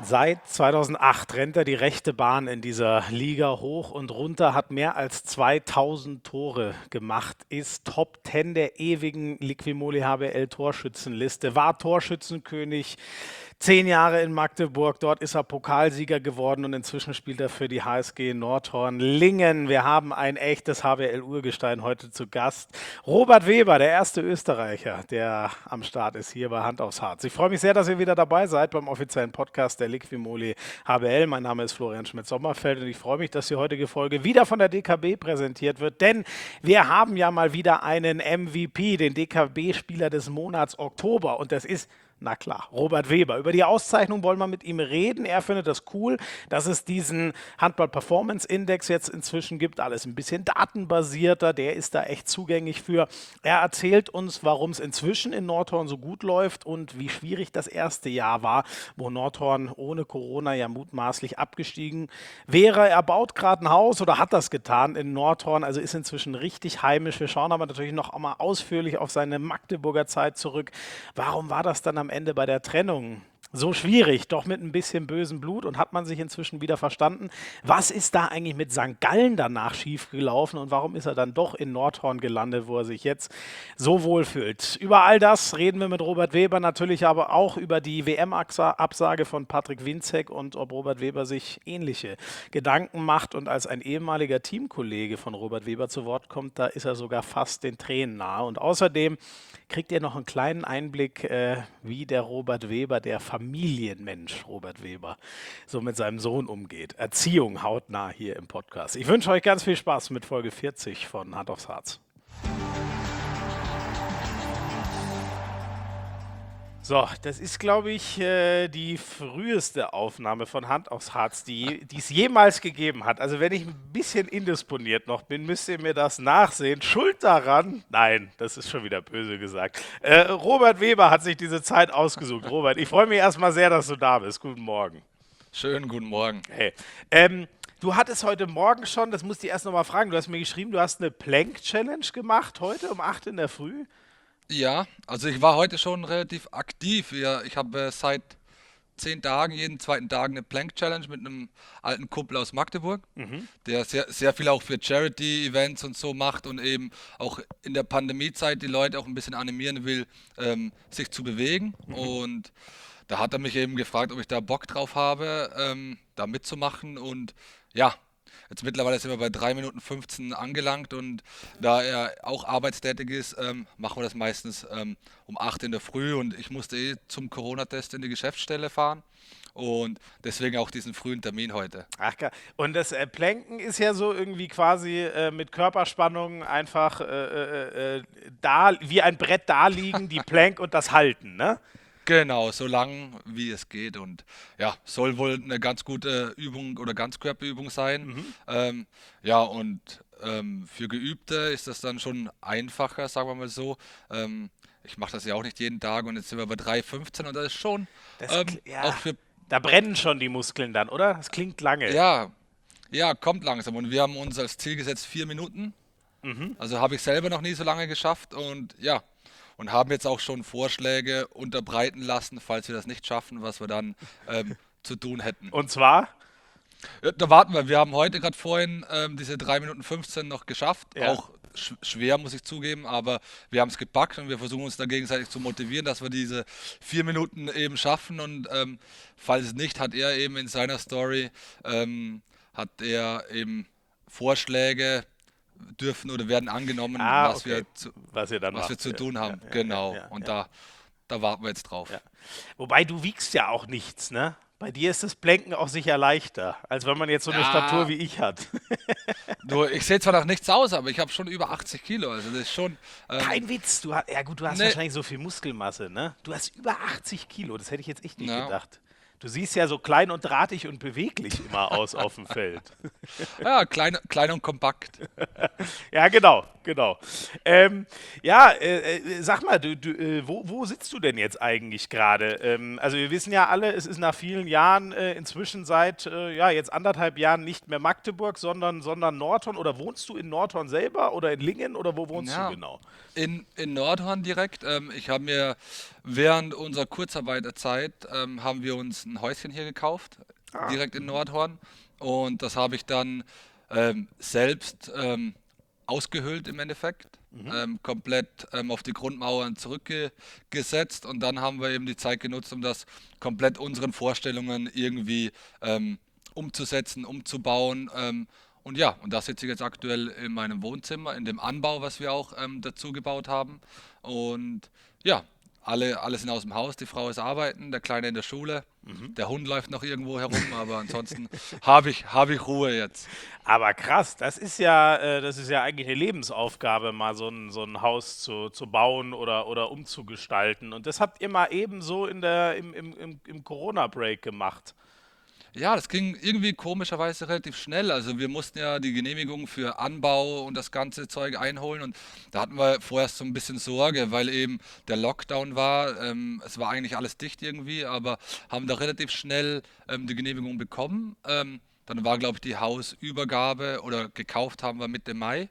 Seit 2008 rennt er die rechte Bahn in dieser Liga hoch und runter, hat mehr als 2000 Tore gemacht, ist Top 10 der ewigen Liquimoli HBL Torschützenliste, war Torschützenkönig, 10 Jahre in Magdeburg, dort ist er Pokalsieger geworden und inzwischen spielt er für die HSG Nordhorn-Lingen. Wir haben ein echtes HBL-Urgestein heute zu Gast. Robert Weber, der erste Österreicher, der am Start ist hier bei Hand aufs Harz. Ich freue mich sehr, dass ihr wieder dabei seid beim offiziellen Podcast der Liquimoli HBL. Mein Name ist Florian Schmidt-Sommerfeld und ich freue mich, dass die heutige Folge wieder von der DKB präsentiert wird, denn wir haben ja mal wieder einen MVP, den DKB-Spieler des Monats Oktober, und das ist, na klar, Robert Weber. Über die Auszeichnung wollen wir mit ihm reden. Er findet das cool, dass es diesen Handball-Performance-Index jetzt inzwischen gibt. Alles ein bisschen datenbasierter. Der ist da echt zugänglich für. Er erzählt uns, warum es inzwischen in Nordhorn so gut läuft und wie schwierig das erste Jahr war, wo Nordhorn ohne Corona ja mutmaßlich abgestiegen wäre. Er baut gerade ein Haus oder hat das getan in Nordhorn, also ist inzwischen richtig heimisch. Wir schauen aber natürlich noch einmal ausführlich auf seine Magdeburger Zeit zurück. Warum war das dann am Ende bei der Trennung so schwierig, doch mit ein bisschen bösem Blut, und hat man sich inzwischen wieder verstanden? Was ist da eigentlich mit St. Gallen danach schiefgelaufen und warum ist er dann doch in Nordhorn gelandet, wo er sich jetzt so wohl fühlt? Über all das reden wir mit Robert Weber, natürlich aber auch über die WM-Absage von Patrick Winzek und ob Robert Weber sich ähnliche Gedanken macht, und als ein ehemaliger Teamkollege von Robert Weber zu Wort kommt, da ist er sogar fast den Tränen nahe. Und außerdem kriegt ihr noch einen kleinen Einblick, wie der Robert Weber, der Familienmensch Robert Weber, so mit seinem Sohn umgeht. Erziehung hautnah hier im Podcast. Ich wünsche euch ganz viel Spaß mit Folge 40 von Hand aufs Harz. So, das ist, glaube ich, die früheste Aufnahme von Hand aufs Harz, die es jemals gegeben hat. Also wenn ich ein bisschen indisponiert noch bin, müsst ihr mir das nachsehen. Schuld daran? Nein, das ist schon wieder böse gesagt. Robert Weber hat sich diese Zeit ausgesucht. Robert, ich freue mich erstmal sehr, dass du da bist. Guten Morgen. Schönen guten Morgen. Hey. Du hattest heute Morgen schon, das musste ich erst noch mal fragen, du hast mir geschrieben, du hast eine Plank-Challenge gemacht heute um 8 in der Früh. Ja, also ich war heute schon relativ aktiv. Ja, ich habe seit 10 Tagen, jeden zweiten Tag eine Plank Challenge mit einem alten Kumpel aus Magdeburg, der sehr viel auch für Charity-Events und so macht und eben auch in der Pandemiezeit die Leute auch ein bisschen animieren will, sich zu bewegen. Und da hat er mich eben gefragt, ob ich da Bock drauf habe, da mitzumachen. Und ja, jetzt mittlerweile sind wir bei 3 Minuten 15 angelangt, und da er auch arbeitstätig ist, machen wir das meistens um 8 in der Früh, und ich musste zum Corona-Test in die Geschäftsstelle fahren und deswegen auch diesen frühen Termin heute. Ach, geil. Und das Planken ist ja so irgendwie quasi mit Körperspannung einfach da, wie ein Brett da liegen, die Plank und das Halten, ne? Genau, so lang wie es geht, und ja, soll wohl eine ganz gute Übung oder Ganzkörperübung sein. Ja, und für Geübte ist das dann schon einfacher, sagen wir mal so. Ich mache das ja auch nicht jeden Tag, und jetzt sind wir bei 3,15, und das ist schon Ja, auch für, da brennen schon die Muskeln dann, oder? Das klingt lange. ja, ja, kommt langsam, und wir haben uns als Ziel gesetzt 4 Minuten. Also habe ich selber noch nie so lange geschafft, und ja, und haben jetzt auch schon Vorschläge unterbreiten lassen, falls wir das nicht schaffen, was wir dann zu tun hätten. Und zwar, Ja, da warten wir. Wir haben heute gerade vorhin diese 3 Minuten 15 noch geschafft. ja. Auch schwer, muss ich zugeben, aber wir haben es gepackt, und wir versuchen uns da gegenseitig zu motivieren, dass wir diese 4 Minuten eben schaffen. Und falls nicht, hat er eben in seiner Story, hat er eben Vorschläge dürfen oder werden angenommen, Okay, was ihr dann was wir macht. zu Ja, tun ja, haben. ja, ja, Genau. ja, Und ja, da warten wir jetzt ja. drauf. Wobei du wiegst ja auch nichts, ne? Bei dir ist das Planken auch sicher leichter, als wenn man jetzt so eine Statur Ja, wie ich hat. nur ich sehe zwar nach nichts aus, aber ich habe schon über 80 Kilo. Also das ist schon, Kein Witz, ja gut, du hast ne, wahrscheinlich so viel Muskelmasse, ne? Du hast über 80 Kilo, das hätte ich jetzt echt nicht na, gedacht. Du siehst ja so klein und drahtig und beweglich immer aus auf dem Feld. ja, klein und kompakt. Ja, genau. Genau. Ähm, ja, sag mal, wo sitzt du denn jetzt eigentlich gerade? Also wir wissen ja alle, es ist nach vielen Jahren inzwischen seit ja jetzt 1,5 Jahren nicht mehr Magdeburg, sondern Nordhorn. Oder wohnst du in Nordhorn selber oder in Lingen oder wo wohnst du Ja, genau? in Nordhorn direkt. Ich habe mir während unserer Kurzarbeiterzeit haben wir uns ein Häuschen hier gekauft, Ah, direkt in Nordhorn. Und das habe ich dann selbst ausgehöhlt im Endeffekt. Komplett auf die Grundmauern zurückgesetzt und dann haben wir eben die Zeit genutzt, um das komplett unseren Vorstellungen irgendwie umzusetzen, umzubauen. Und ja, und da sitze ich jetzt aktuell in meinem Wohnzimmer, in dem Anbau, was wir auch dazu gebaut haben. Und ja, alle sind aus dem Haus, die Frau ist arbeiten, der Kleine in der Schule, der Hund läuft noch irgendwo herum, aber ansonsten habe ich Ruhe jetzt. aber krass, das ist ja eigentlich eine Lebensaufgabe, mal so ein Haus zu bauen oder umzugestalten. Und das habt ihr mal eben so im Corona-Break gemacht. Ja, das ging irgendwie komischerweise relativ schnell. Also wir mussten ja die Genehmigung für Anbau und das ganze Zeug einholen und da hatten wir vorerst so ein bisschen Sorge, weil eben der Lockdown war. Es war eigentlich alles dicht irgendwie, aber haben da relativ schnell die Genehmigung bekommen. Dann war, glaube ich, die Hausübergabe oder gekauft haben wir Mitte Mai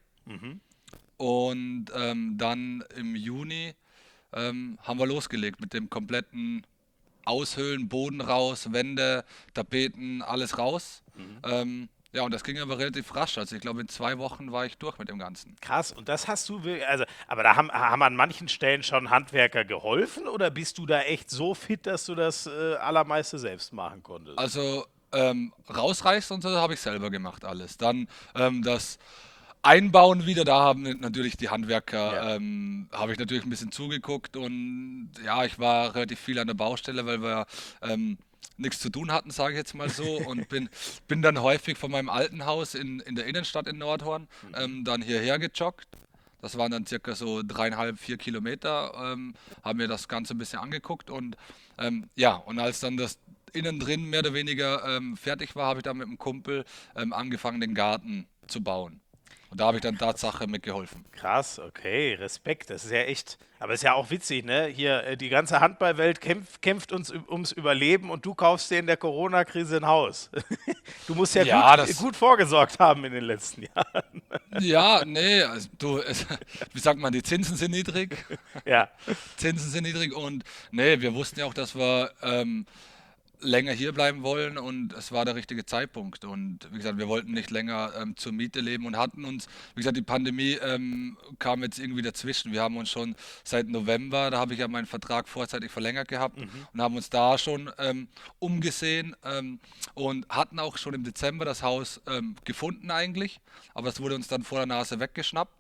und dann im Juni haben wir losgelegt mit dem kompletten Aushöhlen, Boden raus, Wände, Tapeten, alles raus. Ja, und das ging aber relativ rasch. Also ich glaube, in 2 Wochen war ich durch mit dem Ganzen. Krass, und das hast du wirklich, also, aber da haben an manchen Stellen schon Handwerker geholfen oder bist du da echt so fit, dass du das allermeiste selbst machen konntest? Also rausreißen und so habe ich selber gemacht alles. Dann das Einbauen wieder, da haben natürlich die Ja. Handwerker, habe ich natürlich ein bisschen zugeguckt und ja, ich war relativ viel an der Baustelle, weil wir nichts zu tun hatten, sage ich jetzt mal so, und bin dann häufig von meinem alten Haus in der Innenstadt in Nordhorn dann hierher gejoggt. Das waren dann circa so 3,5, 4 Kilometer, haben mir das Ganze ein bisschen angeguckt und ja, und als dann das innen drin mehr oder weniger fertig war, habe ich dann mit einem Kumpel angefangen, den Garten zu bauen. Und da habe ich dann Tatsache mitgeholfen. Krass, okay, Respekt. Das ist ja echt, aber ist ja auch witzig, ne? Hier, die ganze Handballwelt kämpft ums Überleben und du kaufst dir in der Corona-Krise ein Haus. Du musst ja Ja, das, gut vorgesorgt haben in den letzten Jahren. ja, nee, also du, wie sagt man, die Zinsen sind niedrig. Ja. Zinsen sind niedrig und nee, wir wussten ja auch, dass wir länger hier bleiben wollen und es war der richtige Zeitpunkt. Und wie gesagt, wir wollten nicht länger zur Miete leben und hatten uns, wie gesagt, die Pandemie kam jetzt irgendwie dazwischen. Wir haben uns schon seit November, da habe ich ja meinen Vertrag vorzeitig verlängert gehabt und haben uns da schon umgesehen und hatten auch schon im Dezember das Haus gefunden eigentlich, aber es wurde uns dann vor der Nase weggeschnappt.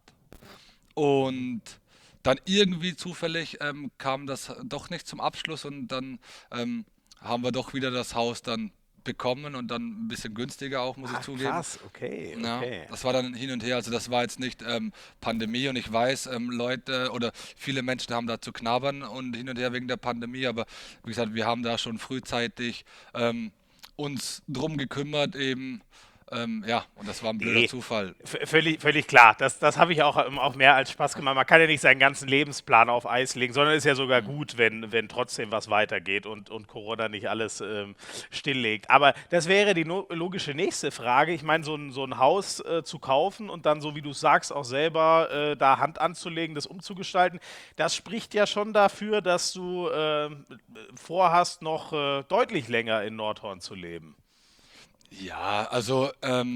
Und dann irgendwie zufällig kam das doch nicht zum Abschluss und dann haben wir doch wieder das Haus dann bekommen und dann ein bisschen günstiger auch, muss ich Ach, zugeben. krass, okay, Ja, okay. das war dann hin und her, also das war jetzt nicht Pandemie und ich weiß, Leute oder viele Menschen haben da zu knabbern und hin und her wegen der Pandemie, aber wie gesagt, wir haben da schon frühzeitig uns drum gekümmert eben, ja, und das war ein blöder Nee, Zufall. völlig klar. Das habe ich auch mehr als Spaß gemacht. Man kann ja nicht seinen ganzen Lebensplan auf Eis legen, sondern ist ja sogar gut, wenn trotzdem was weitergeht und Corona nicht alles stilllegt. Aber das wäre die no logische nächste Frage. Ich meine, so ein Haus zu kaufen und dann, so wie du sagst, auch selber da Hand anzulegen, das umzugestalten, das spricht ja schon dafür, dass du vorhast, noch deutlich länger in Nordhorn zu leben. Ja, also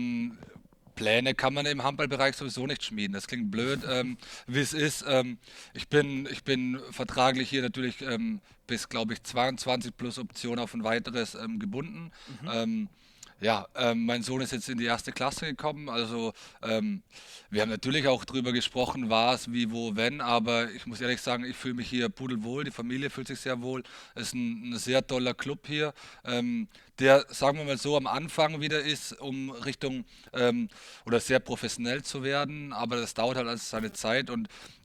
Pläne kann man im Handballbereich sowieso nicht schmieden. Das klingt blöd, wie es ist. Ich bin vertraglich hier natürlich bis, glaube ich, 22 plus Option auf ein weiteres gebunden. Ähm, ja, mein Sohn ist jetzt in die erste Klasse gekommen. Also wir haben natürlich auch drüber gesprochen, was, wie, wo, wenn. Aber ich muss ehrlich sagen, ich fühle mich hier pudelwohl. Die Familie fühlt sich sehr wohl. Es ist ein sehr toller Club hier, der, sagen wir mal so, am Anfang wieder ist, um Richtung oder sehr professionell zu werden. Aber das dauert halt alles seine Zeit und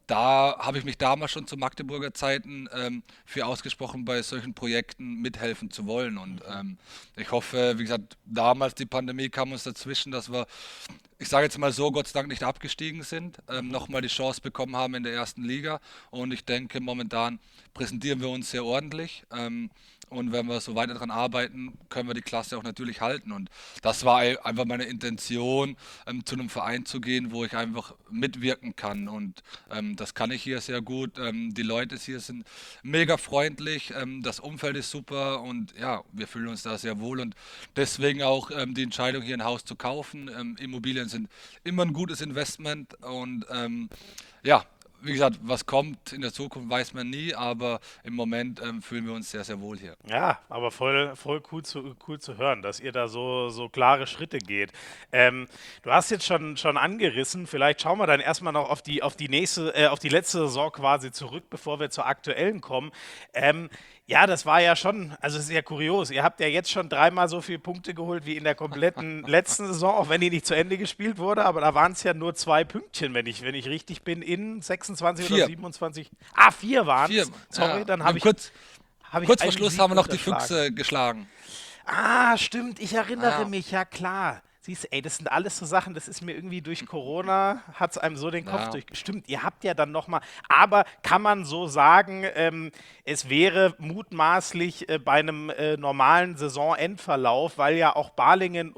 da habe ich mich damals schon zu Magdeburger Zeiten für ausgesprochen, bei solchen Projekten mithelfen zu wollen. Und ich hoffe, wie gesagt, damals die Pandemie kam uns dazwischen, dass wir, ich sage jetzt mal so, Gott sei Dank nicht abgestiegen sind, nochmal die Chance bekommen haben in der ersten Liga. Und ich denke, momentan präsentieren wir uns sehr ordentlich. Und wenn wir so weiter daran arbeiten, können wir die Klasse auch natürlich halten. Und das war einfach meine Intention, zu einem Verein zu gehen, wo ich einfach mitwirken kann. Und das kann ich hier sehr gut. Die Leute hier sind mega freundlich, das Umfeld ist super und ja, wir fühlen uns da sehr wohl. Und deswegen auch die Entscheidung, hier ein Haus zu kaufen. Immobilien sind immer ein gutes Investment und ja, wie gesagt, was kommt in der Zukunft, weiß man nie, aber im Moment fühlen wir uns sehr, sehr wohl hier. Ja, aber voll cool zu hören, dass ihr da so klare Schritte geht. Du hast jetzt schon angerissen, vielleicht schauen wir dann erstmal noch auf die nächste, auf die letzte Saison quasi zurück, bevor wir zur aktuellen kommen. Ja, das war ja schon, also es ist ja kurios. Ihr habt ja jetzt schon dreimal so viele Punkte geholt wie in der kompletten letzten Saison, auch wenn die nicht zu Ende gespielt wurde, aber da waren es ja nur 2 Pünktchen, wenn ich richtig bin, in 26 oder Vier. 27. Ah, 4 waren Vier. es. Sorry, Ja, dann wir haben habe ich kurz vor einen Schluss Sieg haben wir noch die unterschlagen. Füchse geschlagen. Ah, stimmt, ich erinnere Ja, mich, ja klar. Siehst du, ey, das sind alles so Sachen, das ist mir irgendwie durch Corona, hat es einem so den Kopf ja. durch. Stimmt, ihr habt ja dann nochmal, aber kann man so sagen, es wäre mutmaßlich bei einem normalen Saisonendverlauf, weil ja auch Balingen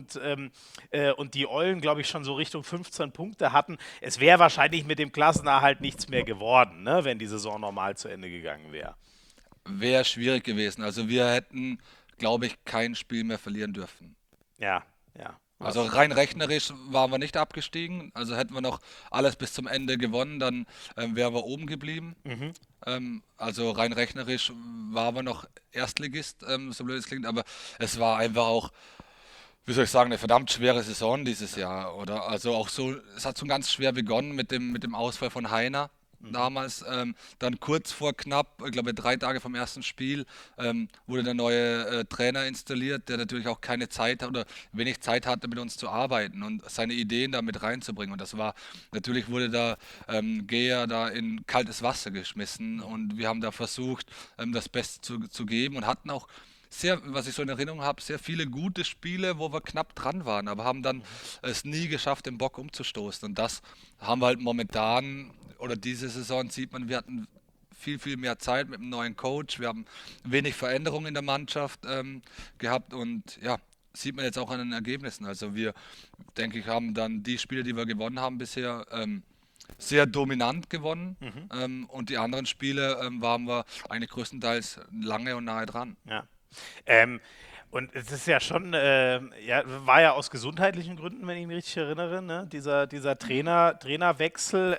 und die Eulen, glaube ich, schon so Richtung 15 Punkte hatten, es wäre wahrscheinlich mit dem Klassenerhalt nichts mehr geworden, ne, wenn die Saison normal zu Ende gegangen wäre. Wäre schwierig gewesen. Also wir hätten, glaube ich, kein Spiel mehr verlieren dürfen. Ja, ja, Also hast rein recht. rechnerisch waren wir nicht abgestiegen. Also hätten wir noch alles bis zum Ende gewonnen, dann wären wir oben geblieben. Mhm. Also rein rechnerisch waren wir noch Erstligist, so blöd es klingt, aber es war einfach auch, wie soll ich sagen, eine verdammt schwere Saison dieses Jahr, oder? Also auch so, es hat so ganz schwer begonnen mit dem Ausfall von Heiner Mhm. damals. Dann kurz vor knapp, ich glaube 3 Tage vom ersten Spiel, wurde der neue Trainer installiert, der natürlich auch keine Zeit oder wenig Zeit hatte, mit uns zu arbeiten und seine Ideen da mit reinzubringen. Und das war, natürlich wurde da Geher da in kaltes Wasser geschmissen Mhm. und wir haben da versucht, das Beste zu geben und hatten auch sehr, was ich so in Erinnerung habe, sehr viele gute Spiele, wo wir knapp dran waren, aber haben dann Mhm. es nie geschafft, den Bock umzustoßen. Und das haben wir halt momentan, oder diese Saison sieht man, wir hatten viel, viel mehr Zeit mit einem neuen Coach. Wir haben wenig Veränderungen in der Mannschaft gehabt und ja, sieht man jetzt auch an den Ergebnissen. Also wir, denke ich, haben dann die Spiele, die wir gewonnen haben bisher, sehr dominant gewonnen. Mhm. Und die anderen Spiele waren wir eigentlich größtenteils lange und nahe dran. Ja. Ähm, und es ist ja schon, ja, war ja aus gesundheitlichen Gründen, wenn ich mich richtig erinnere, ne? Dieser Mhm. Trainerwechsel,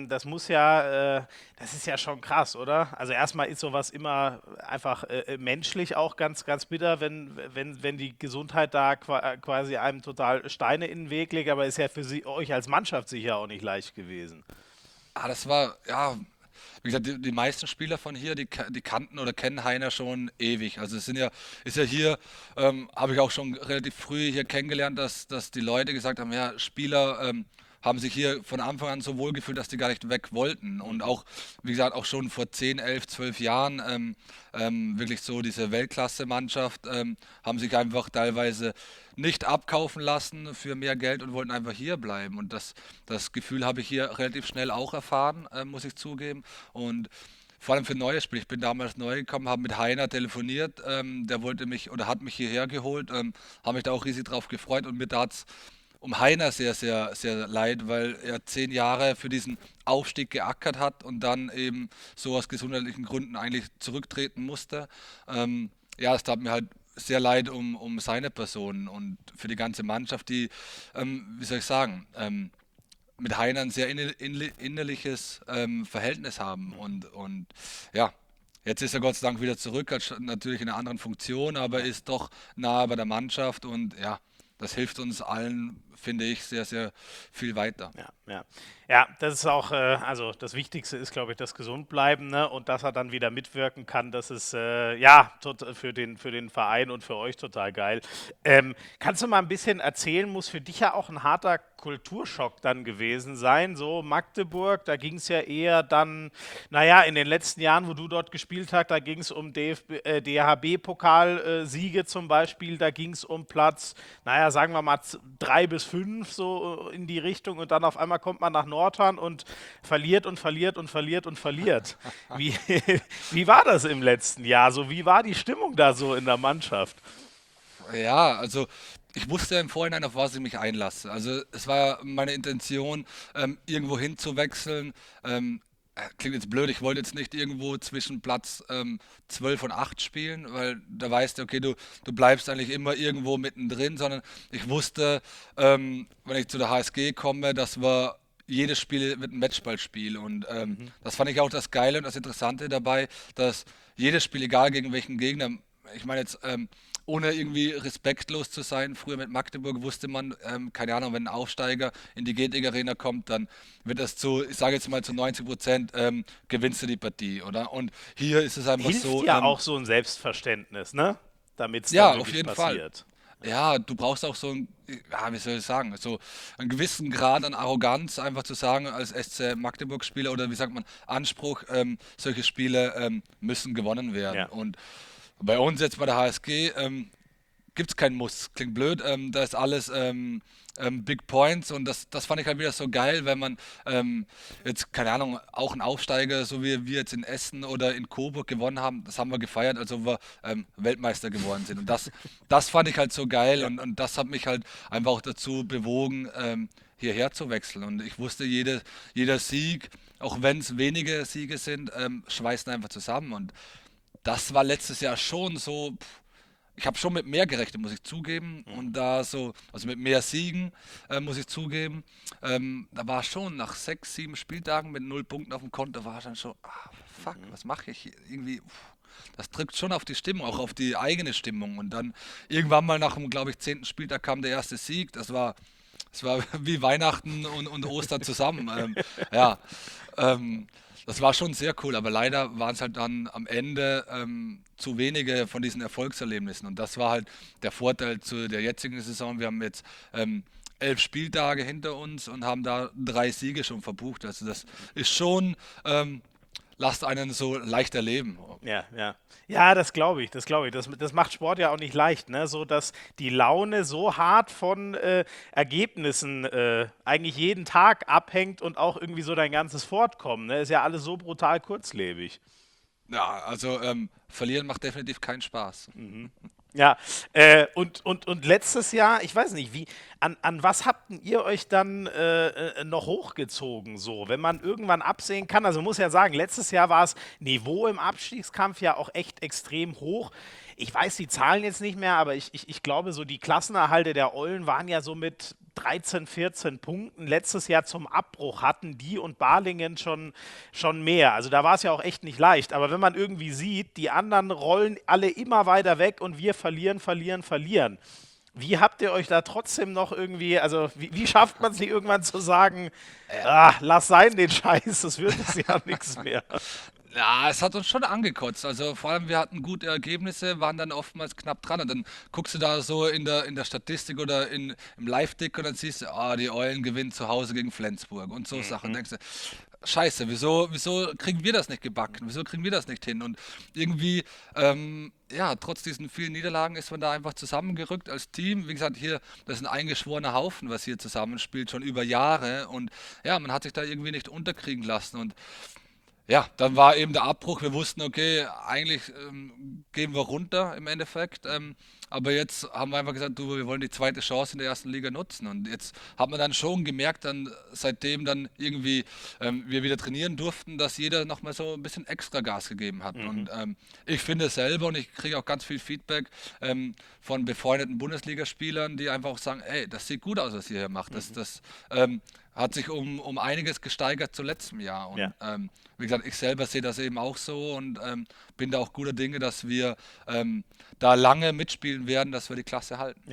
das ist ja schon krass, oder? Also erstmal ist sowas immer einfach menschlich auch ganz bitter, wenn die Gesundheit da quasi einem total Steine in den Weg legt, aber ist ja für euch als Mannschaft sicher auch nicht leicht gewesen. Das war, ja, wie gesagt, die meisten Spieler von hier, die kannten oder kennen Heiner schon ewig. Also es sind ja, ist ja hier, habe ich auch schon relativ früh hier kennengelernt, dass die Leute gesagt haben, ja, Spieler haben sich hier von Anfang an so wohl gefühlt, dass die gar nicht weg wollten. Und Mhm. auch, wie gesagt, auch schon vor 10, 11, 12 Jahren wirklich so diese Weltklasse-Mannschaft haben sich einfach teilweise nicht abkaufen lassen für mehr Geld und wollten einfach hier bleiben. Und das Gefühl habe ich hier relativ schnell auch erfahren, muss ich zugeben. Und vor allem für neue Spiele. Ich bin damals neu gekommen, habe mit Heiner telefoniert, der wollte mich oder hat mich hierher geholt, habe mich da auch riesig drauf gefreut und mir tat's um Heiner sehr, sehr, sehr leid, weil er 10 Jahre für diesen Aufstieg geackert hat und dann eben so aus gesundheitlichen Gründen eigentlich zurücktreten musste. Ja, es tat mir halt sehr leid um seine Person und für die ganze Mannschaft, die, wie soll ich sagen, mit Heiner ein sehr innerliches Verhältnis haben und ja, jetzt ist er Gott sei Dank wieder zurück, natürlich in einer anderen Funktion, aber Ja. ist doch nahe bei der Mannschaft und ja, das hilft uns allen finde ich, sehr, sehr viel weiter. Ja, ja. Ja, das ist auch, also das Wichtigste ist, glaube ich, das Gesundbleiben, ne? Und dass er dann wieder mitwirken kann, das ist ja für den Verein und für euch total geil. Kannst du mal ein bisschen erzählen, muss für dich ja auch ein harter Kulturschock dann gewesen sein. So Magdeburg, da ging es ja eher dann, naja, in den letzten Jahren, wo du dort gespielt hast, da ging es um DHB-Pokal-Siege zum Beispiel, da ging es um Platz, naja, sagen wir mal 3 bis 5 so in die Richtung und dann auf einmal kommt man nach Nordhorn und verliert und verliert und verliert und verliert. Wie, wie war das im letzten Jahr? So, wie war die Stimmung da so in der Mannschaft? Ja, also ich wusste ja im Vorhinein, auf was ich mich einlasse. Also es war meine Intention, irgendwo hinzuwechseln. Klingt jetzt blöd, ich wollte jetzt nicht irgendwo zwischen Platz 12 und 8 spielen, weil da weißt du, okay, du bleibst eigentlich immer irgendwo mittendrin, sondern ich wusste, wenn ich zu der HSG komme, dass wir jedes Spiel wird ein Matchballspiel und das fand ich auch das Geile und das Interessante dabei, dass jedes Spiel, egal gegen welchen Gegner, ich meine jetzt, ohne irgendwie respektlos zu sein, früher mit Magdeburg wusste man, keine Ahnung, wenn ein Aufsteiger in die GETIG Arena kommt, dann wird das zu, ich sage jetzt mal zu 90% gewinnst du die Partie, oder? Und hier ist es einfach Hilft so, ja auch so ein Selbstverständnis, ne? Damit es dann ja, auf wirklich jeden Fall. passiert. Ja, du brauchst auch so ein, ja, wie soll ich sagen, so einen gewissen Grad an Arroganz, einfach zu sagen, als SC Magdeburg-Spieler oder wie sagt man, Anspruch, solche Spiele müssen gewonnen werden. Ja. Und bei uns jetzt bei der HSG gibt es keinen Muss. Klingt blöd, da ist alles Big Points und das fand ich halt wieder so geil, wenn man jetzt, keine Ahnung, auch einen Aufsteiger, so wie wir jetzt in Essen oder in Coburg gewonnen haben, das haben wir gefeiert, als ob wir Weltmeister geworden sind. Und das fand ich halt so geil Ja. und das hat mich halt einfach auch dazu bewogen, hierher zu wechseln. Und ich wusste, jeder Sieg, auch wenn es wenige Siege sind, schweißen einfach zusammen. Und das war letztes Jahr schon so. Ich habe schon mit mehr gerechnet, muss ich zugeben. Und da so, also mit mehr Siegen, muss ich zugeben. Da war schon nach 6, 7 Spieltagen mit 0 Punkten auf dem Konto, war dann schon, fuck, was mache ich hier? Irgendwie, das drückt schon auf die Stimmung, auch auf die eigene Stimmung. Und dann irgendwann mal nach dem, glaube ich, 10. Spieltag kam der erste Sieg. Das war wie Weihnachten und Ostern zusammen. Ja, ähm, das war schon sehr cool, aber leider waren es halt dann am Ende zu wenige von diesen Erfolgserlebnissen. Und das war halt der Vorteil zu der jetzigen Saison. Wir haben jetzt 11 Spieltage hinter uns und haben da 3 Siege schon verbucht. Also das ist schon, lasst einen so leicht erleben. Ja, ja. Ja, das glaube ich, das glaube ich. Das macht Sport ja auch nicht leicht, ne? So dass die Laune so hart von Ergebnissen eigentlich jeden Tag abhängt und auch irgendwie so dein ganzes Fortkommen, ne? Ist ja alles so brutal kurzlebig. Ja, also verlieren macht definitiv keinen Spaß. Ja, und letztes Jahr, ich weiß nicht, an was habt denn ihr euch dann noch hochgezogen, so, wenn man irgendwann absehen kann? Also muss ja sagen, letztes Jahr war das Niveau im Abstiegskampf ja auch echt extrem hoch. Ich weiß die Zahlen jetzt nicht mehr, aber ich glaube, so die Klassenerhalte der Eulen waren ja so mit 13, 14 Punkten letztes Jahr zum Abbruch hatten die und Balingen schon mehr. Also da war es ja auch echt nicht leicht. Aber wenn man irgendwie sieht, die anderen rollen alle immer weiter weg und wir verlieren, verlieren, verlieren. Wie habt ihr euch da trotzdem noch irgendwie, also wie schafft man es nicht irgendwann zu sagen, lass sein den Scheiß, das wird es ja nichts mehr. Ja, es hat uns schon angekotzt. Also vor allem, wir hatten gute Ergebnisse, waren dann oftmals knapp dran. Und dann guckst du da so in der Statistik oder im Live-Tick und dann siehst du, die Eulen gewinnen zu Hause gegen Flensburg und so Sachen. Denkst du, Scheiße, wieso kriegen wir das nicht gebacken? Wieso kriegen wir das nicht hin? Und irgendwie, ja, trotz diesen vielen Niederlagen ist man da einfach zusammengerückt als Team. Wie gesagt, hier, das ist ein eingeschworener Haufen, was hier zusammenspielt, schon über Jahre. Und ja, man hat sich da irgendwie nicht unterkriegen lassen. Und ja, dann war eben der Abbruch. Wir wussten, okay, eigentlich gehen wir runter im Endeffekt. Aber jetzt haben wir einfach gesagt, du, wir wollen die zweite Chance in der ersten Liga nutzen. Und jetzt hat man dann schon gemerkt, dann seitdem dann irgendwie wir wieder trainieren durften, dass jeder nochmal so ein bisschen extra Gas gegeben hat. Und ich finde es selber und ich kriege auch ganz viel Feedback von befreundeten Bundesligaspielern, die einfach auch sagen, ey, das sieht gut aus, was ihr hier macht. Das hat sich um einiges gesteigert zu letztem Jahr. Und Ja. wie gesagt, ich selber sehe das eben auch so und bin da auch guter Dinge, dass wir da lange mitspielen werden, dass wir die Klasse halten. Ja.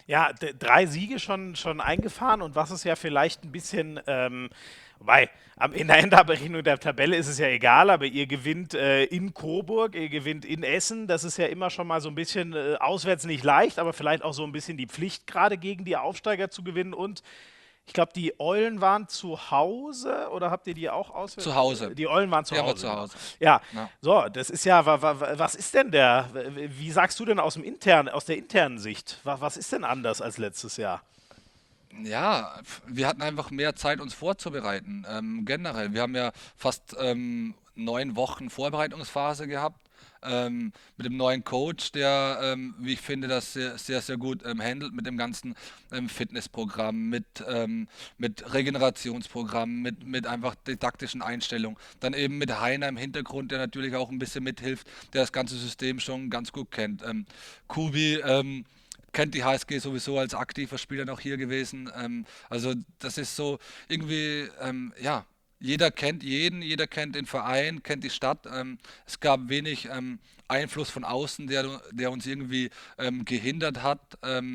Ja, 3 Siege schon eingefahren und was ist ja vielleicht ein bisschen, wobei in der Endabrechnung der Tabelle ist es ja egal, aber ihr gewinnt in Coburg, ihr gewinnt in Essen, das ist ja immer schon mal so ein bisschen auswärts nicht leicht, aber vielleicht auch so ein bisschen die Pflicht, gerade gegen die Aufsteiger zu gewinnen und ich glaube, die Eulen waren zu Hause oder habt ihr die auch auswärts? Zu Hause. Die Eulen waren Die zu haben wir Hause, zu genau. Hause. Ja, Ja. so, das ist ja, was ist denn wie sagst du denn aus der internen Sicht? Was ist denn anders als letztes Jahr? Ja, wir hatten einfach mehr Zeit, uns vorzubereiten. Generell, wir haben ja fast 9 Wochen Vorbereitungsphase gehabt mit dem neuen Coach, der, wie ich finde, das sehr gut handelt mit dem ganzen Fitnessprogramm, mit Regenerationsprogramm, mit einfach didaktischen Einstellungen. Dann eben mit Heiner im Hintergrund, der natürlich auch ein bisschen mithilft, der das ganze System schon ganz gut kennt. Kubi, kennt die HSG sowieso als aktiver Spieler noch hier gewesen. Also das ist so irgendwie, ja, jeder kennt jeden, jeder kennt den Verein, kennt die Stadt. Es gab wenig Einfluss von außen, der uns irgendwie gehindert hat,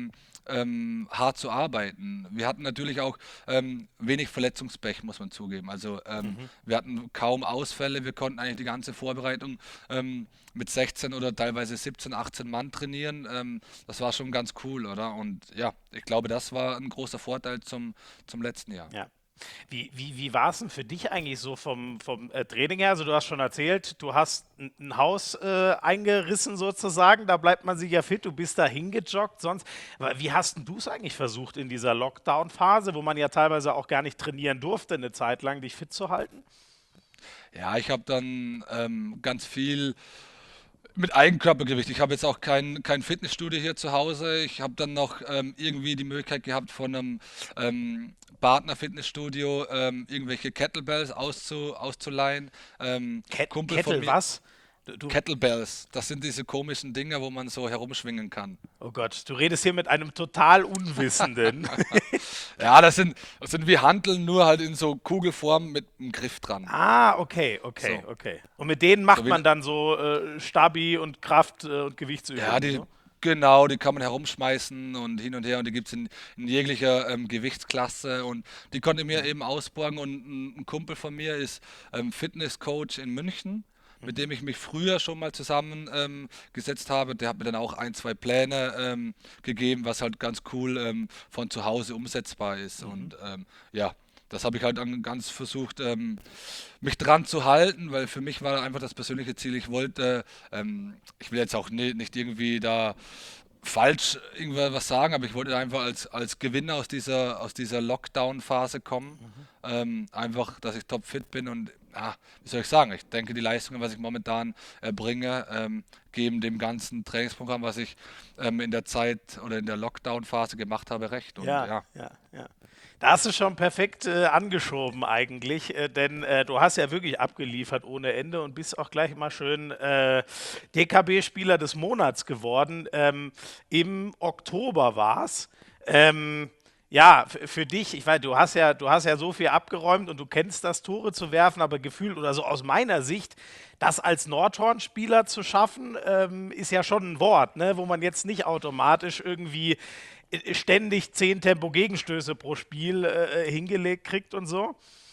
hart zu arbeiten. Wir hatten natürlich auch wenig Verletzungspech, muss man zugeben. Also wir hatten kaum Ausfälle, wir konnten eigentlich die ganze Vorbereitung mit 16 oder teilweise 17, 18 Mann trainieren. Das war schon ganz cool, oder? Und ja, ich glaube, das war ein großer Vorteil zum letzten Jahr. Ja. Wie war es denn für dich eigentlich so vom Training her? Also du hast schon erzählt, du hast ein Haus eingerissen sozusagen, da bleibt man sich ja fit, du bist da hingejoggt, sonst. Aber wie hast denn du es eigentlich versucht in dieser Lockdown-Phase, wo man ja teilweise auch gar nicht trainieren durfte, eine Zeit lang dich fit zu halten? Ja, ich habe dann ganz viel mit Eigenkörpergewicht. Ich habe jetzt auch kein Fitnessstudio hier zu Hause. Ich habe dann noch irgendwie die Möglichkeit gehabt, von einem Partner-Fitnessstudio irgendwelche Kettlebells auszuleihen. Kumpel von Kettle, mir, was? Du, Kettlebells, das sind diese komischen Dinger, wo man so herumschwingen kann. oh Gott, du redest hier mit einem total Unwissenden. Ja, das sind wie Hanteln, nur halt in so Kugelform mit einem Griff dran. Ah, okay, okay, So, okay. Und mit denen so macht wie, man dann so Stabi und Kraft und ja, Gewichtsübungen, die, so? genau, die kann man herumschmeißen und hin und her und die gibt es in jeglicher Gewichtsklasse und die konnte mir eben ausborgen und ein Kumpel von mir ist Fitnesscoach in München, mit dem ich mich früher schon mal zusammen gesetzt habe. Der hat mir dann auch ein, zwei Pläne gegeben, was halt ganz cool von zu Hause umsetzbar ist und ja, das habe ich halt dann ganz versucht, mich dran zu halten, weil für mich war einfach das persönliche Ziel, ich wollte, ich will jetzt auch nicht irgendwie da falsch irgendwas sagen, aber ich wollte einfach als Gewinner aus dieser Lockdown-Phase kommen. Einfach, dass ich topfit bin und wie soll ich sagen, ich denke, die Leistungen, was ich momentan erbringe, geben dem ganzen Trainingsprogramm, was ich in der Zeit oder in der Lockdown-Phase gemacht habe, recht. Und Ja, ja, ja, ja. Da hast du schon perfekt angeschoben eigentlich, denn du hast ja wirklich abgeliefert ohne Ende und bist auch gleich mal schön DKB-Spieler des Monats geworden. Im Oktober war's. Ähm, ja, für dich, ich weiß, du hast ja so viel abgeräumt und du kennst das, Tore zu werfen, aber gefühlt oder so aus meiner Sicht, das als Nordhorn-Spieler zu schaffen, ist ja schon ein Wort, ne, wo man jetzt nicht automatisch irgendwie ständig 10 Tempo-Gegenstöße pro Spiel hingelegt kriegt und so.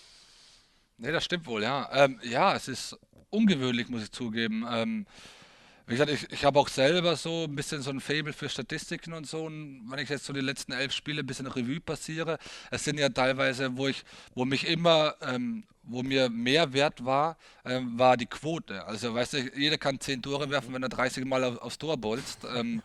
nee, das stimmt wohl, ja. Ja, es ist ungewöhnlich, muss ich zugeben. Wie gesagt, ich habe auch selber so ein bisschen so ein Faible für Statistiken und so. Und wenn ich jetzt so die letzten 11 Spiele ein bisschen Revue passiere, es sind ja teilweise, wo mich immer, wo mir mehr wert war die Quote. Also, weißt du, jeder kann 10 Tore werfen, wenn er 30 Mal aufs Tor bolzt.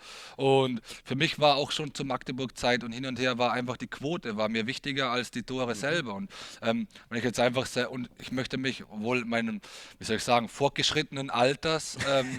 Und für mich war auch schon zur Magdeburg-Zeit und hin und her war einfach die Quote, war mir wichtiger als die Tore selber. Und wenn ich jetzt einfach und ich möchte mich, obwohl meinem, wie soll ich sagen, fortgeschrittenen Alters,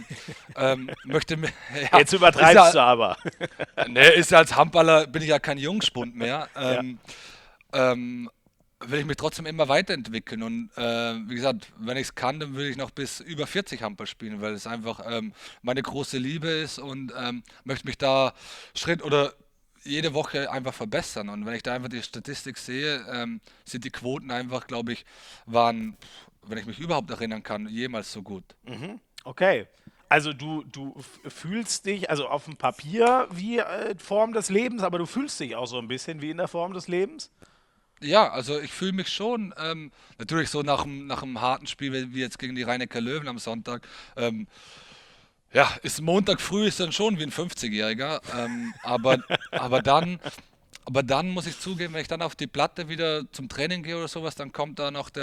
möchte mir, ja, Jetzt ist übertreibst ja, du aber. ne, ist ja als Handballer, bin ich ja kein Jungspund mehr. Ja. Ähm, will ich mich trotzdem immer weiterentwickeln und wie gesagt, wenn ich es kann, dann will ich noch bis über 40 Handball spielen, weil es einfach meine große Liebe ist und möchte mich da Schritt oder jede Woche einfach verbessern und wenn ich da einfach die Statistik sehe, sind die Quoten einfach, glaube ich, waren, wenn ich mich überhaupt erinnern kann, jemals so gut. Okay. Also du fühlst dich, also auf dem Papier wie Form des Lebens, aber du fühlst dich auch so ein bisschen wie in der Form des Lebens? Ja, also ich fühle mich schon, natürlich so nach einem harten Spiel wie jetzt gegen die Rhein-Neckar Löwen am Sonntag. Ähm, ja, ist Montag früh ist dann schon wie ein 50-Jähriger. Aber dann, aber dann muss ich zugeben, wenn ich dann auf die Platte wieder zum Training gehe oder sowas, dann kommt da noch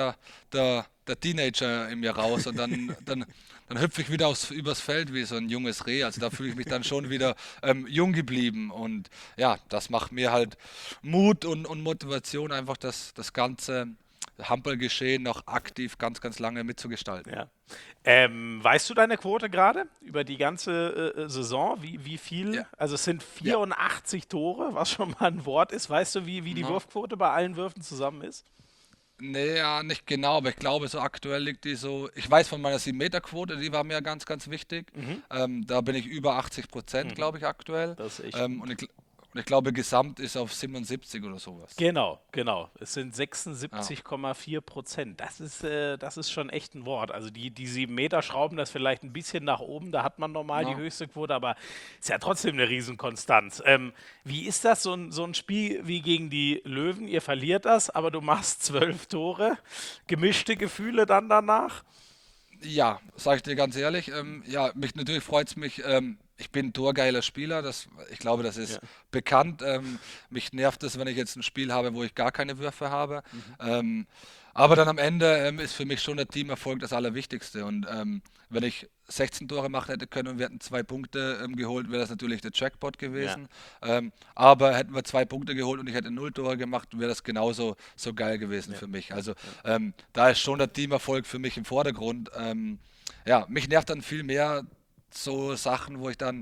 der Teenager in mir raus und dann hüpfe ich wieder übers Feld wie so ein junges Reh. Also da fühle ich mich dann schon wieder jung geblieben. Und ja, das macht mir halt Mut und Motivation, einfach das ganze Handballgeschehen noch aktiv ganz, ganz lange mitzugestalten. Ja. Weißt du deine Quote gerade über die ganze Saison? Wie viel? Ja, Also es sind ja. 84 Tore, was schon mal ein Wort ist. Weißt du, wie die No. Wurfquote bei allen Würfen zusammen ist? Nee, ja, nicht genau, aber ich glaube, so aktuell liegt die so. Ich weiß von meiner 7-Meter-Quote, die war mir ganz, ganz wichtig. Mhm. Da bin ich über 80%, Mhm. glaube ich, aktuell. Das ist echt Ähm, gut. und, ich, und ich glaube, Gesamt ist auf 77 oder sowas. Genau, genau. Es sind Ja. 76,4%. Das ist schon echt ein Wort. Also die 7 Meter schrauben das vielleicht ein bisschen nach oben, da hat man normal die No. höchste Quote, aber ist ja trotzdem eine Riesenkonstanz. Wie ist das, so ein Spiel wie gegen die Löwen? Ihr verliert das, aber du machst 12 Tore. Gemischte Gefühle dann danach? Ja, sage ich dir ganz ehrlich. Ja, mich natürlich freut es mich. Ich bin ein torgeiler Spieler. Ich glaube, das Ja. ist bekannt. Mich nervt es, wenn ich jetzt ein Spiel habe, wo ich gar keine Würfe habe. Ähm, aber dann am Ende ist für mich schon der Teamerfolg das Allerwichtigste. Und wenn ich 16 Tore machen hätte können und wir hätten 2 Punkte geholt, wäre das natürlich der Jackpot Ja. gewesen. Aber hätten wir 2 Punkte geholt und ich hätte 0 Tore gemacht, wäre das genauso so geil gewesen Ja. für mich. Also da ist schon der Teamerfolg für mich im Vordergrund. Ja, mich nervt dann viel mehr so Sachen, wo ich dann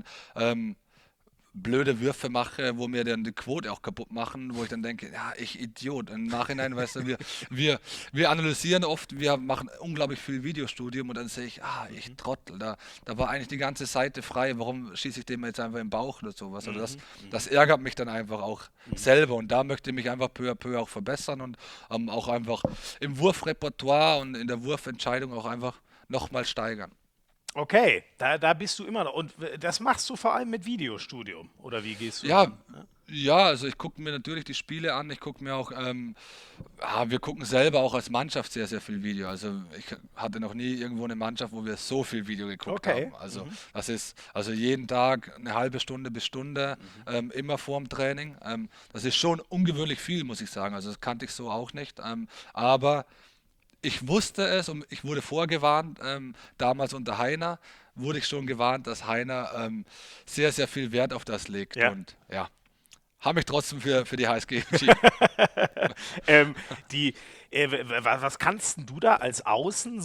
blöde Würfe mache, wo mir dann die Quote auch kaputt machen, wo ich dann denke, ja, ich Idiot. Im Nachhinein, weißt du, wir, wir analysieren oft, wir machen unglaublich viel Videostudium und dann sehe ich, ich Trottel, da war eigentlich die ganze Seite frei, warum schieße ich dem jetzt einfach im Bauch oder sowas? Oder Mhm. das Mhm. ärgert mich dann einfach auch Mhm. selber und da möchte ich mich einfach peu à peu auch verbessern und auch einfach im Wurfrepertoire und in der Wurfentscheidung auch einfach nochmal steigern. Okay, da bist du immer noch. Und das machst du vor allem mit Videostudium, oder wie gehst du Ja, ran? Ja? ja, also ich gucke mir natürlich die Spiele an. Ich gucke mir auch, wir gucken selber auch als Mannschaft sehr, sehr viel Video. Also ich hatte noch nie irgendwo eine Mannschaft, wo wir so viel Video geguckt Okay. haben. Also Mhm. das ist also jeden Tag eine halbe Stunde bis Stunde, Mhm. immer vorm Training. Das ist schon ungewöhnlich viel, muss ich sagen. Also das kannte ich so auch nicht. Aber ich wusste es und ich wurde vorgewarnt, damals unter Heiner wurde ich schon gewarnt, dass Heiner sehr, sehr viel Wert auf das legt. Ja. Und ja, habe mich trotzdem für die HSG entschieden. ähm, die, was kannst denn du da als Außen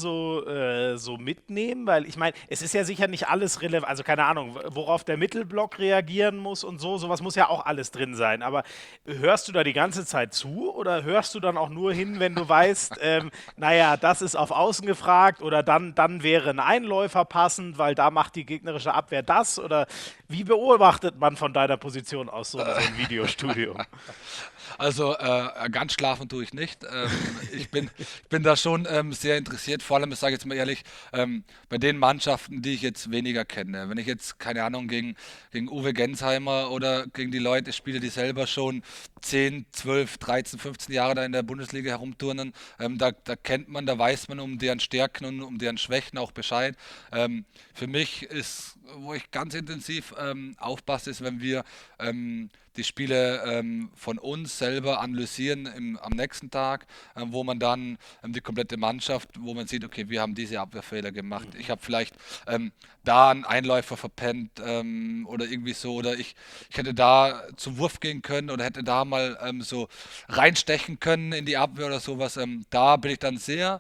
so mitnehmen? Weil ich meine, es ist ja sicher nicht alles relevant, also keine Ahnung, worauf der Mittelblock reagieren muss und so, sowas muss ja auch alles drin sein. Aber hörst du da die ganze Zeit zu oder hörst du dann auch nur hin, wenn du weißt, naja, das ist auf Außen gefragt oder dann wäre ein Einläufer passend, weil da macht die gegnerische Abwehr das? Oder wie beobachtet man von deiner Position aus so ein Videostudium? Also ganz schlafen tue ich nicht. Ich bin da schon sehr interessiert, vor allem, ich sage jetzt mal ehrlich, bei den Mannschaften, die ich jetzt weniger kenne. Wenn ich jetzt, keine Ahnung, gegen Uwe Gensheimer oder gegen die Leute spiele, die selber schon 10, 12, 13, 15 Jahre da in der Bundesliga herumturnen, da kennt man, da weiß man um deren Stärken und um deren Schwächen auch Bescheid. Für mich ist, wo ich ganz intensiv aufpasse, ist, wenn wir die Spiele von uns selber analysieren am nächsten Tag, wo man dann die komplette Mannschaft, wo man sieht, okay, wir haben diese Abwehrfehler gemacht. Ich habe vielleicht da einen Einläufer verpennt oder irgendwie so, oder ich hätte da zum Wurf gehen können oder hätte da mal so reinstechen können in die Abwehr oder sowas. Da bin ich dann sehr,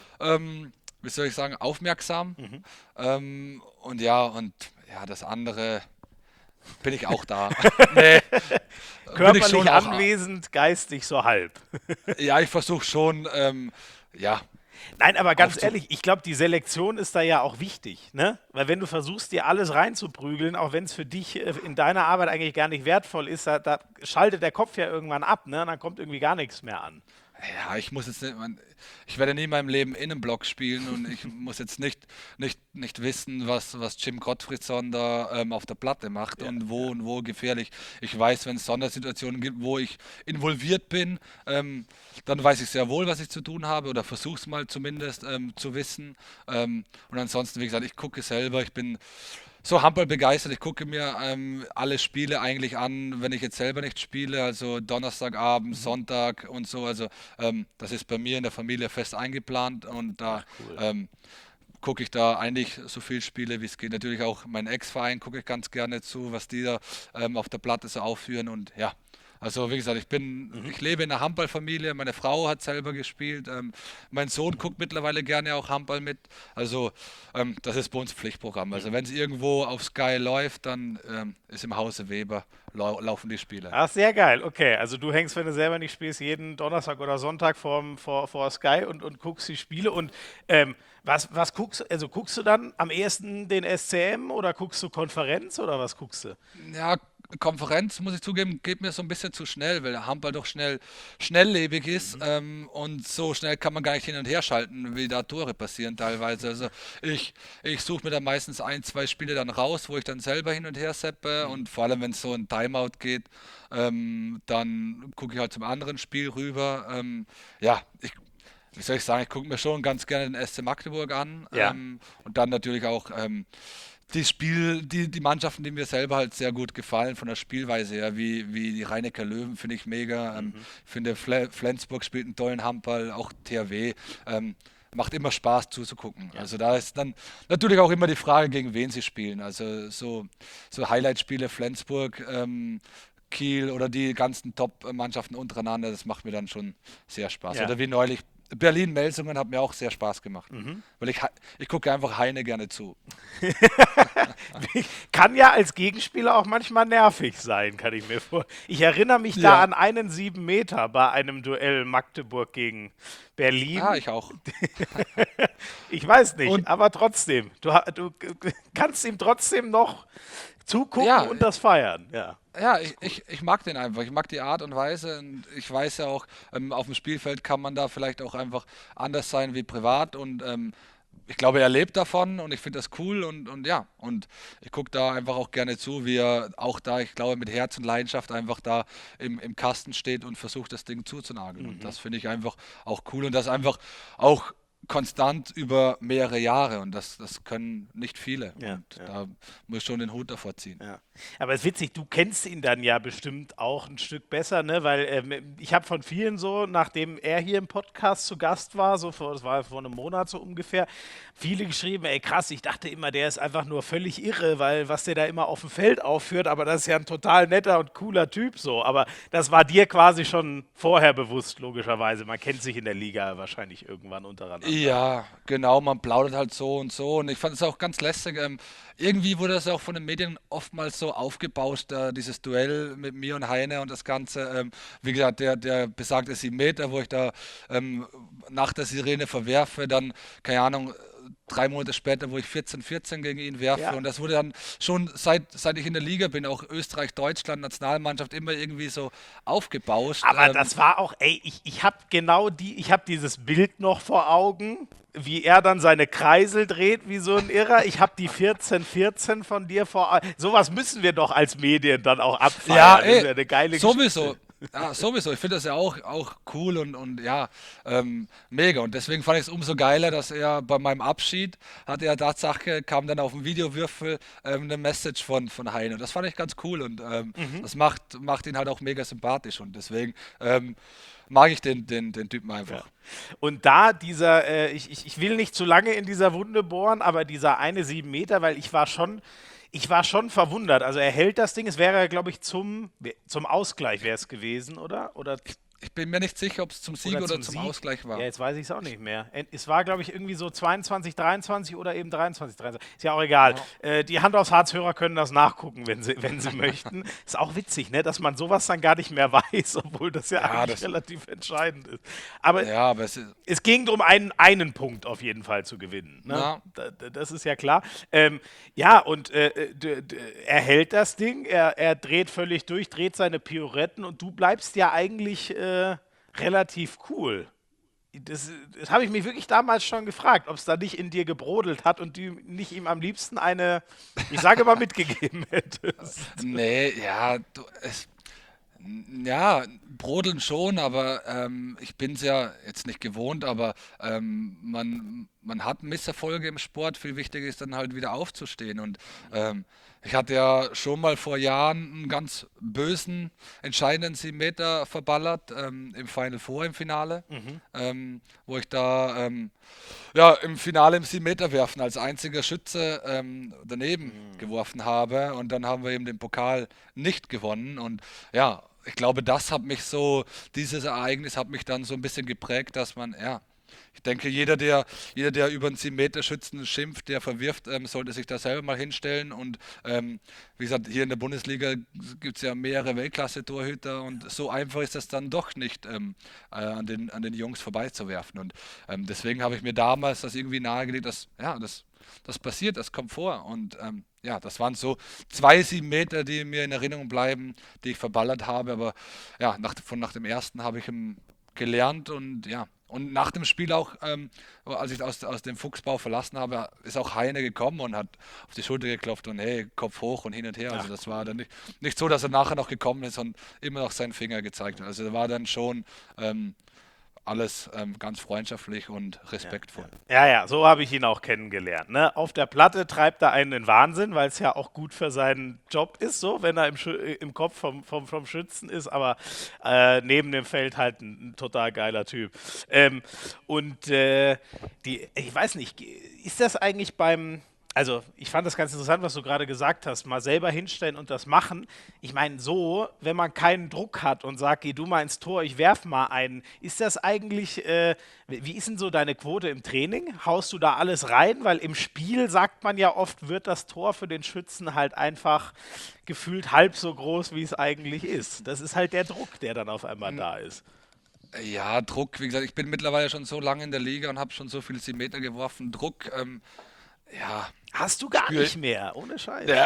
wie soll ich sagen, aufmerksam. Mhm. Und ja, das andere bin ich auch da. Nee, bin ich schon Körperlich auch. anwesend, geistig so halb. Ja, ich versuche schon, ja, Nein, aber ganz aufzu. ehrlich, ich glaube, die Selektion ist da ja auch wichtig, ne? Weil wenn du versuchst, dir alles reinzuprügeln, auch wenn es für dich in deiner Arbeit eigentlich gar nicht wertvoll ist, da schaltet der Kopf ja irgendwann ab, ne? Und dann kommt irgendwie gar nichts mehr an. Ja, ich muss jetzt nicht, ich werde nie in meinem Leben Innenblock spielen und ich muss jetzt nicht wissen, was Jim Gottfriedson da auf der Platte macht Ja, und wo gefährlich. Ich weiß, wenn es Sondersituationen gibt, wo ich involviert bin, dann weiß ich sehr wohl, was ich zu tun habe oder versuche es mal zumindest zu wissen. Und ansonsten, wie gesagt, ich gucke selber, ich bin so Handball begeistert. Ich gucke mir alle Spiele eigentlich an, wenn ich jetzt selber nicht spiele, also Donnerstagabend, mhm. Sonntag und so. Also das ist bei mir in der Familie fest eingeplant und da Ach, cool. ähm, gucke ich da eigentlich so viel Spiele, wie es geht. Natürlich auch meinen Ex-Verein gucke ich ganz gerne zu, was die da auf der Platte so aufführen und ja. Also wie gesagt, Mhm. ich lebe in einer Handballfamilie, meine Frau hat selber gespielt, mein Sohn guckt mittlerweile gerne auch Handball mit. Also das ist bei uns Pflichtprogramm. Also Mhm. wenn es irgendwo auf Sky läuft, dann ist im Hause Weber laufen die Spiele. Ach, sehr geil. Okay, also du hängst, wenn du selber nicht spielst, jeden Donnerstag oder Sonntag vor Sky und guckst die Spiele. Und was guckst du? Also guckst du dann am ehesten den SCM oder guckst du Konferenz oder was guckst du? Ja, Konferenz, muss ich zugeben, geht mir so ein bisschen zu schnell, weil der Handball doch schnelllebig ist Mhm. und so schnell kann man gar nicht hin und her schalten, wie da Tore passieren teilweise. Also ich, ich suche mir dann meistens ein, zwei Spiele dann raus, wo ich dann selber hin und her seppe Mhm. und vor allem, wenn es so ein Timeout geht, dann gucke ich halt zum anderen Spiel rüber. Ja, wie soll ich sagen, ich gucke mir schon ganz gerne den SC Magdeburg an Ja. und dann natürlich auch die Mannschaften, die mir selber halt sehr gut gefallen von der Spielweise her, wie die Rhein-Neckar Löwen finde ich mega. Mhm. Ich finde Flensburg spielt einen tollen Handball, auch THW. Macht immer Spaß zuzugucken. Ja. Also da ist dann natürlich auch immer die Frage, gegen wen sie spielen. Also so Highlight-Spiele Flensburg, Kiel oder die ganzen Top-Mannschaften untereinander, das macht mir dann schon sehr Spaß. Ja. Oder wie neulich Berlin-Melsungen hat mir auch sehr Spaß gemacht. Mhm. Weil ich gucke einfach Heine gerne zu. Kann ja als Gegenspieler auch manchmal nervig sein, kann ich mir vor. Ich erinnere mich da Ja, an einen 7 Meter bei einem Duell Magdeburg gegen Berlin. ich auch. Ich weiß nicht, Und aber trotzdem, du kannst ihm trotzdem noch zugucken ja, und das feiern. Ja, ja, ist cool. ich mag den einfach. Ich mag die Art und Weise und ich weiß ja auch, auf dem Spielfeld kann man da vielleicht auch einfach anders sein wie privat und ich glaube, er lebt davon und ich finde das cool und ja, und ich gucke da einfach auch gerne zu, wie er auch da, ich glaube, mit Herz und Leidenschaft einfach da im Kasten steht und versucht, das Ding zuzunageln. Und Mhm. das finde ich einfach auch cool und das einfach auch konstant über mehrere Jahre und das können nicht viele Ja, und ja. da muss ich schon den Hut davor ziehen. Ja. Aber es ist witzig, du kennst ihn dann ja bestimmt auch ein Stück besser, ne? Weil ich habe von vielen so, nachdem er hier im Podcast zu Gast war, das war vor einem Monat so ungefähr, viele geschrieben, ey krass, ich dachte immer, der ist einfach nur völlig irre, weil was der da immer auf dem Feld aufführt, aber das ist ja ein total netter und cooler Typ so. Aber das war dir quasi schon vorher bewusst, logischerweise. Man kennt sich in der Liga wahrscheinlich irgendwann untereinander. Ja, genau, man plaudert halt so und so und ich fand es auch ganz lässig. Irgendwie wurde das auch von den Medien oftmals so aufgebauscht, dieses Duell mit mir und Heine und das Ganze. Wie gesagt, der besagte 7 Meter, wo ich da nach der Sirene verwerfe, dann, keine Ahnung, 3 Monate später, wo ich 14-14 gegen ihn werfe Ja, und das wurde dann schon seit ich in der Liga bin, auch Österreich, Deutschland, Nationalmannschaft immer irgendwie so aufgebauscht. aber das war auch, ey, ich habe genau ich habe dieses Bild noch vor Augen, wie er dann seine Kreisel dreht, wie so ein Irrer. Ich habe die 14-14 von dir vor Augen. Sowas müssen wir doch als Medien dann auch Ja, abfeiern. Das ist ey, ja eine geile Geschichte. sowieso. Ja, sowieso. Ich finde das ja auch cool und ja, mega. Und deswegen fand ich es umso geiler, dass er bei meinem Abschied hatte er Tatsache, kam dann auf dem Videowürfel eine Message von Heine. Und das fand ich ganz cool und Mhm. das macht ihn halt auch mega sympathisch. Und deswegen mag ich den Typen Ja. einfach. Und da ich will nicht zu lange in dieser Wunde bohren, aber dieser eine 7 Meter, weil ich war schon verwundert. Also er hält das Ding, es wäre, glaube ich, zum Ausgleich wäre es gewesen, oder? Ich bin mir nicht sicher, ob es zum Sieg Oder oder zum zum Sieg? Ausgleich Ja, war. jetzt weiß ich es auch nicht mehr. Es war, glaube ich, irgendwie so 22, 23 oder eben 23, 23. Ist ja auch egal. Ja. Die Hand aufs Harz-Hörer können das nachgucken, wenn sie möchten. Ist auch witzig, ne, dass man sowas dann gar nicht mehr weiß, obwohl das ja Ja, eigentlich relativ entscheidend ist. Aber ja, aber es ist, es ging darum, einen Punkt auf jeden Fall zu gewinnen. Ne? na, Das ist ja klar. Ja, und er hält das Ding, er dreht völlig durch, dreht seine Pirouetten und du bleibst ja eigentlich relativ cool. Das habe ich mich wirklich damals schon gefragt, ob es da nicht in dir gebrodelt hat und du nicht ihm am liebsten eine, ich sage mal, mitgegeben hättest. Nee, ja, ja, brodeln schon, aber ich bin es ja jetzt nicht gewohnt, aber man hat Misserfolge im Sport. Viel wichtiger ist dann halt wieder aufzustehen. Und ich hatte ja schon mal vor Jahren einen ganz bösen, entscheidenden 7 Meter verballert im Final Four im Finale, wo ich da ja, im Finale im 7 Meter werfen als einziger Schütze daneben geworfen habe. Und dann haben wir eben den Pokal nicht gewonnen. Und ja, ich glaube, dieses Ereignis hat mich dann so ein bisschen geprägt, dass man, ja, ich denke, jeder, der über einen 7 Meter Schützen schimpft, der verwirft, sollte sich da selber mal hinstellen. Und wie gesagt, hier in der Bundesliga gibt es ja mehrere Weltklasse-Torhüter und so einfach ist das dann doch nicht, an den Jungs vorbeizuwerfen. Und deswegen habe ich mir damals das irgendwie nahegelegt, dass, ja, das passiert, das kommt vor. Und ja, das waren so 2 7 Meter, die mir in Erinnerung bleiben, die ich verballert habe. Aber ja, nach dem ersten habe ich gelernt und ja. Und nach dem Spiel auch, als ich aus dem Fuchsbau verlassen habe, ist auch Heine gekommen und hat auf die Schulter geklopft und hey, Kopf hoch und hin und her. Also Ach, das war cool. dann nicht so, dass er nachher noch gekommen ist und immer noch seinen Finger gezeigt hat. Also da war dann schon alles ganz freundschaftlich und Ja, respektvoll. ja. Ja, ja, so habe ich ihn auch kennengelernt. Ne? Auf der Platte treibt er einen in Wahnsinn, weil es ja auch gut für seinen Job ist, so, wenn er im Kopf vom Schützen ist, aber neben dem Feld halt ein total geiler Typ. Ähm, und ich weiß nicht, ist das eigentlich also ich fand das ganz interessant, was du gerade gesagt hast, mal selber hinstellen und das machen. Ich meine, so, wenn man keinen Druck hat und sagt, geh du mal ins Tor, ich werf mal einen, ist das eigentlich, wie ist denn so deine Quote im Training? Haust du da alles rein? Weil im Spiel sagt man ja oft, wird das Tor für den Schützen halt einfach gefühlt halb so groß, wie es eigentlich ist. Das ist halt der Druck, der dann auf einmal da ist. Ja, Druck, wie gesagt, ich bin mittlerweile schon so lange in der Liga und habe schon so viele 7 Meter geworfen. Druck, ja, Hast du gar spüre nicht mehr, ohne Scheiß. ja,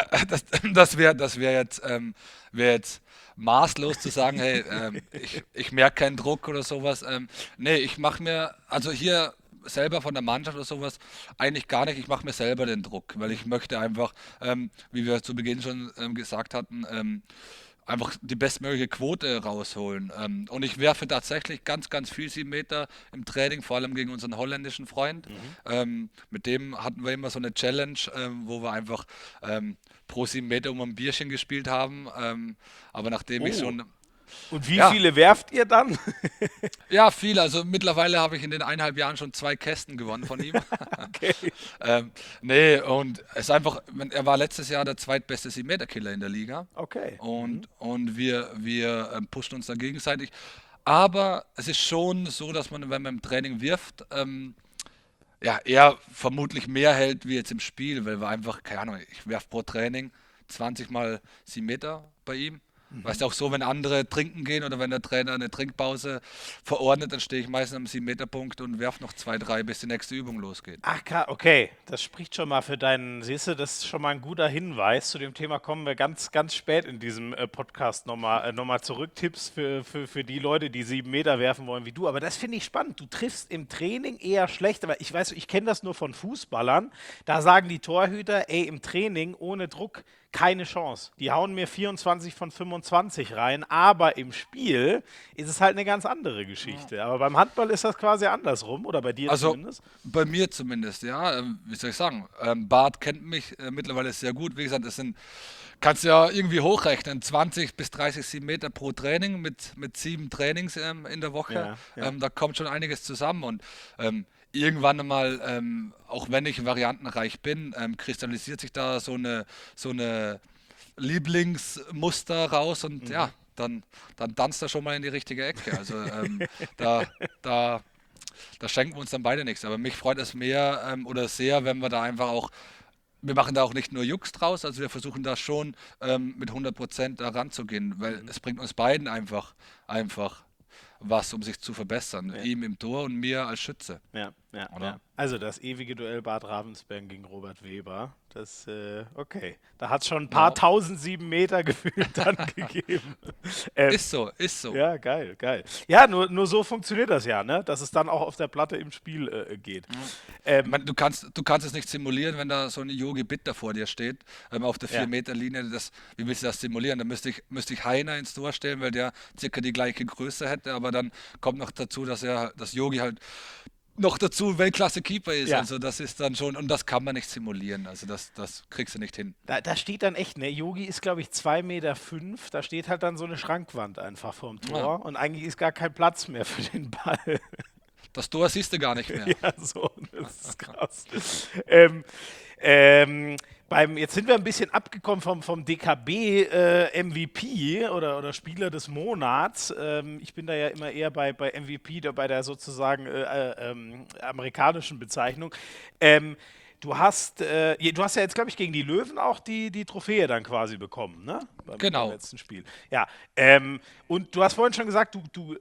das wär jetzt maßlos zu sagen, hey, ich merke keinen Druck oder sowas. Nee, ich mache mir, also hier selber von der Mannschaft oder sowas, eigentlich gar nicht. Ich mache mir selber den Druck, weil ich möchte einfach, wie wir zu Beginn schon gesagt hatten, einfach die bestmögliche Quote rausholen. Und ich werfe tatsächlich ganz, ganz viel 7 Meter im Training, vor allem gegen unseren holländischen Freund. Mhm. Mit dem hatten wir immer so eine Challenge, wo wir einfach pro 7 Meter um ein Bierchen gespielt haben. Aber nachdem ich Oh, schon, und wie ja, viele werft ihr dann? ja, viel. Also mittlerweile habe ich in den 1,5 Jahren schon 2 Kästen gewonnen von ihm. Okay. Nee, und es ist einfach, er war letztes Jahr der zweitbeste 7 Meter Killer in der Liga. Okay. Mhm. Und wir pushen uns da gegenseitig. Aber es ist schon so, dass man, wenn man im Training wirft, ja, er vermutlich mehr hält wie jetzt im Spiel, weil wir einfach, keine Ahnung, ich werfe pro Training 20 mal 7 Meter bei ihm. Weißt du, auch so, wenn andere trinken gehen oder wenn der Trainer eine Trinkpause verordnet, dann stehe ich meistens am 7 Meter Punkt und werfe noch 2, 3, bis die nächste Übung losgeht. Ach, okay. Das spricht schon mal für deinen, siehst du, das ist schon mal ein guter Hinweis. Zu dem Thema kommen wir ganz, ganz spät in diesem Podcast noch mal zurück. Tipps für die Leute, die 7 Meter werfen wollen wie du. Aber das finde ich spannend. Du triffst im Training eher schlecht. Aber ich weiß, ich kenne das nur von Fußballern. Da sagen die Torhüter, ey, im Training ohne Druck keine Chance. Die hauen mir 24 von 25 rein, aber im Spiel ist es halt eine ganz andere Geschichte. Aber beim Handball ist das quasi andersrum, oder bei dir Also zumindest. bei mir zumindest, ja. Wie soll ich sagen? Bart kennt mich mittlerweile sehr gut. Wie gesagt, kannst du ja irgendwie hochrechnen, 20 bis 30 7 Meter pro Training mit 7 Trainings in der Woche. Ja, ja. Da kommt schon einiges zusammen und irgendwann einmal, auch wenn ich variantenreich bin, kristallisiert sich da so eine Lieblingsmuster raus und Mhm. ja, dann tanzt er schon mal in die richtige Ecke. Also da, da da schenken wir uns dann beide nichts. Aber mich freut es mehr oder sehr, wenn wir da einfach auch, wir machen da auch nicht nur Jux draus, also wir versuchen da schon mit 100% da ranzugehen, weil Mhm. es bringt uns beiden einfach was, um sich zu verbessern. Ja. Ihm im Tor und mir als Schütze. Ja. Ja, oder? ja. Also das ewige Duell Bad Ravensberg gegen Robert Weber. Okay. Da hat es schon ein paar Ja, 1007 Meter gefühlt dann gegeben. Ähm, ist so, ist so. ja, geil, geil. Ja, nur so funktioniert das ja, ne? Dass es dann auch auf der Platte im Spiel geht. Ja. Ich Ähm, meine, du kannst es nicht simulieren, wenn da so ein Yogi Bitter vor dir steht, auf der vier ja. Meter linie Wie willst du das simulieren? Da müsste ich Heiner ins Tor stellen, weil der circa die gleiche Größe hätte, aber dann kommt noch dazu, dass Yogi halt noch dazu Weltklasse-Keeper ist. Ja, Also das ist dann schon, und das kann man nicht simulieren. Also das kriegst du nicht hin. da steht dann echt, ne? Yogi ist, glaube ich, 2,5 Meter. Da steht halt dann so eine Schrankwand einfach vorm Ja, Tor und eigentlich ist gar kein Platz mehr für den Ball. das Tor siehst du gar nicht mehr. Ja, so, das ist krass. Ähm, ähm, jetzt sind wir ein bisschen abgekommen vom DKB MVP oder Spieler des Monats. Ich bin da ja immer eher bei MVP, da bei der sozusagen amerikanischen Bezeichnung. Ähm, du hast ja jetzt, glaube ich, gegen die Löwen auch die Trophäe dann quasi bekommen, ne? Beim Genau. letzten Spiel. Ja, und du hast vorhin schon gesagt,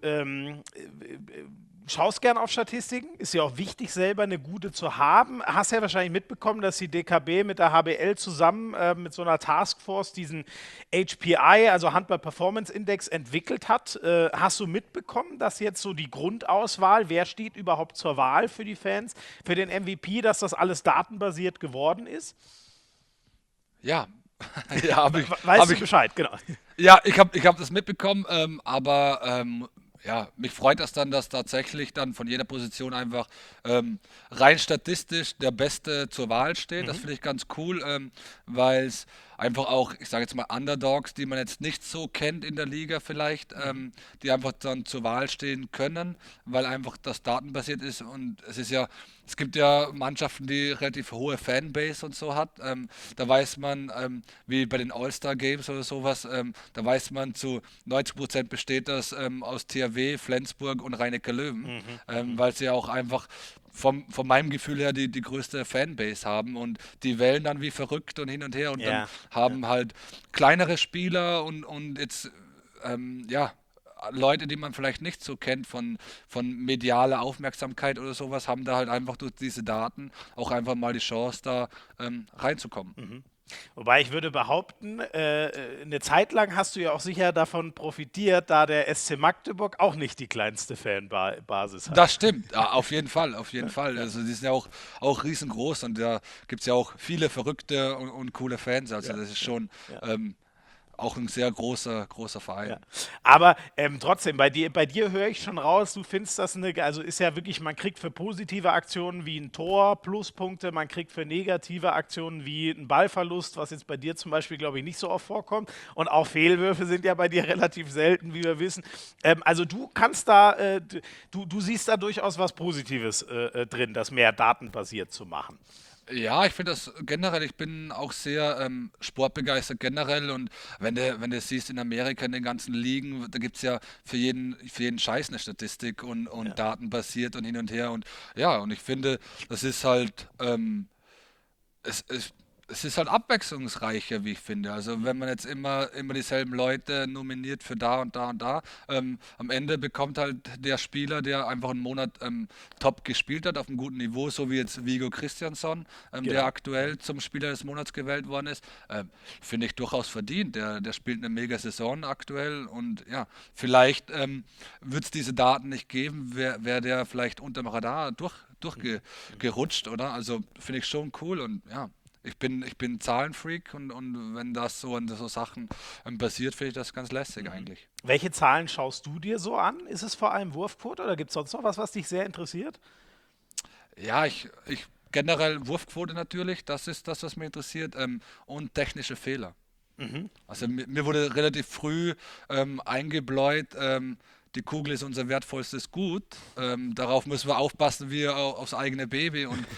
schaust gern auf Statistiken, ist ja auch wichtig, selber eine gute zu haben. Hast ja wahrscheinlich mitbekommen, dass die DKB mit der HBL zusammen mit so einer Taskforce diesen HPI, also Handball Performance Index, entwickelt hat. Hast du mitbekommen, dass jetzt so die Grundauswahl, wer steht überhaupt zur Wahl für die Fans, für den MVP, dass das alles datenbasiert geworden ist? Ja, ja, Weißt hab du ich, Bescheid, genau. ja, ich hab das mitbekommen, aber ja, mich freut das dann, dass tatsächlich dann von jeder Position einfach rein statistisch der Beste zur Wahl steht. Das Mhm. finde ich ganz cool, weil es einfach auch, ich sage jetzt mal Underdogs, die man jetzt nicht so kennt in der Liga vielleicht, Mhm. die einfach dann zur Wahl stehen können, weil einfach das datenbasiert ist und es gibt ja Mannschaften, die relativ hohe Fanbase und so hat. Da weiß man, wie bei den All-Star Games oder sowas, da weiß man zu 90% besteht das aus THW, Flensburg und Rhein-Neckar-Löwen, Mhm. Mhm. weil sie ja auch einfach von meinem Gefühl her die größte Fanbase haben und die wählen dann wie verrückt und hin und her und dann Ja, ja. haben halt kleinere Spieler und jetzt, ja, Leute, die man vielleicht nicht so kennt von medialer Aufmerksamkeit oder sowas, haben da halt einfach durch diese Daten auch einfach mal die Chance, da reinzukommen. Mhm. Wobei ich würde behaupten, eine Zeit lang hast du ja auch sicher davon profitiert, da der SC Magdeburg auch nicht die kleinste Fanbasis hat. Das stimmt, ja, auf jeden Fall, auf jeden Ja, Fall. ja, Also die sind ja auch riesengroß und da gibt es ja auch viele verrückte und coole Fans. Also ja, das ist ja, schon ja. ähm, auch ein sehr großer Ja. Verein. Aber trotzdem, bei dir höre ich schon raus, du findest das also ist ja wirklich, man kriegt für positive Aktionen wie ein Tor Pluspunkte, man kriegt für negative Aktionen wie ein Ballverlust, was jetzt bei dir zum Beispiel, glaube ich, nicht so oft vorkommt. Und auch Fehlwürfe sind ja bei dir relativ selten, wie wir wissen. Also du kannst du siehst da durchaus was Positives drin, das mehr datenbasiert zu machen. Ja, ich finde das generell, ich bin auch sehr sportbegeistert generell und wenn du siehst in Amerika in den ganzen Ligen, da gibt es ja für jeden Scheiß eine Statistik und Ja. datenbasiert und hin und her und ja, und ich finde, das ist halt es, es, es ist halt abwechslungsreicher, wie ich finde. Also wenn man jetzt immer dieselben Leute nominiert für da und da und da, am Ende bekommt halt der Spieler, der einfach einen Monat top gespielt hat, auf einem guten Niveau, so wie jetzt Vigo Christiansson, der Genau. aktuell zum Spieler des Monats gewählt worden ist, finde ich durchaus verdient. Der spielt eine mega Saison aktuell und ja, vielleicht wird es diese Daten nicht geben, wär der vielleicht unterm Radar durchgerutscht, oder? Also finde ich schon cool und ja, ich bin Zahlenfreak und wenn das so an so Sachen passiert, finde ich das ganz lässig Mhm. eigentlich. Welche Zahlen schaust du dir so an? Ist es vor allem Wurfquote oder gibt es sonst noch was, was dich sehr interessiert? Ja, ich generell Wurfquote natürlich, das ist das, was mich interessiert, und technische Fehler. Mhm. Also mir wurde relativ früh eingebläut, die Kugel ist unser wertvollstes Gut. Darauf müssen wir aufpassen wie aufs eigene Baby. Und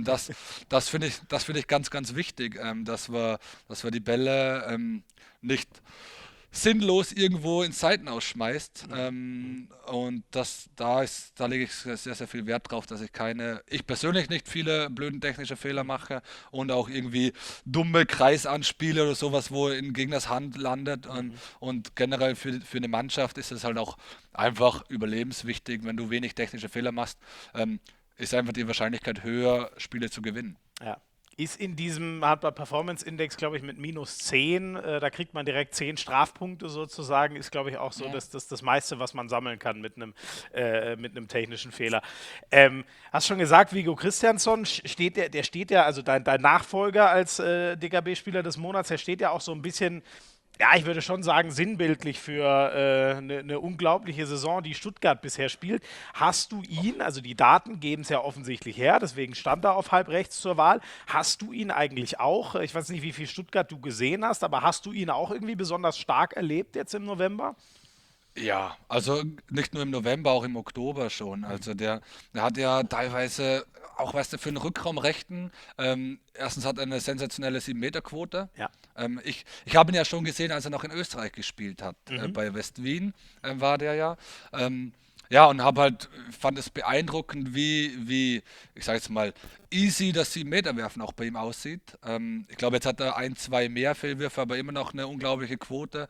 das finde ich ganz wichtig, dass wir die Bälle nicht sinnlos irgendwo in Seiten ausschmeißt. Mhm. Mhm. Und da lege ich sehr viel Wert drauf, dass ich persönlich nicht viele blöden technische Fehler Mhm. mache und auch irgendwie dumme Kreisanspiele oder sowas, wo in Gegners Hand landet. Mhm. Und generell für eine Mannschaft ist es halt auch einfach überlebenswichtig, wenn du wenig technische Fehler machst. Ähm, ist einfach die Wahrscheinlichkeit höher, Spiele zu gewinnen. Ja. Ist in diesem Hardware Performance Index, glaube ich, mit -10, da kriegt man direkt 10 Strafpunkte sozusagen, ist, glaube ich, auch so Ja. das meiste, was man sammeln kann mit einem technischen Fehler. Hast schon gesagt, Viggo Christiansson der steht ja, also dein Nachfolger als DKB-Spieler des Monats, der steht ja auch so ein bisschen, ja, ich würde schon sagen, sinnbildlich für eine unglaubliche Saison, die Stuttgart bisher spielt. Hast du ihn, also die Daten geben es ja offensichtlich her, deswegen stand er auf halb rechts zur Wahl. Hast du ihn eigentlich auch, ich weiß nicht, wie viel Stuttgart du gesehen hast, aber hast du ihn auch irgendwie besonders stark erlebt jetzt im November? Ja, also nicht nur im November, auch im Oktober schon. Also der hat ja teilweise, auch weißt du, für einen Rückraumrechten, erstens hat er eine sensationelle 7-Meter-Quote. Ja. Ich habe ihn ja schon gesehen, als er noch in Österreich gespielt hat. Mhm. Bei West Wien war der ja. Ja, und fand es beeindruckend, ich sage jetzt mal, easy das 7-Meter-Werfen auch bei ihm aussieht. Ich glaube, jetzt hat er ein, zwei mehr Fehlwürfe, aber immer noch eine unglaubliche Quote.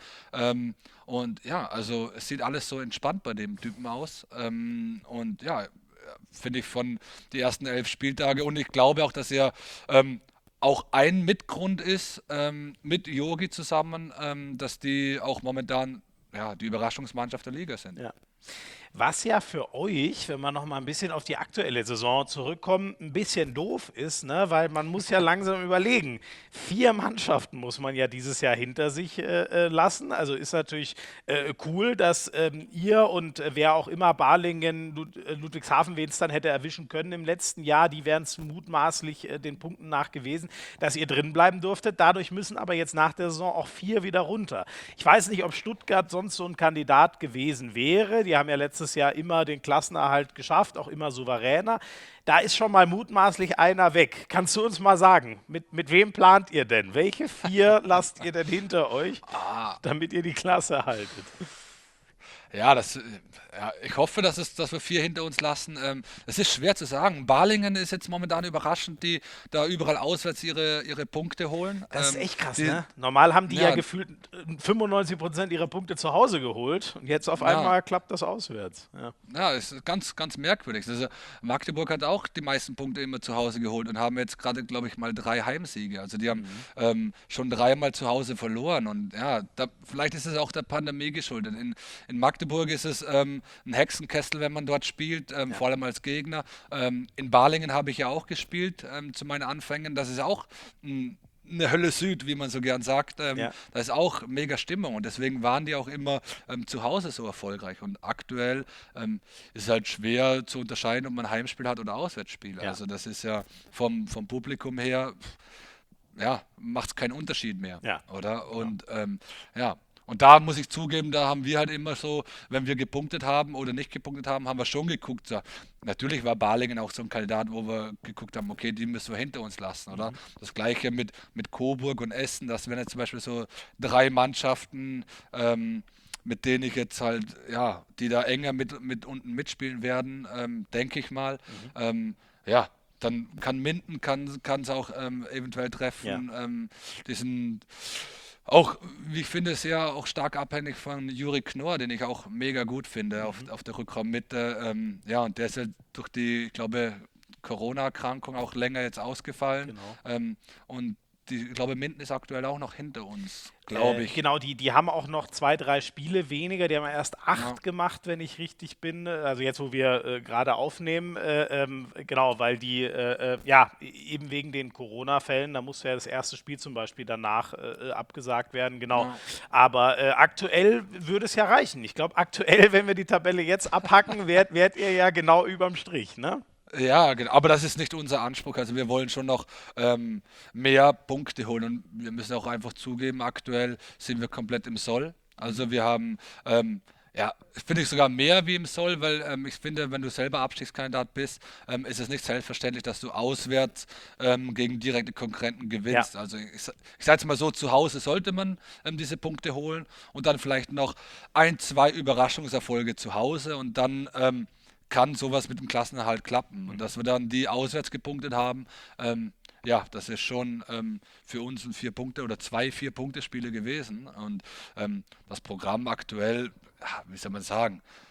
Und ja, also es sieht alles so entspannt bei dem Typen aus. Und ja, finde ich von die ersten 11 Spieltage. Und ich glaube auch, dass er auch ein Mitgrund ist mit Yogi zusammen, dass die auch momentan ja, die Überraschungsmannschaft der Liga sind. Ja. Was ja für euch, wenn wir noch mal ein bisschen auf die aktuelle Saison zurückkommen, ein bisschen doof ist, ne? Weil man muss ja langsam überlegen. 4 Mannschaften muss man ja dieses Jahr hinter sich lassen. Also ist natürlich cool, dass ihr und wer auch immer Balingen, Ludwigshafen, wen es dann hätte erwischen können im letzten Jahr, die wären es mutmaßlich den Punkten nach gewesen, dass ihr drin bleiben durftet. Dadurch müssen aber jetzt nach der Saison auch 4 wieder runter. Ich weiß nicht, ob Stuttgart sonst so ein Kandidat gewesen wäre. Die haben ja letztes Jahr immer den Klassenerhalt geschafft, auch immer souveräner. Da ist schon mal mutmaßlich einer weg. Kannst du uns mal sagen, mit wem plant ihr denn? Welche 4 lasst ihr denn hinter euch, Ah, damit ihr die Klasse haltet? ja, ja, ich hoffe, dass wir 4 hinter uns lassen. Es ist schwer zu sagen. Balingen ist jetzt momentan überraschend, die da überall auswärts ihre Punkte holen. Das ist echt krass, Die, ne? Normal haben die ja ja, gefühlt 95% ihrer Punkte zu Hause geholt und jetzt auf ja, einmal klappt das auswärts. Ja. Ja, es ist ganz, ganz merkwürdig. Also Magdeburg hat auch die meisten Punkte immer zu Hause geholt und haben jetzt gerade, glaube ich, mal 3 Heimsiege. Also die haben Mhm. schon 3-mal zu Hause verloren. Und ja, vielleicht ist es auch der Pandemie geschuldet. In Magdeburg ist es ein Hexenkessel, wenn man dort spielt, Ja. vor allem als Gegner. In Balingen habe ich ja auch gespielt zu meinen Anfängen. Das ist auch eine Hölle Süd, wie man so gern sagt. Ja. Da ist auch mega Stimmung und deswegen waren die auch immer zu Hause so erfolgreich. Und aktuell ist es halt schwer zu unterscheiden, ob man ein Heimspiel hat oder Auswärtsspiel. Ja. Also das ist ja vom Publikum her, ja, macht es keinen Unterschied mehr, Ja. oder? Genau. Und ja. Und da muss ich zugeben, da haben wir halt immer so, wenn wir gepunktet haben oder nicht gepunktet haben, haben wir schon geguckt. So. Natürlich war Balingen auch so ein Kandidat, wo wir geguckt haben, okay, die müssen wir hinter uns lassen, oder? Mhm. Das gleiche mit Coburg und Essen, das wären jetzt zum Beispiel so 3 Mannschaften, mit denen ich jetzt halt, ja, die da enger mit unten mitspielen werden, denke ich mal. Mhm. Ja, dann kann Minden kann es auch eventuell Ja. treffen. Die sind auch, wie ich finde, sehr auch stark abhängig von Juri Knorr, den ich auch mega gut finde Mhm. auf der Rückraummitte. Ja, und der ist ja durch die, ich glaube, Corona-Erkrankung auch länger jetzt ausgefallen. Genau. Und ich glaube, Minden ist aktuell auch noch hinter uns, glaube ich. Genau, die haben auch noch 2, 3 Spiele weniger. Die haben ja erst Ja, 8 gemacht, wenn ich richtig bin. Also jetzt, wo wir gerade aufnehmen. Genau, weil die, ja, eben wegen den Corona-Fällen, da musste ja das erste Spiel zum Beispiel danach abgesagt werden. Genau. ja. Aber aktuell würde es ja reichen. Ich glaube, aktuell, wenn wir die Tabelle jetzt abhacken, wärt ihr ja genau überm Strich, ne? Ja, genau. Aber das ist nicht unser Anspruch. Also wir wollen schon noch mehr Punkte holen und wir müssen auch einfach zugeben, aktuell sind wir komplett im Soll. Mhm. Also wir haben, ja, finde ich sogar mehr wie im Soll, weil ich finde, wenn du selber Abstiegskandidat bist, ist es nicht selbstverständlich, dass du auswärts gegen direkte Konkurrenten Ja. gewinnst. Also ich sage jetzt mal so, zu Hause sollte man diese Punkte holen und dann vielleicht noch ein, zwei Überraschungserfolge zu Hause und dann kann sowas mit dem Klassenerhalt klappen. Und Mhm. dass wir dann die auswärts gepunktet haben, ja, das ist schon für uns ein 4 Punkte oder 2 4-Punkte-Spiele gewesen. Und das Programm aktuell, ja, wie soll man sagen,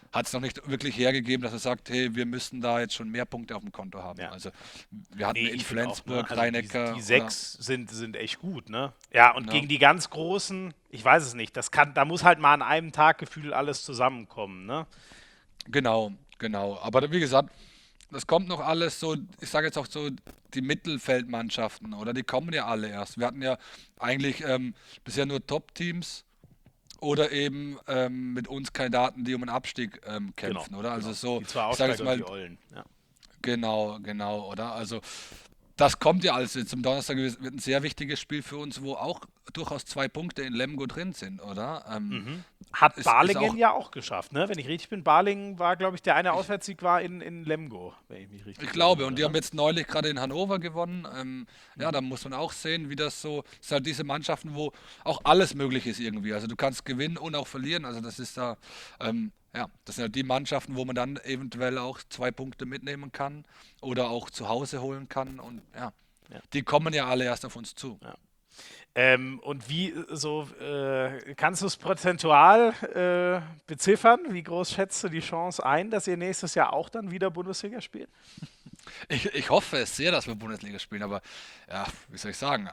hat es noch nicht wirklich hergegeben, dass er sagt, hey, wir müssen da jetzt schon mehr Punkte auf dem Konto haben. Ja. Also wir hatten Nee, in ich finde auch, ne? Flensburg, Also die Rhein-Neckar oder sechs sind echt gut, ne? Ja, und ja, gegen die ganz Großen, ich weiß es nicht, da muss halt mal an einem Tag gefühlt alles zusammenkommen, ne? genau, genau. Aber wie gesagt, das kommt noch alles so, ich sage jetzt auch so, die Mittelfeldmannschaften, oder die kommen ja alle erst. Wir hatten ja eigentlich bisher nur Top-Teams oder eben mit uns Kandidaten, die um den Abstieg Genau, kämpfen, oder? Also genau. so, Die zwei ich sage jetzt Aufsteiger und mal, die Ollen, ja. genau, genau, oder? Also das kommt ja alles jetzt. Am Donnerstag wird ein sehr wichtiges Spiel für uns, wo auch durchaus 2 Punkte in Lemgo drin sind, oder? Mhm. Hat Ist Balingen auch, ja auch geschafft, ne? Wenn ich richtig bin, Balingen war, glaube ich, der eine Auswärtssieg war in Lemgo, wenn ich mich ich richtig glaube, und erinnere, die haben ne? jetzt neulich gerade in Hannover gewonnen. Ja, Mhm. da muss man auch sehen, wie das so, es sind halt diese Mannschaften, wo auch alles möglich ist irgendwie. Also du kannst gewinnen und auch verlieren. Also das ist da, ja, das sind halt die Mannschaften, wo man dann eventuell auch 2 Punkte mitnehmen kann oder auch zu Hause holen kann. Und ja, Ja, die kommen ja alle erst auf uns zu. ja. Und wie so, kannst du es prozentual beziffern? Wie groß schätzt du die Chance ein, dass ihr nächstes Jahr auch dann wieder Bundesliga spielt? Ich hoffe es sehr, dass wir Bundesliga spielen, aber ja, wie soll ich sagen,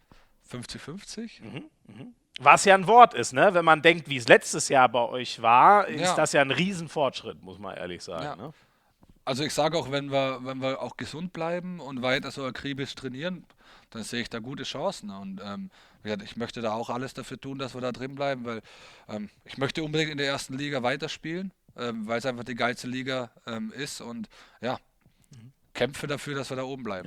50-50? Was ja ein Wort ist, ne? Wenn man denkt, wie es letztes Jahr bei euch war, ist Ja, das ja ein Riesenfortschritt, muss man ehrlich sagen, ja. ne? Also ich sage auch, wenn wir auch gesund bleiben und weiter so akribisch trainieren, dann sehe ich da gute Chancen. Und wie gesagt, ich möchte da auch alles dafür tun, dass wir da drin bleiben, weil ich möchte unbedingt in der ersten Liga weiterspielen, weil es einfach die geilste Liga ist und ja, kämpfe dafür, dass wir da oben Ja. bleiben.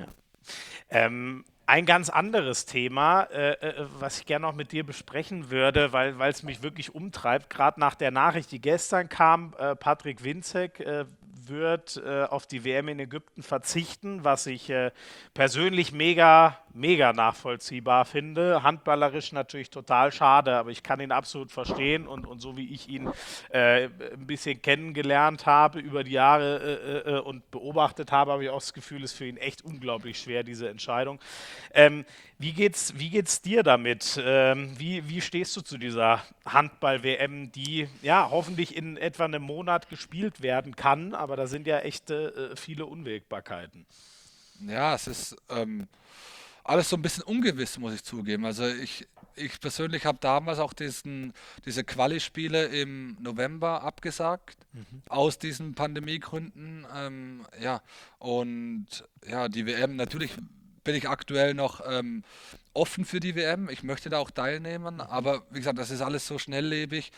Ein ganz anderes Thema, was ich gerne noch mit dir besprechen würde, weil es mich wirklich umtreibt, gerade nach der Nachricht, die gestern kam, Patrick Winzek wird auf die WM in Ägypten verzichten, was ich persönlich mega nachvollziehbar finde. Handballerisch natürlich total schade, aber ich kann ihn absolut verstehen und so wie ich ihn ein bisschen kennengelernt habe über die Jahre und beobachtet habe, habe ich auch das Gefühl, es ist für ihn echt unglaublich schwer, diese Entscheidung. Wie geht's dir damit? Wie stehst du zu dieser Handball-WM, die ja hoffentlich in etwa einem Monat gespielt werden kann, aber da sind ja echt viele Unwägbarkeiten. Ja, es ist alles so ein bisschen ungewiss, muss ich zugeben. Also ich persönlich habe damals auch diese Quali-Spiele im November abgesagt, aus diesen Pandemiegründen. Ja, und ja, die WM, natürlich bin ich aktuell noch offen für die WM. Ich möchte da auch teilnehmen, aber wie gesagt, das ist alles so schnelllebig.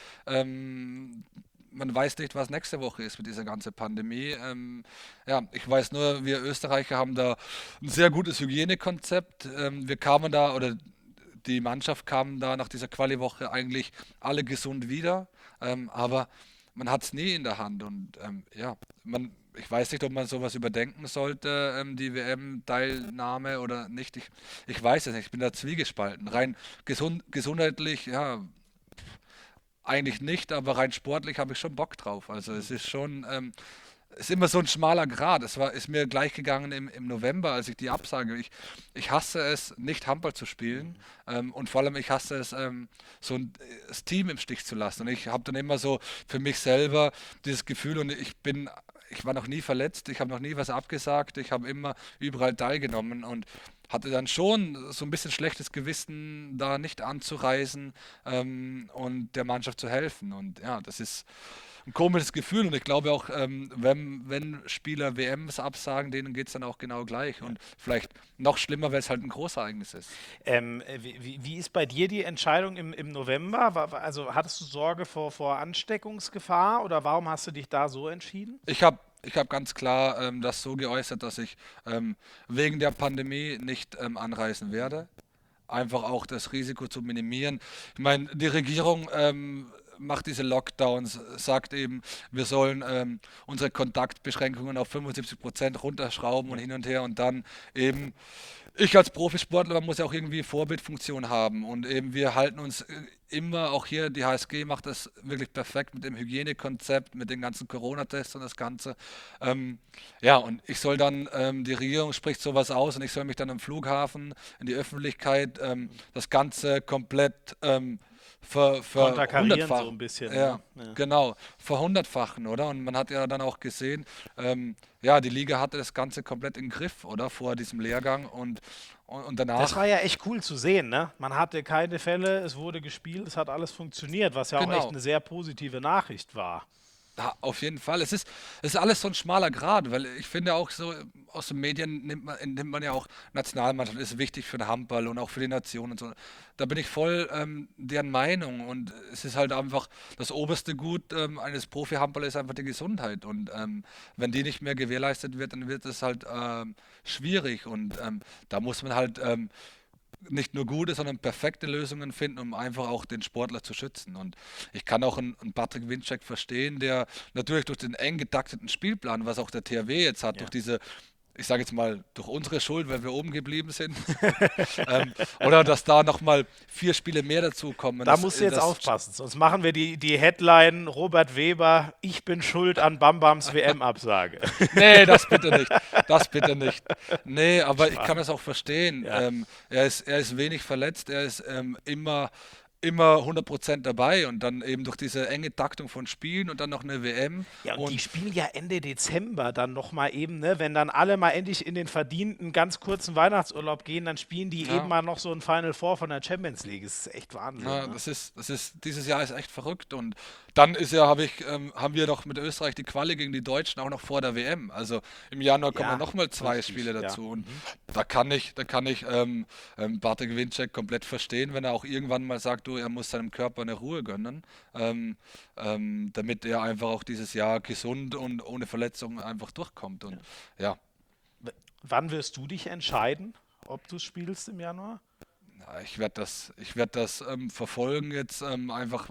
Man weiß nicht, was nächste Woche ist mit dieser ganzen Pandemie. Ja, ich weiß nur, wir Österreicher haben da ein sehr gutes Hygienekonzept. Wir kamen da, oder die Mannschaft kam da nach dieser Quali-Woche eigentlich alle gesund wieder. Aber man hat es nie in der Hand. Und ja, ich weiß nicht, ob man sowas überdenken sollte, die WM-Teilnahme oder nicht. Ich weiß es nicht, ich bin da zwiegespalten. Rein gesundheitlich, ja, eigentlich nicht, aber rein sportlich habe ich schon Bock drauf. Also es ist schon, es ist immer so ein schmaler Grat. Ist mir gleich gegangen im November, als ich die Absage. Ich hasse es, nicht Handball zu spielen. Und vor allem, ich hasse es, das Team im Stich zu lassen. Und ich habe dann immer so für mich selber dieses Gefühl, und ich war noch nie verletzt, ich habe noch nie was abgesagt, ich habe immer überall teilgenommen und hatte dann schon so ein bisschen schlechtes Gewissen, da nicht anzureisen und der Mannschaft zu helfen. Und ja, das ist ein komisches Gefühl und ich glaube auch, wenn Spieler WMs absagen, denen geht es dann auch genau gleich. Und vielleicht noch schlimmer, weil es halt ein Großereignis ist. Wie ist bei dir die Entscheidung im November? Also hattest du Sorge vor Ansteckungsgefahr oder warum hast du dich da so entschieden? Ich hab ganz klar das so geäußert, dass ich wegen der Pandemie nicht anreisen werde. Einfach auch das Risiko zu minimieren. Ich meine, die Regierung macht diese Lockdowns, sagt eben, wir sollen unsere Kontaktbeschränkungen auf 75% runterschrauben und Ja. hin und her und dann eben, ich als Profisportler, man muss ja auch irgendwie Vorbildfunktion haben und eben wir halten uns immer, auch hier, die HSG macht das wirklich perfekt mit dem Hygienekonzept, mit den ganzen Corona-Tests und das Ganze. Ähm, ja, und ich soll dann, die Regierung spricht sowas aus und ich soll mich dann am Flughafen in die Öffentlichkeit das Ganze komplett Konterkarieren so verhundertfachen. ein bisschen, ne? Ja, Ja. genau, verhundertfachen, oder? Und man hat ja dann auch gesehen, ja, die Liga hatte das Ganze komplett im Griff, oder? Vor diesem Lehrgang und Das war danach, ja echt cool zu sehen, ne? Man hatte keine Fälle, es wurde gespielt, es hat alles funktioniert, was ja auch echt genau. eine sehr positive Nachricht war. Ja, auf jeden Fall. Es ist alles so ein schmaler Grat, weil ich finde auch so, aus den Medien nimmt man ja auch Nationalmannschaft, ist wichtig für den Handball und auch für die Nation und so. Da bin ich voll deren Meinung und es ist halt einfach das oberste Gut eines Profi-Handballers ist einfach die Gesundheit und wenn die nicht mehr gewährleistet wird, dann wird es halt schwierig und da muss man halt nicht nur gute, sondern perfekte Lösungen finden, um einfach auch den Sportler zu schützen. Und ich kann auch einen Patrick Winczek verstehen, der natürlich durch den eng getakteten Spielplan, was auch der THW jetzt hat, durch Ja. diese, ich sage jetzt mal, durch unsere Schuld, weil wir oben geblieben sind, oder dass da nochmal 4 Spiele mehr dazukommen. Da musst du jetzt aufpassen, sonst machen wir die Headline Robert Weber, ich bin schuld an Bambams WM-Absage. Nee, das bitte nicht. Das bitte nicht. Nee, aber ich kann das auch verstehen. Ja. Er ist wenig verletzt, er ist immer 100% dabei und dann eben durch diese enge Taktung von Spielen und dann noch eine WM Ja, und die und spielen ja Ende Dezember dann nochmal eben, ne? Wenn dann alle mal endlich in den verdienten, ganz kurzen Weihnachtsurlaub gehen, dann spielen die eben ja, mal noch so ein Final Four von der Champions League. Das ist echt Wahnsinn, na, ne? dieses Jahr ist echt verrückt und dann ist ja, haben wir noch mit Österreich die Quali gegen die Deutschen auch noch vor der WM. Also im Januar kommen dann Ja, nochmal 2 Spiele richtig, ja. dazu und da kann ich Bartek Winczek komplett verstehen, wenn er auch irgendwann mal sagt, du, er muss seinem Körper eine Ruhe gönnen, ähm, damit er einfach auch dieses Jahr gesund und ohne Verletzungen einfach durchkommt und ja. Wann wirst du dich entscheiden, ob du spielst im Januar? Ja, ich werd das verfolgen jetzt einfach.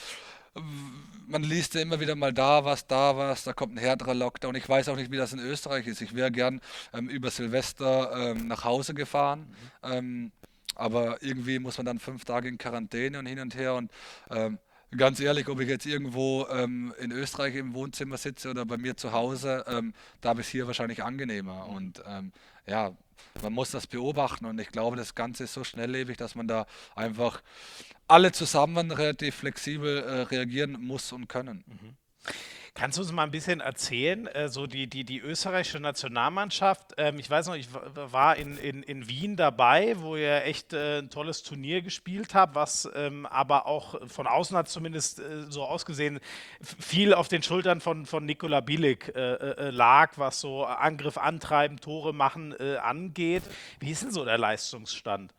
Man liest ja immer wieder mal da kommt ein härterer Lockdown. Ich weiß auch nicht, wie das in Österreich ist. Ich wäre gern über Silvester nach Hause gefahren, ähm, aber irgendwie muss man dann 5 Tage in Quarantäne und hin und her und ganz ehrlich, ob ich jetzt irgendwo in Österreich im Wohnzimmer sitze oder bei mir zu Hause, da habe ich es hier wahrscheinlich angenehmer und ja, man muss das beobachten und ich glaube, das Ganze ist so schnelllebig, dass man da einfach alle zusammen relativ flexibel reagieren muss und können. Kannst du uns mal ein bisschen erzählen, so die österreichische Nationalmannschaft? Ich weiß noch, ich war in Wien dabei, wo ihr echt ein tolles Turnier gespielt habt, was aber auch von außen hat zumindest so ausgesehen, viel auf den Schultern von Nikola Bilic lag, was so Angriff antreiben, Tore machen angeht. Wie ist denn so der Leistungsstand?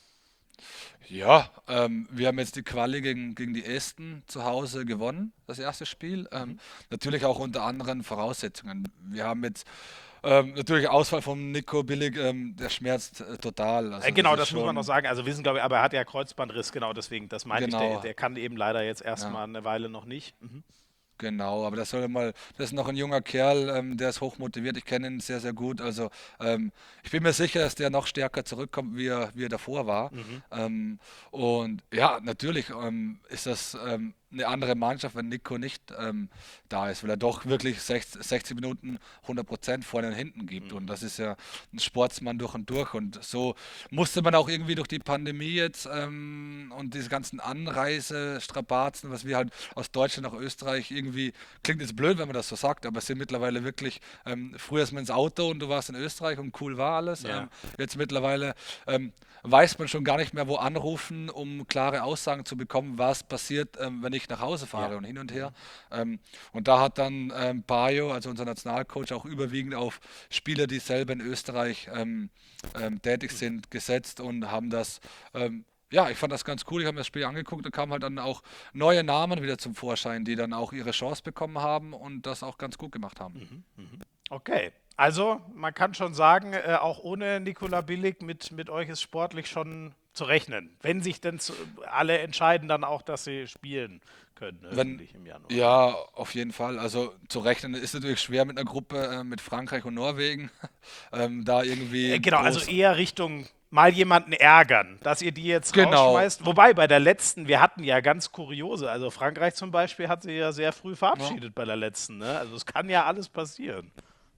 Ja, wir haben jetzt die Quali gegen die Esten zu Hause gewonnen, das erste Spiel. Natürlich auch unter anderen Voraussetzungen. Wir haben jetzt natürlich Ausfall von Nico Billig, der schmerzt total. Also das Genau, ist das muss man noch schon, sagen. Also wissen, glaube ich, aber er hat ja Kreuzbandriss, genau deswegen, das meinte ich, der, genau, der kann eben leider jetzt ja. erstmal eine Weile noch nicht. Mhm. Genau, aber das ist noch ein junger Kerl, der ist hoch motiviert. Ich kenne ihn sehr, sehr gut. Also ich bin mir sicher, dass der noch stärker zurückkommt, wie er davor war. Mhm. Und ja, natürlich ist das eine andere Mannschaft, wenn Nico nicht da ist, weil er doch wirklich 60 Minuten 100% vorne und hinten gibt. Und Mhm. das ist ja ein Sportsmann durch und durch. Und so musste man auch irgendwie durch die Pandemie jetzt und diese ganzen Anreisestrapazen, was wir halt aus Deutschland nach Österreich irgendwie, klingt jetzt blöd, wenn man das so sagt, aber es sind mittlerweile wirklich, früher ist man ins Auto und du warst in Österreich und cool war alles. Ja. Jetzt mittlerweile weiß man schon gar nicht mehr, wo anrufen, um klare Aussagen zu bekommen, was passiert, wenn ich nach Hause fahre Ja. und hin und her. Mhm. Und da hat dann Bayo, also unser Nationalcoach, auch überwiegend auf Spieler, die selber in Österreich tätig sind, gesetzt und haben das ja, ich fand das ganz cool. Ich habe mir das Spiel angeguckt, da kamen halt dann auch neue Namen wieder zum Vorschein, die dann auch ihre Chance bekommen haben und das auch ganz gut gemacht haben. Okay. Also, man kann schon sagen, auch ohne Nikola Billig mit euch ist sportlich schon zu rechnen. Wenn sich denn alle entscheiden, dann auch, dass sie spielen können, Wenn, öffentlich im Januar. ja, auf jeden Fall. Also zu rechnen ist natürlich schwer mit einer Gruppe mit Frankreich und Norwegen. Da irgendwie Genau, also groß. eher Richtung mal jemanden ärgern, dass ihr die jetzt Genau. rausschmeißt. Wobei bei der letzten, wir hatten ja ganz kuriose, also Frankreich zum Beispiel hat sie ja sehr früh Ja. verabschiedet bei der letzten, ne? Also es kann ja alles passieren.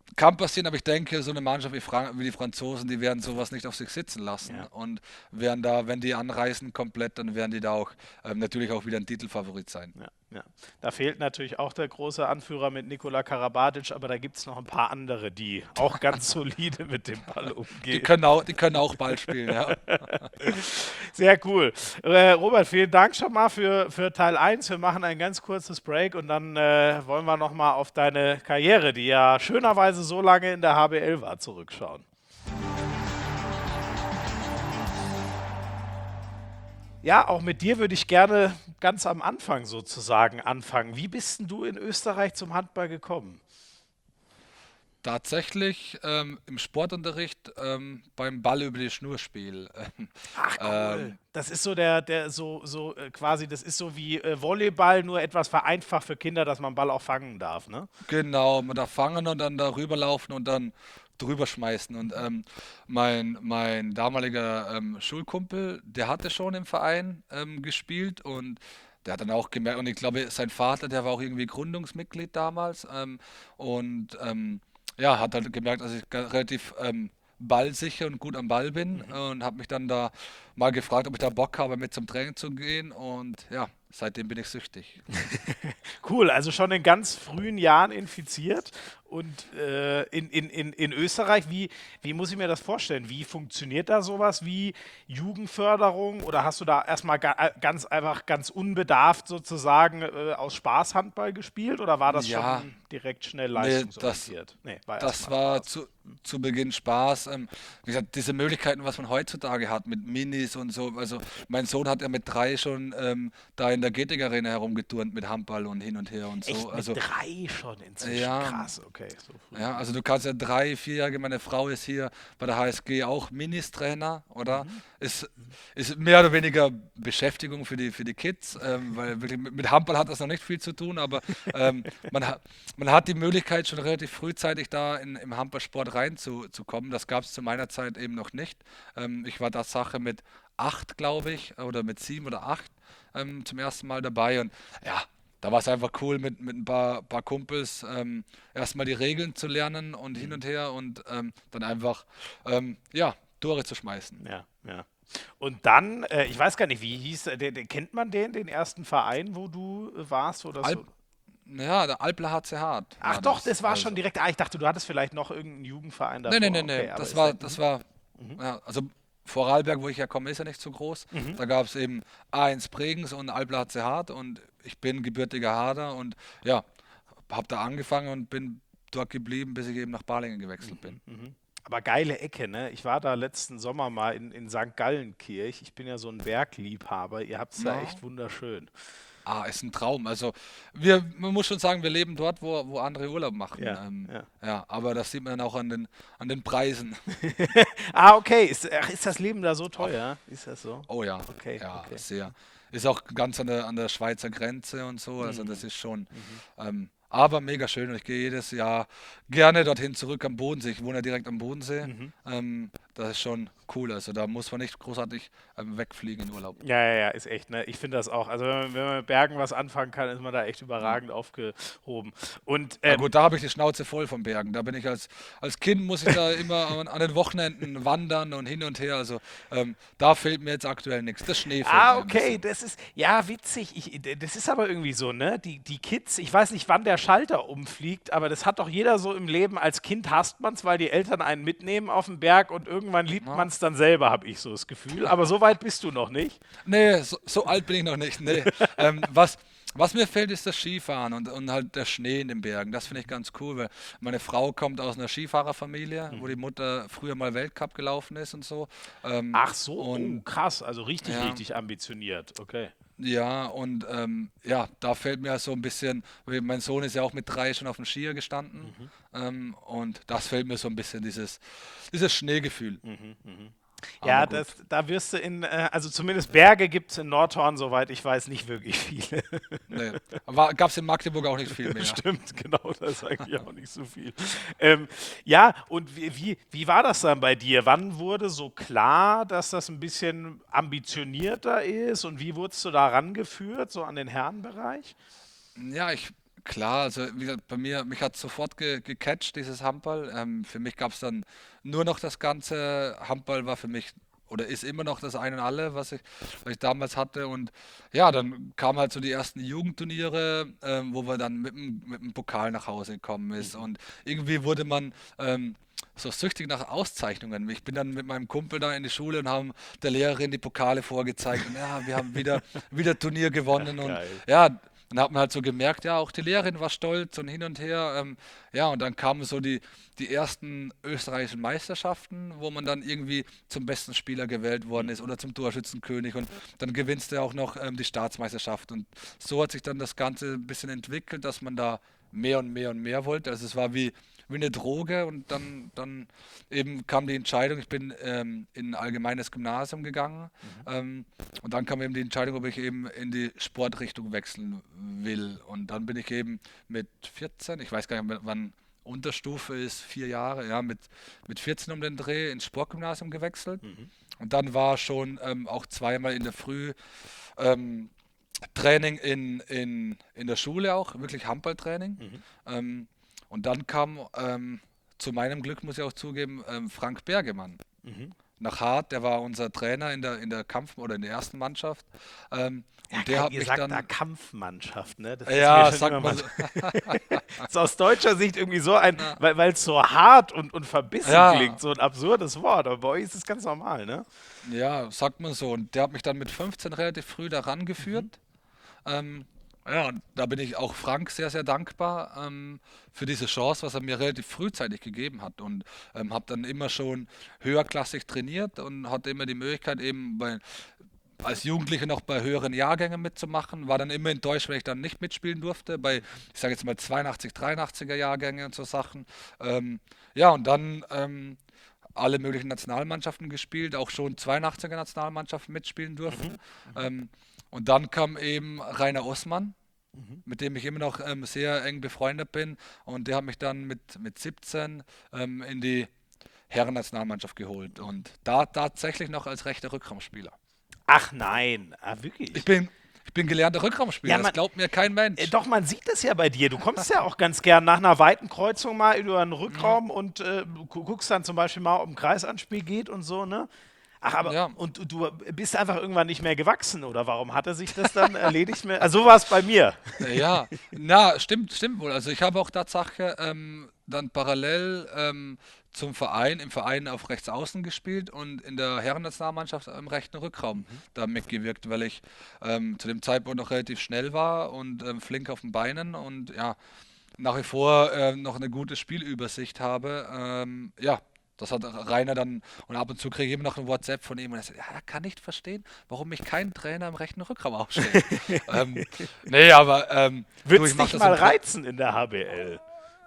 Kann passieren, aber ich denke, so eine Mannschaft wie die Franzosen, die werden sowas nicht auf sich sitzen lassen Ja. und werden da, wenn die anreisen komplett, dann werden die da auch natürlich auch wieder ein Titelfavorit sein. Ja, ja. Da fehlt natürlich auch der große Anführer mit Nikola Karabatic, aber da gibt es noch ein paar andere, die auch ganz solide mit dem Ball umgehen. Die können auch Ball spielen, ja. Sehr cool. Robert, vielen Dank schon mal für Teil eins. Wir machen ein ganz kurzes Break und dann wollen wir noch mal auf deine Karriere, die ja schönerweise so lange in der HBL war, zurückschauen. Ja, auch mit dir würde ich gerne ganz am Anfang sozusagen anfangen. Wie bist denn du in Österreich zum Handball gekommen? Tatsächlich im Sportunterricht beim Ball über die Schnur-Spiel. Ach cool. Ähm, Das ist so der quasi, das ist so wie Volleyball, nur etwas vereinfacht für Kinder, dass man Ball auch fangen darf, ne? genau, man da fangen und dann darüber laufen und dann drüber schmeißen. Und mein damaliger Schulkumpel, der hatte schon im Verein gespielt und der hat dann auch gemerkt, und ich glaube, sein Vater, der war auch irgendwie Gründungsmitglied damals und ja, hat halt gemerkt, dass ich relativ ballsicher und gut am Ball bin Mhm. und habe mich dann da mal gefragt, ob ich da Bock habe, mit zum Training zu gehen und ja, seitdem bin ich süchtig. Cool, also schon in ganz frühen Jahren infiziert und in Österreich, wie muss ich mir das vorstellen? Wie funktioniert da sowas wie Jugendförderung oder hast du da erstmal ganz einfach ganz unbedarft sozusagen aus Spaß Handball gespielt oder war das Ja, schon direkt schnell nee, das, leistungsorientiert? Nee, war das erstmal war Spaß. zu Beginn Spaß. Wie gesagt, diese Möglichkeiten, was man heutzutage hat mit Minis und so. Also mein Sohn hat ja mit 3 schon da in der Getig Arena herumgeturnt mit Handball und hin und her und so. Echt mit Also 3 schon inzwischen? ja, Krass, okay, so früh. ja, also du kannst ja 3, 4-Jährige, meine Frau ist hier bei der HSG auch Ministrainer, oder? Mhm. Ist, ist mehr oder weniger Beschäftigung für die Kids, weil wirklich mit Handball hat das noch nicht viel zu tun, aber man hat die Möglichkeit schon relativ frühzeitig da im Handballsport reinzukommen. Das gab es zu meiner Zeit eben noch nicht. Ich war Tatsache mit 8, glaube ich, oder mit 7 oder 8 zum ersten Mal dabei und ja, da war es einfach cool, mit ein paar Kumpels erstmal die Regeln zu lernen und hin Mhm. und her und dann einfach ja, Tore zu schmeißen. Ja, ja. Und dann, ich weiß gar nicht, wie hieß, kennt man den ersten Verein, wo du warst oder Alp, so? ja, der Alpler HC Hart Ach war doch, das. das war schon Also, direkt. Ah, ich dachte, du hattest vielleicht noch irgendeinen Jugendverein nee, davor. nee, Okay, aber das ist war, der. das Mhm. war, Mhm. ja, also Vorarlberg, wo ich herkomme, ist ja nicht so groß. Mhm. Da gab es eben A1 Bregenz und Alpler HC Hart und ich bin gebürtiger Harder und ja, habe da angefangen und bin dort geblieben, bis ich eben nach Balingen gewechselt bin. Mhm. Mhm. Aber geile Ecke, ne? Ich war da letzten Sommer mal in St. Gallenkirch. Ich bin ja so ein Bergliebhaber. Ihr habt es da Ja. echt wunderschön. Ist ein Traum. Also man muss schon sagen, wir leben dort, wo andere Urlaub machen. Ja, ja. Ja, aber das sieht man dann auch an den Preisen. Ah, okay. Ist das Leben da so Auf, teuer? Ist das so? oh ja, Okay, ja, okay. sehr. Ist auch ganz an der Schweizer Grenze und so. Also das Mhm. ist schon, Mhm. aber mega schön. Und ich gehe jedes Jahr gerne dorthin zurück am Bodensee. Ich wohne ja direkt am Bodensee. Mhm. Das ist schon cool. Also da muss man nicht großartig wegfliegen in Urlaub. Ja, ja, ja, ist echt, ne? Ich finde das auch. Also wenn man mit Bergen was anfangen kann, ist man da echt Ja. überragend aufgehoben. Und Ja gut, da habe ich die Schnauze voll von Bergen. Da bin ich als Kind muss ich da immer an den Wochenenden wandern und hin und her. Also da fehlt mir jetzt aktuell nichts. Das Schnee fehlt mir ein okay, bisschen. das ist, ja, witzig. Das ist aber irgendwie so, ne? Die Kids, ich weiß nicht, wann der Schalter umfliegt, aber das hat doch jeder so im Leben. Als Kind hasst man es, weil die Eltern einen mitnehmen auf den Berg und irgendwann liebt man Ja. es dann selber, habe ich so das Gefühl. Aber so weit bist du noch nicht. Nee, so alt bin ich noch nicht. Nee. Was mir fehlt, ist das Skifahren und halt der Schnee in den Bergen. Das finde ich ganz cool, weil meine Frau kommt aus einer Skifahrerfamilie, wo die Mhm. Mutter früher mal Weltcup gelaufen ist und so. Ach so, oh, Und krass, also richtig, ja, richtig ambitioniert. Okay. ja, und ja, da fällt mir so ein bisschen, weil mein Sohn ist ja auch mit 3 schon auf dem Skier gestanden, Mhm. und das fällt mir so ein bisschen dieses Schneegefühl. Mhm. Mhm. Aber Ja, gut. da wirst du also zumindest Berge gibt es in Nordhorn, soweit ich weiß, nicht wirklich viele. Nee. Gab es in Magdeburg auch nicht viel mehr. Stimmt, genau, das ist eigentlich auch nicht so viel. Ähm, ja, und wie war das dann bei dir? Wann wurde so klar, dass das ein bisschen ambitionierter ist und wie wurdest du da rangeführt, so an den Herrenbereich? Ja, ich Klar, also wie gesagt, bei mir, mich hat sofort gecatcht, dieses Handball. Für mich gab es dann nur noch das Ganze. Handball war für mich oder ist immer noch das Ein und Alle, was ich damals hatte. Und ja, dann kamen halt so die ersten Jugendturniere, wo wir dann mit dem Pokal nach Hause gekommen ist. Mhm. Und irgendwie wurde man so süchtig nach Auszeichnungen. Ich bin dann mit meinem Kumpel da in die Schule und haben der Lehrerin die Pokale vorgezeigt. Und ja, wir haben wieder Turnier Ach, gewonnen. Und geil. ja, dann hat man halt so gemerkt, ja, auch die Lehrerin war stolz und hin und her. Ja, und dann kamen so die ersten österreichischen Meisterschaften, wo man dann irgendwie zum besten Spieler gewählt worden ist oder zum Torschützenkönig. Und dann gewinnst du auch noch die Staatsmeisterschaft. Und so hat sich dann das Ganze ein bisschen entwickelt, dass man da mehr und mehr und mehr wollte. Also es war wie eine Droge und dann eben kam die Entscheidung, ich bin in ein allgemeines Gymnasium gegangen Mhm. und dann kam eben die Entscheidung, ob ich eben in die Sportrichtung wechseln will. Und dann bin ich eben mit 14, ich weiß gar nicht, wann Unterstufe ist, 4 Jahre, ja, mit 14 um den Dreh ins Sportgymnasium gewechselt. Mhm. Und dann war schon auch zweimal in der Früh ähm, Training in der Schule auch, wirklich Handballtraining. Mhm. Ähm, und dann kam zu meinem Glück, muss ich auch zugeben, Frank Bergemann Mhm. nach Hart, der war unser Trainer in der Kampf- oder in der ersten Mannschaft. Ja, Und der hat ihr mich sagt da dann, Kampfmannschaft, ne? Das ist mir ja, schon immer sagt mal. man so, Das ist aus deutscher Sicht irgendwie so ein, na, weil es so hart und verbissen klingt, ja, so ein absurdes Wort. Aber bei euch ist es ganz normal, ne? ja, sagt man so. Und der hat mich dann mit 15 relativ früh da Mhm. rangeführt. Ähm, ja, und da bin ich auch Frank sehr, sehr dankbar für diese Chance, was er mir relativ frühzeitig gegeben hat. Und habe dann immer schon höherklassig trainiert und hatte immer die Möglichkeit, eben als Jugendlicher noch bei höheren Jahrgängen mitzumachen. War dann immer enttäuscht, wenn ich dann nicht mitspielen durfte, ich sage jetzt mal 82, 83er Jahrgänge und so Sachen. Ja, und dann alle möglichen Nationalmannschaften gespielt, auch schon 82er Nationalmannschaften mitspielen Mhm. durften. Mhm. Ähm, und dann kam eben Rainer Ossmann, Mhm. mit dem ich immer noch sehr eng befreundet bin. Und der hat mich dann mit 17 in die Herren-Nationalmannschaft geholt. Und da tatsächlich noch als rechter Rückraumspieler. Ach nein, Ich wirklich. bin, ich bin gelernter Ja, Rückraumspieler, das glaubt mir kein Mensch. doch, man sieht es ja bei dir. Du kommst ja auch ganz gern nach einer weiten Kreuzung mal über einen Mhm. Rückraum und guckst dann zum Beispiel mal, ob ein Kreisanspiel geht und so, ne? Ach, aber, Ja, und du bist einfach irgendwann nicht mehr gewachsen, oder warum hat er sich das dann erledigt? Also so war es bei mir. ja, na, stimmt wohl. Also ich habe auch Tatsache dann parallel zum Verein, im Verein auf rechts außen gespielt und in der Herrennationalmannschaft im rechten Rückraum Mhm. da mitgewirkt, weil ich zu dem Zeitpunkt noch relativ schnell war und flink auf den Beinen und ja, nach wie vor noch eine gute Spielübersicht habe. Ja, das hat Rainer dann und ab und zu kriege ich immer noch ein WhatsApp von ihm und er sagt, ja, er kann nicht verstehen, warum mich kein Trainer im rechten Rückraum aufstellt. Ähm, nee, aber du, Wird's ich mache dich das im mal Tra reizen in der HBL?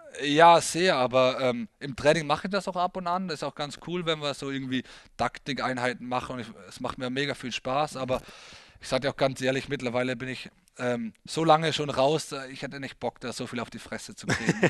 ja, sehr, aber im Training mache ich das auch ab und an. Das ist auch ganz cool, wenn wir so irgendwie Taktikeinheiten machen und es macht mir mega viel Spaß, aber ich sage dir auch ganz ehrlich, mittlerweile bin ich so lange schon raus, ich hätte nicht Bock, da so viel auf die Fresse zu kriegen.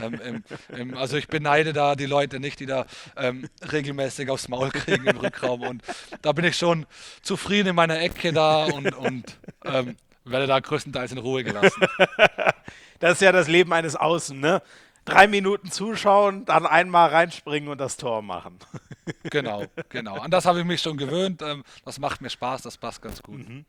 Also ich beneide da die Leute nicht, die da regelmäßig aufs Maul kriegen im Rückraum und da bin ich schon zufrieden in meiner Ecke da und werde da größtenteils in Ruhe gelassen. Das ist ja das Leben eines Außen, ne? 3 Minuten zuschauen, dann einmal reinspringen und das Tor machen. Genau, genau. An das habe ich mich schon gewöhnt. Das macht mir Spaß, das passt ganz gut. Mhm.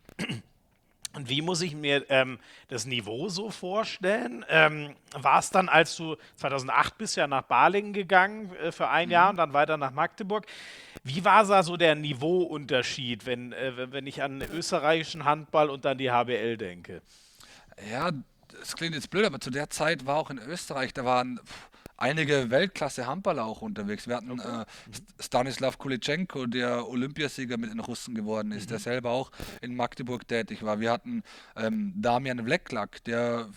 Und wie muss ich mir das Niveau so vorstellen? War es dann, als du 2008 bist ja nach Balingen gegangen für ein Jahr Mhm. und dann weiter nach Magdeburg? Wie war da so der Niveauunterschied, wenn ich an den österreichischen Handball und dann die HBL denke? Ja, es klingt jetzt blöd, aber zu der Zeit war auch in Österreich, da waren einige Weltklasse-Handballer auch unterwegs. Wir hatten Okay. Mhm. Stanislav Kulitschenko, der Olympiasieger mit den Russen geworden ist, der Mhm. selber auch in Magdeburg tätig war. Wir hatten Damian Vleklak, der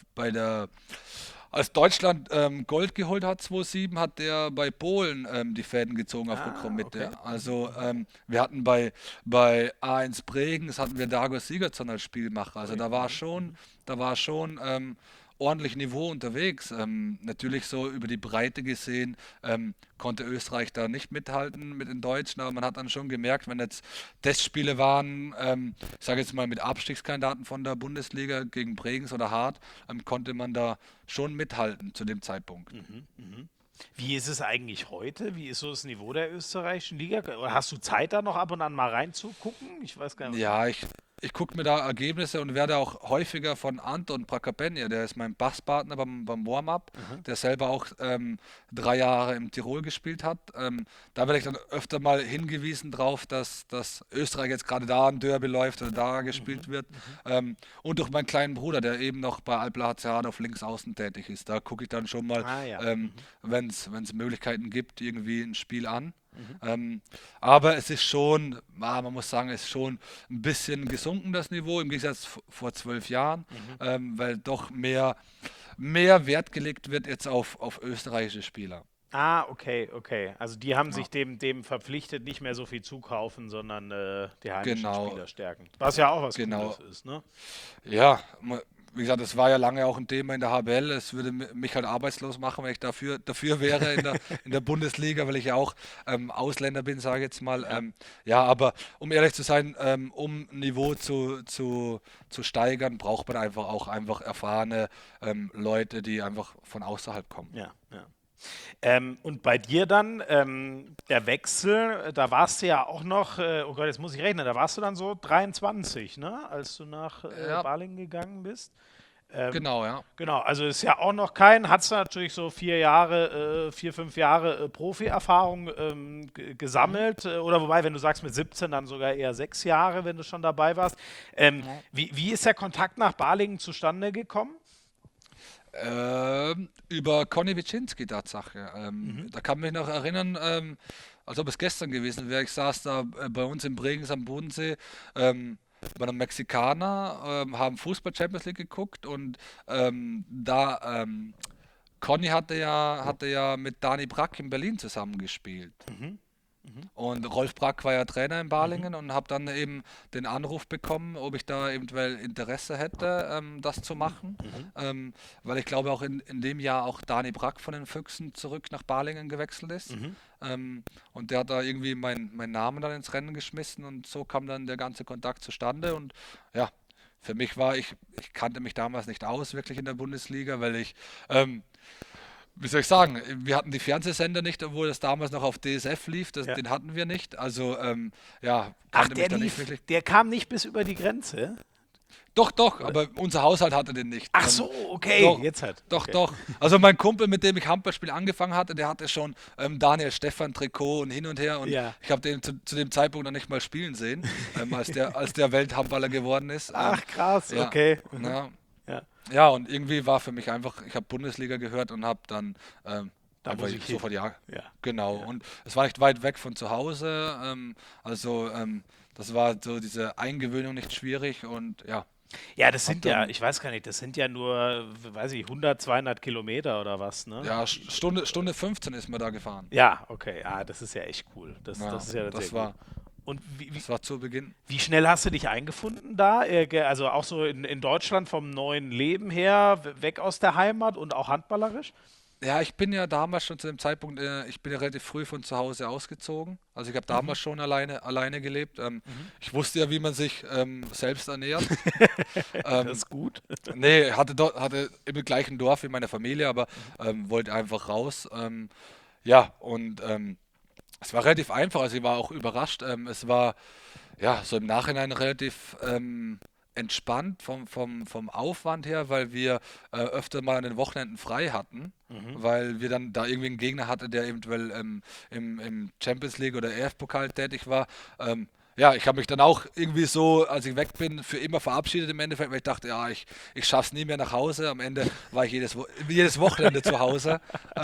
als Deutschland Gold geholt hat 2007, hat der bei Polen die Fäden gezogen auf Ah, okay. Rückraummitte. Mhm. Also Mhm. wir hatten bei A1 Bregenz hatten wir Dagor Sigurdsson als Spielmacher. Also Ui, mhm. Mhm. da war schon ordentlich Niveau unterwegs. Natürlich so über die Breite gesehen konnte Österreich da nicht mithalten mit den Deutschen, aber man hat dann schon gemerkt, wenn jetzt Testspiele waren, ich sage jetzt mal mit Abstiegskandidaten von der Bundesliga gegen Bregenz oder Hart, konnte man da schon mithalten zu dem Zeitpunkt. Wie ist es eigentlich heute? Wie ist so das Niveau der österreichischen Liga? Oder hast du Zeit, da noch ab und an mal reinzugucken? Ich weiß gar nicht. Ja, ich gucke mir da Ergebnisse und werde auch häufiger von Anton Prakapenja, der ist mein Basspartner beim Warm-up, der selber auch 3 Jahre im Tirol gespielt hat. Da werde ich dann öfter mal hingewiesen drauf, dass Österreich jetzt gerade da ein Derby läuft oder da gespielt wird. Und durch meinen kleinen Bruder, der eben noch bei Albla HC auf links außen tätig ist. Da gucke ich dann schon mal, Ah ja. wenn es Möglichkeiten gibt, irgendwie ein Spiel an. Aber es ist schon, man muss sagen, es ist schon ein bisschen gesunken, das Niveau, im Gegensatz vor 12 Jahren, weil doch mehr Wert gelegt wird jetzt auf österreichische Spieler. Ah, okay, okay. Also die haben Ja, sich dem verpflichtet, nicht mehr so viel zukaufen, sondern die heimischen genau, Spieler stärken. Was ja auch was Gutes genau. ist, ne? Ja, wie gesagt, das war ja lange auch ein Thema in der HBL. Es würde mich halt arbeitslos machen, wenn ich dafür wäre in der Bundesliga, weil ich ja auch Ausländer bin, sage ich jetzt mal. Ja. Ja, aber um ehrlich zu sein, um Niveau zu steigern, braucht man einfach erfahrene Leute, die einfach von außerhalb kommen. Ja, ja. Und bei dir dann, der Wechsel, da warst du ja auch noch, oh Gott, jetzt muss ich rechnen, da warst du dann so 23, ne, als du nach Ja, Balingen gegangen bist. Ähm, genau, ja. genau, also ist ja auch noch kein, hast du natürlich so 4 Jahre, 5 Jahre Profi-Erfahrung Mhm. gesammelt, oder wobei, wenn du sagst mit 17, dann sogar eher 6 Jahre, wenn du schon dabei warst. Ja. Wie ist der Kontakt nach Balingen zustande gekommen? Über Conny Wiczynski, Tatsache. Mhm. Da kann mich noch erinnern, als ob es gestern gewesen wäre. Ich saß da bei uns in Bregenz am Bodensee bei einem Mexikaner, haben Fußball Champions League geguckt und da Conny hatte ja mit Dani Brack in Berlin zusammengespielt. Mhm. Mhm. Und Rolf Brack war ja Trainer in Mhm. Balingen und habe dann eben den Anruf bekommen, ob ich da eventuell Interesse hätte, das zu machen. Mhm. Weil ich glaube auch in dem Jahr auch Dani Brack von den Füchsen zurück nach Balingen gewechselt ist. Mhm. Und der hat da irgendwie meinen Namen dann ins Rennen geschmissen und so kam dann der ganze Kontakt zustande. Und ja, für mich ich kannte mich damals nicht aus wirklich in der Bundesliga, weil ähm, wie soll ich sagen, wir hatten die Fernsehsender nicht, obwohl das damals noch auf DSF lief, Ja. den hatten wir nicht. Also ja, Ach, kannte der mich da nicht lief, wirklich. der kam nicht bis über die Grenze? Doch, doch, Oder? aber unser Haushalt hatte den nicht. Ach so, okay, Doch, jetzt hat. doch, Okay. doch. Also mein Kumpel, mit dem ich Handballspiel angefangen hatte, der hatte schon Daniel Stephan Trikot und hin und her und Ja. ich habe den zu dem Zeitpunkt noch nicht mal spielen sehen, als der Welthandballer geworden ist. Ach, krass, Ja, okay. Mhm. ja, Ja, ja, und irgendwie war für mich einfach, ich habe Bundesliga gehört und habe dann da einfach muss ich hin. sofort ja, Ja, genau. ja. Und es war nicht weit weg von zu Hause, also das war so diese Eingewöhnung nicht schwierig und ja, Ja, das hab sind ja, dann ich weiß gar nicht, das sind ja nur, weiß ich, 100, 200 Kilometer oder was, ne? ja Stunde 15 ist man da gefahren. Ja, okay, das ist ja echt cool. Das Ja, ist ja dann sehr das gut. war Und das war zu Beginn. wie schnell hast du dich eingefunden da? Also auch so in Deutschland vom neuen Leben her, weg aus der Heimat und auch handballerisch? Ja, ich bin ja damals schon zu dem Zeitpunkt, ich bin ja relativ früh von zu Hause ausgezogen. Also ich habe Mhm. damals schon alleine gelebt. Mhm. Ich wusste ja, wie man sich selbst ernährt. Das Ähm, ist gut. Nee, hatte im gleichen Dorf wie meine Familie, aber wollte einfach raus. Ja, und es war relativ einfach, also ich war auch überrascht. Es war ja so im Nachhinein relativ entspannt vom Aufwand her, weil wir öfter mal an den Wochenenden frei hatten, Mhm. weil wir dann da irgendwie einen Gegner hatten, der eventuell im Champions League oder EF-Pokal tätig war. Ja, ich habe mich dann auch irgendwie so, als ich weg bin, für immer verabschiedet im Endeffekt, weil ich dachte, ja, ich schaffe es nie mehr nach Hause. Am Ende war ich jedes Wochenende zu Hause.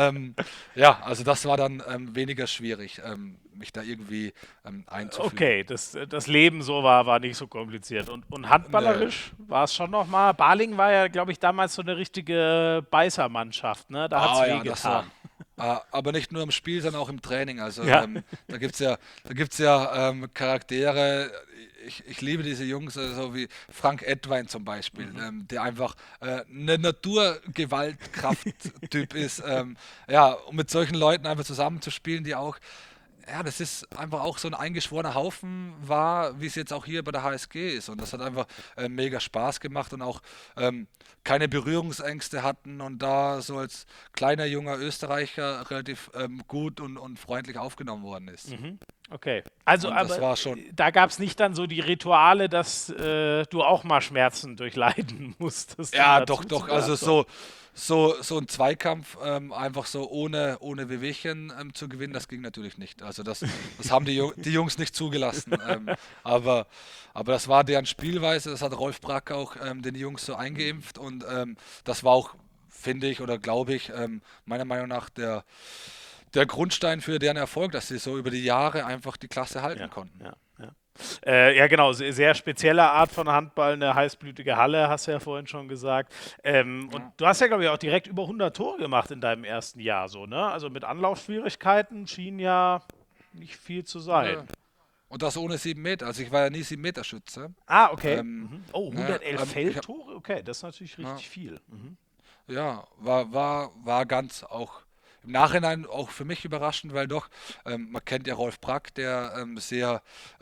Ja, also das war dann weniger schwierig, mich da irgendwie einzufügen. Okay, das Leben so war nicht so kompliziert. Und Nö. handballerisch war es schon nochmal. Baling war ja, glaube ich, damals so eine richtige Beißermannschaft, ne? Da hat es Ah ja, das war, wehgetan. Aber nicht nur im Spiel, sondern auch im Training. Also Ja. da gibt's ja Charaktere. Ich liebe diese Jungs, so wie Frank Edwein zum Beispiel, der einfach eine Naturgewaltkraft-Typ ist. Ja, um mit solchen Leuten einfach zusammenzuspielen, die auch, ja, das ist einfach auch so ein eingeschworener Haufen war, wie es jetzt auch hier bei der HSG ist. Und das hat einfach mega Spaß gemacht und auch keine Berührungsängste hatten und da so als kleiner junger Österreicher relativ gut und freundlich aufgenommen worden ist. Okay. Also, Und das aber war schon. da gab es nicht dann so die Rituale, dass du auch mal Schmerzen durchleiden musstest, um Ja, doch, dazu zu doch. gehören? Also Doch. so ein Zweikampf einfach so ohne Wehwehchen zu gewinnen, das ging natürlich nicht. Also das haben die Jungs nicht zugelassen. Aber, aber das war deren Spielweise, das hat Rolf Brack auch den Jungs so eingeimpft und das war auch, finde ich oder glaube ich, meiner Meinung nach der Grundstein für deren Erfolg, dass sie so über die Jahre einfach die Klasse halten Ja, konnten. ja, ja. Ja, genau, sehr spezielle Art von Handball, eine heißblütige Halle, hast du ja vorhin schon gesagt. Und Ja. du hast ja, glaube ich, auch direkt über 100 Tore gemacht in deinem ersten Jahr, so, ne? Also mit Anlaufschwierigkeiten schien ja nicht viel zu Nö. sein. Und das ohne 7 Meter. Also ich war ja nie 7 Meter Schütze. Ah, okay. Ähm, Oh, ne, 111 ich hab, Feldtore? Okay, das ist natürlich ja, richtig viel. ja, war ganz auch im Nachhinein auch für mich überraschend, weil doch, man kennt ja Rolf Brack, der sehr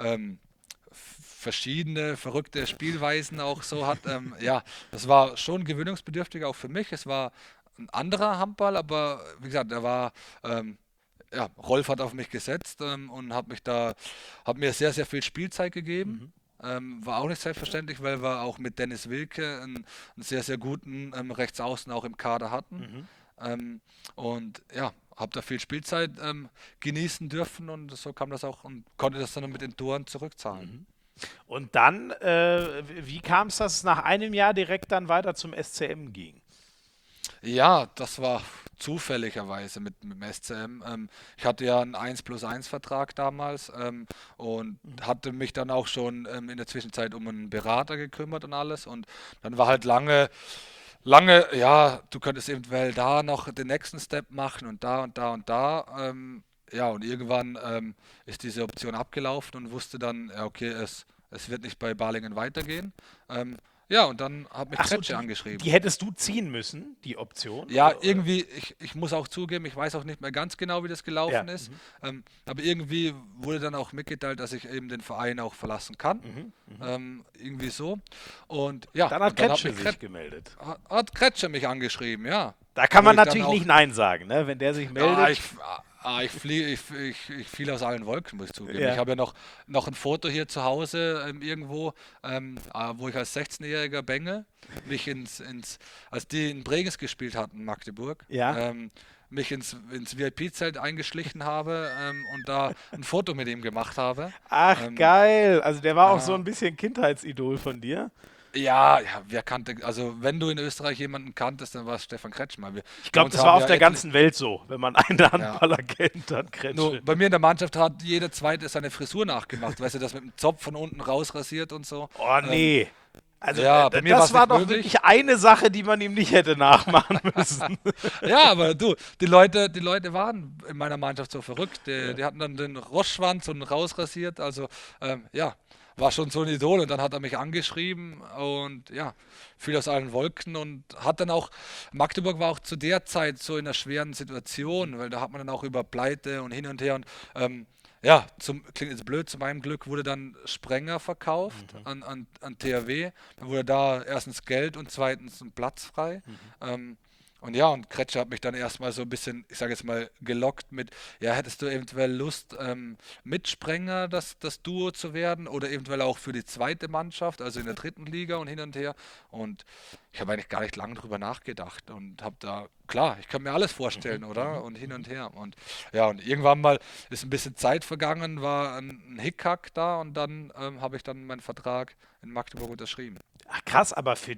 verschiedene, verrückte Spielweisen auch so hat. Ja, das war schon gewöhnungsbedürftig auch für mich. Es war ein anderer Handball, aber wie gesagt, ähm, ja, Rolf hat auf mich gesetzt und hat mir sehr, sehr viel Spielzeit gegeben. War auch nicht selbstverständlich, weil wir auch mit Dennis Wilke einen sehr, sehr guten Rechtsaußen auch im Kader hatten. Ähm, und ja, habe da viel Spielzeit genießen dürfen und so kam das auch und konnte das dann mit den Toren zurückzahlen. Und dann, wie kam es, dass es nach einem Jahr direkt dann weiter zum SCM ging? Ja, das war zufälligerweise mit dem SCM. Ich hatte ja einen 1+1 Vertrag damals und hatte mich dann auch schon in der Zwischenzeit um einen Berater gekümmert und alles. Und dann war halt lange, ja, du könntest eventuell da noch den nächsten Step machen und da und da und da. Ja, und irgendwann ist diese Option abgelaufen und wusste dann, ja, okay, es wird nicht bei Balingen weitergehen. Ja, und dann hat mich Ach so, Kretsche die angeschrieben. hättest du ziehen müssen, die Option? Ja, Oder? irgendwie, ich muss auch zugeben, ich weiß auch nicht mehr ganz genau, wie das Ja. gelaufen ist. Aber irgendwie wurde dann auch mitgeteilt, dass ich eben den Verein auch verlassen kann. Irgendwie so. Und ja, Dann hat und dann Kretsche sich gemeldet. hat Kretscher mich angeschrieben, ja. Da kann Wo man ich dann natürlich auch nicht Nein sagen, ne? Wenn der sich ja, meldet. ich fiel aus allen Wolken, muss ich zugeben. Ich Ja. habe ja noch ein Foto hier zu Hause irgendwo, wo ich als 16-jähriger Bengel mich als die in Bregenz gespielt hatten, in Magdeburg, Ja. mich ins VIP-Zelt eingeschlichen habe und da ein Foto mit ihm gemacht habe. Ach, Ähm, geil. Also der war auch so äh, ein bisschen Kindheitsidol von dir. ja, wer kannte, also wenn du in Österreich jemanden kanntest, dann war es Stefan Kretschmer. Ich Bei glaube, uns das war haben auf ja der etliche, ganzen Welt so. Wenn man einen ja, Handballer kennt, dann nur Kretsche. bei mir in der Mannschaft hat jeder Zweite seine Frisur nachgemacht. Weißt du, das mit dem Zopf von unten raus rasiert und so. Oh, Ähm, nee. Also ja, bei mir war das es war nicht doch möglich. wirklich eine Sache, die man ihm nicht hätte nachmachen müssen. Ja, aber du, die Leute waren in meiner Mannschaft so verrückt. Die, Ja. die hatten dann den Rostschwanz und rausrasiert. Also, ja, war schon so ein Idol. Und dann hat er mich angeschrieben und ja, fiel aus allen Wolken und hat dann auch, Magdeburg war auch zu der Zeit so in einer schweren Situation, weil da hat man dann auch über Pleite und hin und her und ja, klingt jetzt blöd, zu meinem Glück wurde dann Sprenger verkauft an THW. Dann wurde da erstens Geld und zweitens ein Platz frei. Ähm, und ja, und Kretscher hat mich dann erstmal so ein bisschen, ich sage jetzt mal, gelockt mit, ja, hättest du eventuell Lust, mit Sprenger das Duo zu werden oder eventuell auch für die zweite Mannschaft, also in der dritten Liga und hin und her. Und ich habe eigentlich gar nicht lange drüber nachgedacht und habe da, klar, ich kann mir alles vorstellen, oder? Und hin und her. Und ja, und irgendwann mal ist ein bisschen Zeit vergangen, war ein Hickhack da und dann habe ich dann meinen Vertrag in Magdeburg unterschrieben. Ach krass, aber für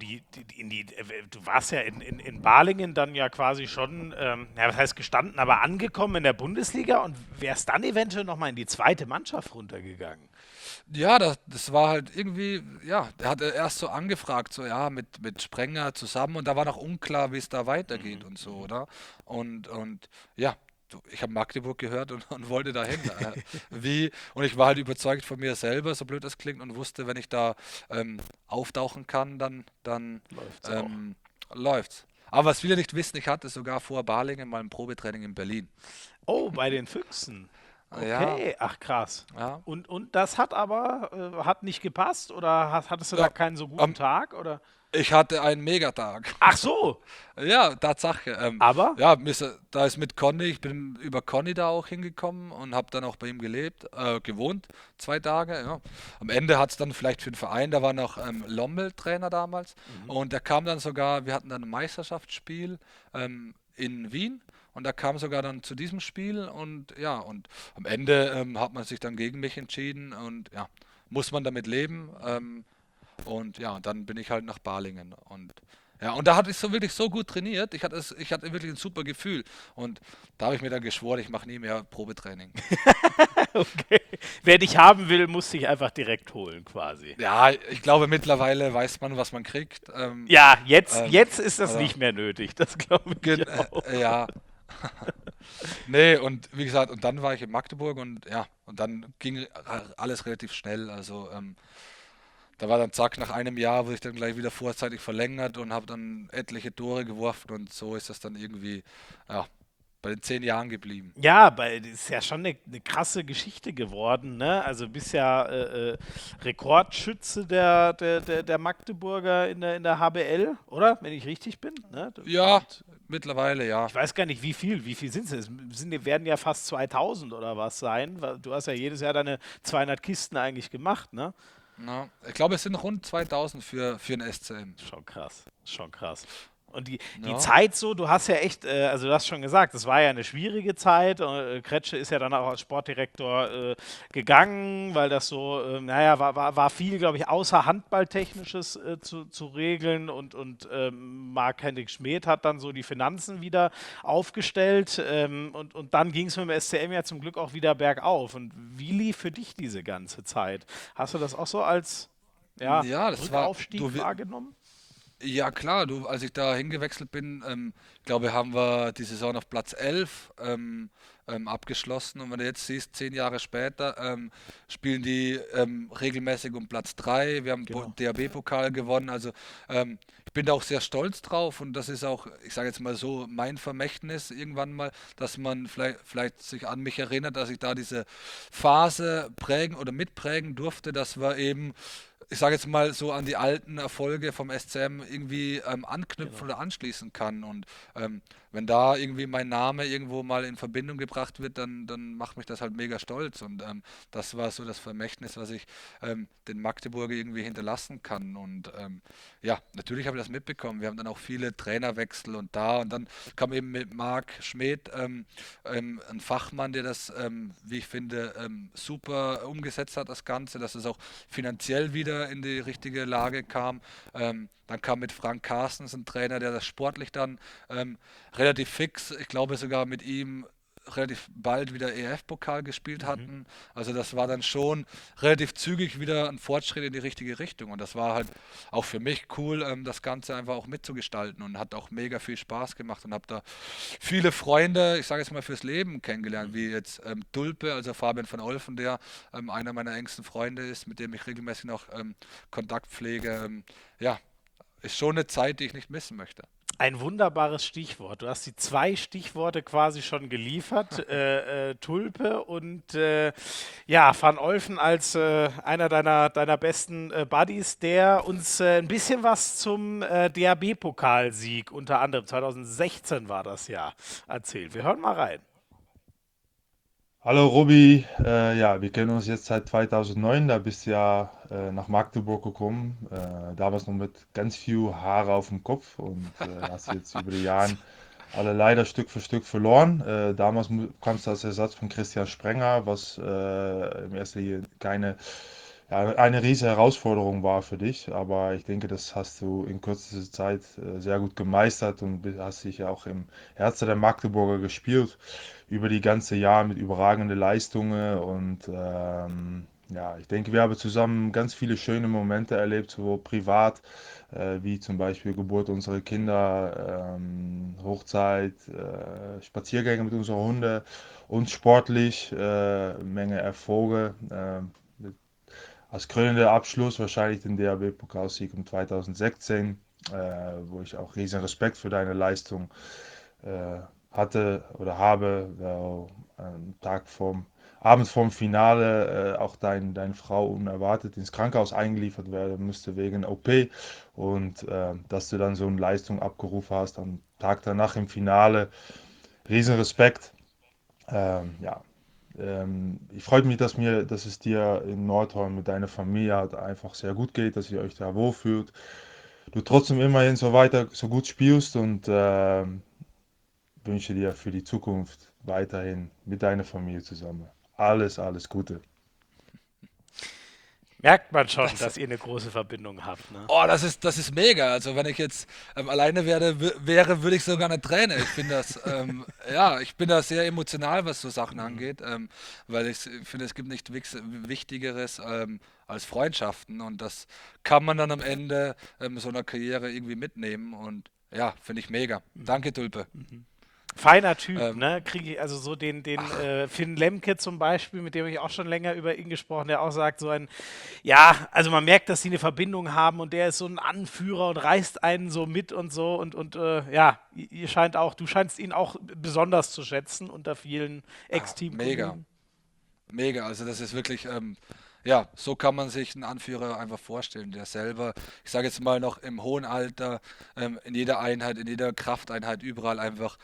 du warst ja in Balingen dann ja quasi schon, ja, was heißt gestanden, aber angekommen in der Bundesliga und wärst dann eventuell nochmal in die zweite Mannschaft runtergegangen. Ja, das war halt irgendwie, ja, der hatte erst so angefragt, so ja, mit Sprenger zusammen und da war noch unklar, wie es da weitergeht Mhm, und so, mhm. oder? Und ja, ich habe Magdeburg gehört und wollte dahin. Und ich war halt überzeugt von mir selber, so blöd das klingt, und wusste, wenn ich da auftauchen kann, dann Läuft's auch. ähm, läuft's. Aber was viele nicht wissen, ich hatte sogar vor Balingen mal ein Probetraining in Berlin. Oh, bei den Füchsen. Ja, Okay, ach krass. ja. Und das hat aber, hat nicht gepasst oder hattest du da Ja, keinen so guten ähm, Tag oder? ich hatte einen Megatag. Ach so, Ja, Tatsache. aber? Ja, da ist mit Conny, ich bin über Conny da auch hingekommen und habe dann auch bei ihm gewohnt, 2 Tage. Ja. Am Ende hat es dann vielleicht für den Verein, da war noch Lommel Trainer damals Mhm. und der kam dann sogar, wir hatten dann ein Meisterschaftsspiel in Wien und da kam sogar dann zu diesem Spiel und ja, und am Ende hat man sich dann gegen mich entschieden und ja, muss man damit leben. Und ja, und dann bin ich halt nach Balingen. Und ja, und da hatte ich so wirklich so gut trainiert. Ich hatte wirklich ein super Gefühl. Und da habe ich mir dann geschworen, ich mache nie mehr Probetraining. Okay. Wer dich haben will, muss dich einfach direkt holen, quasi. Ja, ich glaube mittlerweile weiß man, was man kriegt. Ja, jetzt, Ähm, jetzt ist das oder, nicht mehr nötig, das glaube ich auch. ja, nee, und wie gesagt, und dann war ich in Magdeburg und ja, und dann ging alles relativ schnell. Also da war dann zack, nach einem Jahr wurde ich dann gleich wieder vorzeitig verlängert und habe dann etliche Tore geworfen und so ist das dann irgendwie, ja, bei den 10 Jahren geblieben. Ja, weil das ist ja schon eine krasse Geschichte geworden, ne? Also bist ja Rekordschütze der Magdeburger in der HBL, oder? Wenn ich richtig bin, ne? Ja, Und mittlerweile ja. ich weiß gar nicht, wie viel sind es? Werden ja fast 2000 oder was sein, weil du hast ja jedes Jahr deine 200 Kisten eigentlich gemacht, ne? Ja, ich glaube, es sind rund 2000 für ein SCM. Schon krass, schon krass. Und die Ja, Zeit so, du hast ja echt, also du hast schon gesagt, das war ja eine schwierige Zeit. Kretsche ist ja dann auch als Sportdirektor gegangen, weil das so, naja, war viel, glaube ich, außer Handballtechnisches zu regeln und Marc-Henrik Schmidt hat dann so die Finanzen wieder aufgestellt und dann ging es mit dem SCM ja zum Glück auch wieder bergauf. Und wie lief für dich diese ganze Zeit? Hast du das auch so als, ja, ja, das war, Rückaufstieg wahrgenommen? ja klar, als ich da hingewechselt bin, glaube haben wir die Saison auf Platz 11 abgeschlossen und wenn du jetzt siehst, 10 Jahre später spielen die regelmäßig um Platz 3. Wir haben Genau. DHB-Pokal gewonnen, also ich bin da auch sehr stolz drauf und das ist auch, ich sage jetzt mal so, mein Vermächtnis irgendwann mal, dass man vielleicht sich an mich erinnert, dass ich da diese Phase prägen oder mitprägen durfte. Das war eben, ich sage jetzt mal so, an die alten Erfolge vom SCM irgendwie anknüpfen Genau. oder anschließen kann. Und wenn da irgendwie mein Name irgendwo mal in Verbindung gebracht wird, dann macht mich das halt mega stolz. Und das war so das Vermächtnis, was ich den Magdeburger irgendwie hinterlassen kann. Und ja, natürlich habe ich das mitbekommen. Wir haben dann auch viele Trainerwechsel und dann kam eben mit Marc Schmidt ein Fachmann, der das, wie ich finde, super umgesetzt hat, das Ganze, dass es auch finanziell wieder in die richtige Lage kam. Dann kam mit Frank Carstens ein Trainer, der das sportlich dann relativ fix, ich glaube sogar mit ihm relativ bald wieder EF-Pokal gespielt Mhm. hatten. Also das war dann schon relativ zügig wieder ein Fortschritt in die richtige Richtung. Und das war halt auch für mich cool, das Ganze einfach auch mitzugestalten und hat auch mega viel Spaß gemacht und habe da viele Freunde, ich sage jetzt mal fürs Leben kennengelernt, Mhm. wie jetzt Tulpe, also Fabian van Olfen, der einer meiner engsten Freunde ist, mit dem ich regelmäßig noch Kontakt pflege. Ja, ist schon eine Zeit, die ich nicht missen möchte. Ein wunderbares Stichwort. Du hast die zwei Stichworte quasi schon geliefert. Tulpe und ja, Van Olfen als einer deiner besten Buddies, der uns ein bisschen was zum DHB-Pokalsieg unter anderem 2016 war das Jahr erzählt. Wir hören mal rein. Hallo Robby, ja, wir kennen uns jetzt seit 2009, da bist du ja nach Magdeburg gekommen, damals noch mit ganz viel Haare auf dem Kopf und hast jetzt über die Jahre alle leider Stück für Stück verloren. Damals kamst du als Ersatz von Christian Sprenger, was im ersten Linie keine ja, eine riesige Herausforderung war für dich, aber ich denke, das hast du in kürzester Zeit sehr gut gemeistert und hast dich ja auch im Herzen der Magdeburger gespielt über die ganze Jahr mit überragenden Leistungen und ja, ich denke, wir haben zusammen ganz viele schöne Momente erlebt, sowohl privat wie zum Beispiel Geburt unserer Kinder, Hochzeit, Spaziergänge mit unseren Hunden und sportlich Menge Erfolge. Als krönender Abschluss wahrscheinlich den DHB-Pokalsieg um 2016, wo ich auch riesen Respekt für deine Leistung äh, hatte oder habe, weil am Tag Abend vorm Finale auch deine Frau unerwartet ins Krankenhaus eingeliefert werden musste wegen OP und dass du dann so eine Leistung abgerufen hast am Tag danach im Finale. Riesen Respekt. Ja, ich freue mich, dass es dir in Nordhorn mit deiner Familie halt einfach sehr gut geht, dass ihr euch da wohlfühlt. Du trotzdem immerhin so weiter so gut spielst und wünsche dir für die Zukunft weiterhin mit deiner Familie zusammen alles Gute. Merkt man schon, Das, dass ihr eine große Verbindung habt, ne? oh, das ist mega. Also wenn ich jetzt alleine wäre, würde ich sogar eine Träne. Ich finde ja, ich bin da sehr emotional, was so Sachen Mhm. angeht, weil ich finde, es gibt nichts Wichtigeres als Freundschaften und das kann man dann am Ende so einer Karriere irgendwie mitnehmen und ja, finde ich mega. Mhm. Danke, Tulpe. Mhm. Feiner Typ, Ähm, ne? Kriege ich also so den ach, Finn Lemke zum Beispiel, mit dem habe ich auch schon länger über ihn gesprochen, der auch sagt, so ein, ja, also man merkt, dass sie eine Verbindung haben und der ist so ein Anführer und reißt einen so mit und so und ja, ihr scheint auch, du scheinst ihn auch besonders zu schätzen unter vielen mega. Ex-Teamkollegen. Mega, also das ist wirklich, ja, so kann man sich einen Anführer einfach vorstellen, der selber, ich sage jetzt mal noch im hohen Alter, in jeder Einheit, in jeder Krafteinheit, überall einfach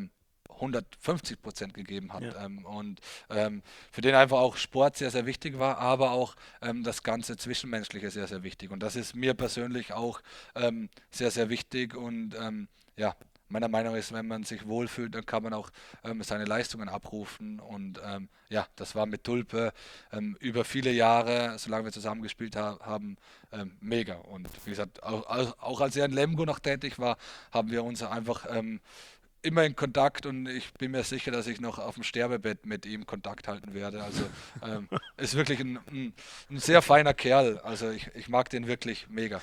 150% gegeben hat. Ja. Und für den einfach auch Sport sehr, sehr wichtig war, aber auch das ganze Zwischenmenschliche sehr, sehr wichtig. Und das ist mir persönlich auch sehr, sehr wichtig und ja. Meiner Meinung nach ist, wenn man sich wohlfühlt, dann kann man auch seine Leistungen abrufen. Und ja, das war mit Tulpe über viele Jahre, solange wir zusammen gespielt haben, mega. Und wie gesagt, auch als er in Lemgo noch tätig war, haben wir uns einfach immer in Kontakt und ich bin mir sicher, dass ich noch auf dem Sterbebett mit ihm Kontakt halten werde. Also ist wirklich ein sehr feiner Kerl. Also ich mag den wirklich mega.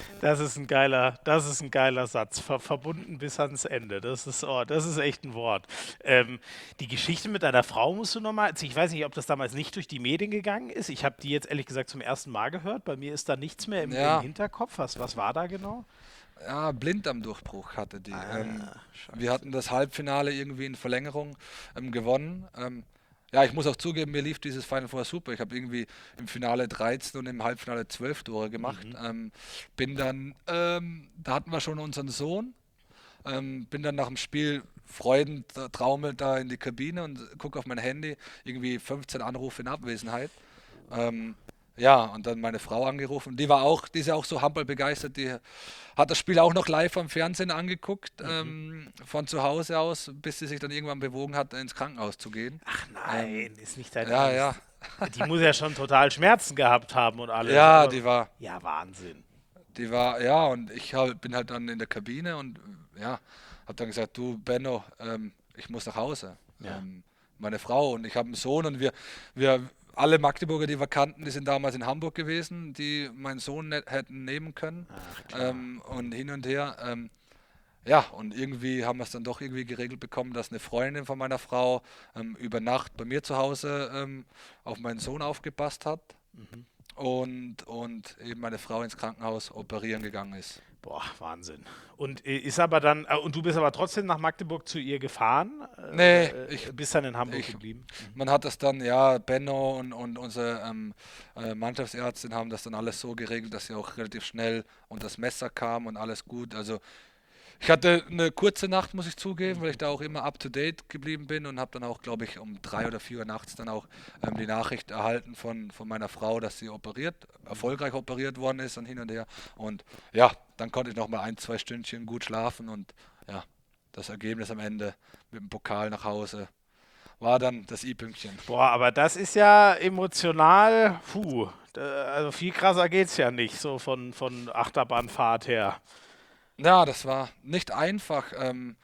Das ist ein geiler Satz. Verbunden bis ans Ende. Das ist echt ein Wort. Die Geschichte mit deiner Frau musst du nochmal, also ich weiß nicht, ob das damals nicht durch die Medien gegangen ist. Ich habe die jetzt ehrlich gesagt zum ersten Mal gehört. Bei mir ist da nichts mehr im Ja, Hinterkopf. Was war da genau? ja, Blinddarmdurchbruch hatte die. Ah, Wir scheiße. hatten das Halbfinale irgendwie in Verlängerung gewonnen. Ja, ich muss auch zugeben, mir lief dieses Final Four super. Ich habe irgendwie im Finale 13 und im Halbfinale 12 Tore gemacht. Mhm. Bin dann, da hatten wir schon unseren Sohn, bin dann nach dem Spiel freudentраumelt da in die Kabine und gucke auf mein Handy, irgendwie 15 Anrufe in Abwesenheit. Ähm, ja, und dann meine Frau angerufen. Die ist ja auch so Handball begeistert, die hat das Spiel auch noch live am Fernsehen angeguckt, Mhm. von zu Hause aus, bis sie sich dann irgendwann bewogen hat, ins Krankenhaus zu gehen. Ach Ähm, nein, ist nicht dein ja, ja, Ernst. Die muss ja schon total Schmerzen gehabt haben und alles. ja, Aber ja, Wahnsinn. ja, und bin halt dann in der Kabine und ja, hab dann gesagt, du Benno, ich muss nach Hause. Ja. Meine Frau und ich habe einen Sohn und wir alle Magdeburger, die wir kannten, die sind damals in Hamburg gewesen, die meinen Sohn hätten nehmen können Ach klar. und hin und her. Ja, und irgendwie haben wir es dann doch irgendwie geregelt bekommen, dass eine Freundin von meiner Frau über Nacht bei mir zu Hause auf meinen Sohn aufgepasst hat Mhm. und eben meine Frau ins Krankenhaus operieren gegangen ist. Boah, Wahnsinn. Und ist aber dann, und du bist aber trotzdem nach Magdeburg zu ihr gefahren Nee, oder bist dann in Hamburg ich, geblieben? Mhm. man hat das dann, ja, Benno und unsere Mannschaftsärztin haben das dann alles so geregelt, dass sie auch relativ schnell unter das Messer kam und alles gut. Also ich hatte eine kurze Nacht, muss ich zugeben, weil ich da auch immer up to date geblieben bin und habe dann auch, glaube ich, um 3 oder 4 Uhr nachts dann auch die Nachricht erhalten von meiner Frau, dass sie erfolgreich operiert worden ist und hin und her. Und ja, dann konnte ich noch mal 1, 2 Stündchen gut schlafen und ja, das Ergebnis am Ende mit dem Pokal nach Hause war dann das i-Pünktchen. Boah, aber das ist ja emotional, also viel krasser geht's ja nicht, so von Achterbahnfahrt her. Ja, das war nicht einfach.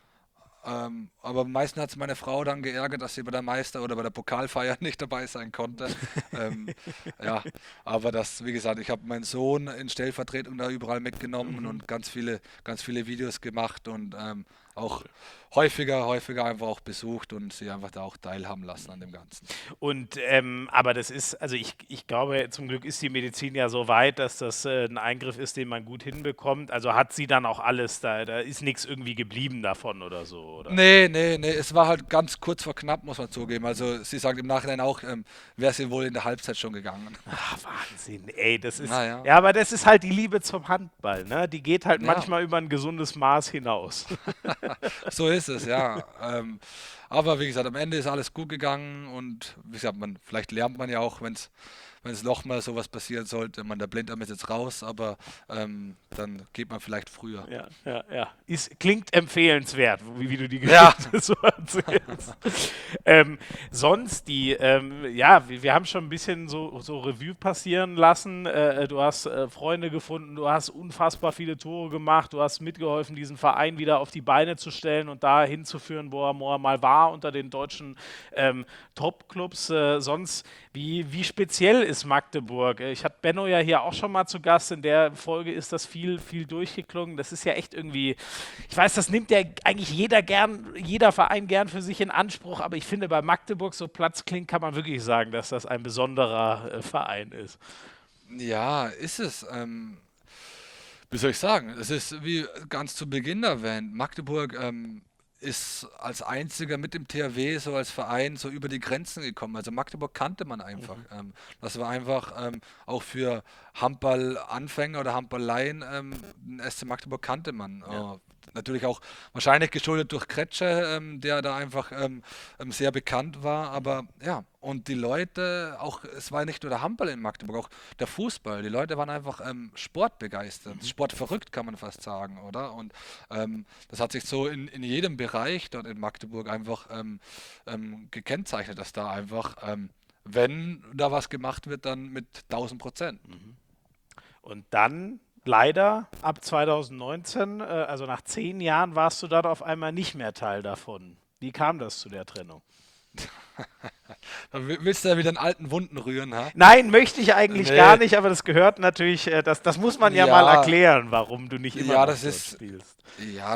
Aber am meisten hat es meine Frau dann geärgert, dass sie bei der Meister- oder bei der Pokalfeier nicht dabei sein konnte. Ähm, ja, aber das, wie gesagt, ich habe meinen Sohn in Stellvertretung da überall mitgenommen Mhm. und ganz viele Videos gemacht und auch Cool. häufiger einfach auch besucht und sie einfach da auch teilhaben lassen an dem Ganzen. Und aber das ist, also ich glaube, zum Glück ist die Medizin ja so weit, dass das ein Eingriff ist, den man gut hinbekommt. Also hat sie dann auch alles, da ist nichts irgendwie geblieben davon oder so, oder? Nee, es war halt ganz kurz vor knapp, muss man zugeben. Also sie sagt im Nachhinein auch, wäre sie wohl in der Halbzeit schon gegangen. Ach, Wahnsinn, ey, das ist, Naja, ja, aber das ist halt die Liebe zum Handball, ne? Die geht halt ja, manchmal über ein gesundes Maß hinaus. so ist es, ja. Aber wie gesagt, am Ende ist alles gut gegangen und wie gesagt, vielleicht lernt man ja auch, wenn es nochmal sowas passieren sollte, der Blinddarm ist jetzt raus, aber dann geht man vielleicht früher. Ja, ja, ja. Klingt empfehlenswert, wie du die Ja, Geschichte so erzählst. ähm, sonst ja, wir haben schon ein bisschen so Revue passieren lassen. Du hast Freunde gefunden, du hast unfassbar viele Tore gemacht, du hast mitgeholfen, diesen Verein wieder auf die Beine zu stellen und da hinzuführen, wo er mal war unter den deutschen Top-Clubs. Sonst, wie speziell ist Magdeburg? Ich hatte Benno ja hier auch schon mal zu Gast. In der Folge ist das viel durchgeklungen. Das ist ja echt irgendwie, ich weiß, das nimmt ja eigentlich jeder Verein gern für sich in Anspruch, aber ich finde, bei Magdeburg, so Platz klingt, kann man wirklich sagen, dass das ein besonderer Verein ist. ja, ist es. Wie soll ich sagen? Es ist wie ganz zu Beginn erwähnt. Magdeburg ist als einziger mit dem THW so als Verein so über die Grenzen gekommen. Also Magdeburg kannte man einfach. Mhm. Das war einfach auch für Handball-Anfänger oder Handball-Laien, den SC Magdeburg kannte man. Ja. Natürlich auch wahrscheinlich geschuldet durch Kretsche, der da einfach sehr bekannt war. Aber ja, und die Leute, auch es war nicht nur der Handball in Magdeburg, auch der Fußball. Die Leute waren einfach sportbegeistert, Mhm. sportverrückt kann man fast sagen, oder? Und das hat sich so in jedem Bereich dort in Magdeburg einfach gekennzeichnet, dass da einfach, wenn da was gemacht wird, dann mit 1000%. Mhm. Und dann leider ab 2019, also nach 10 Jahren, warst du dann auf einmal nicht mehr Teil davon. Wie kam das zu der Trennung? Dann willst du ja wieder einen alten Wunden rühren, ha? Nein, möchte ich eigentlich gar Nee, nicht, aber das gehört natürlich, das muss man ja mal ja, erklären, warum du nicht immer ja, noch das dort ist, spielst. ja,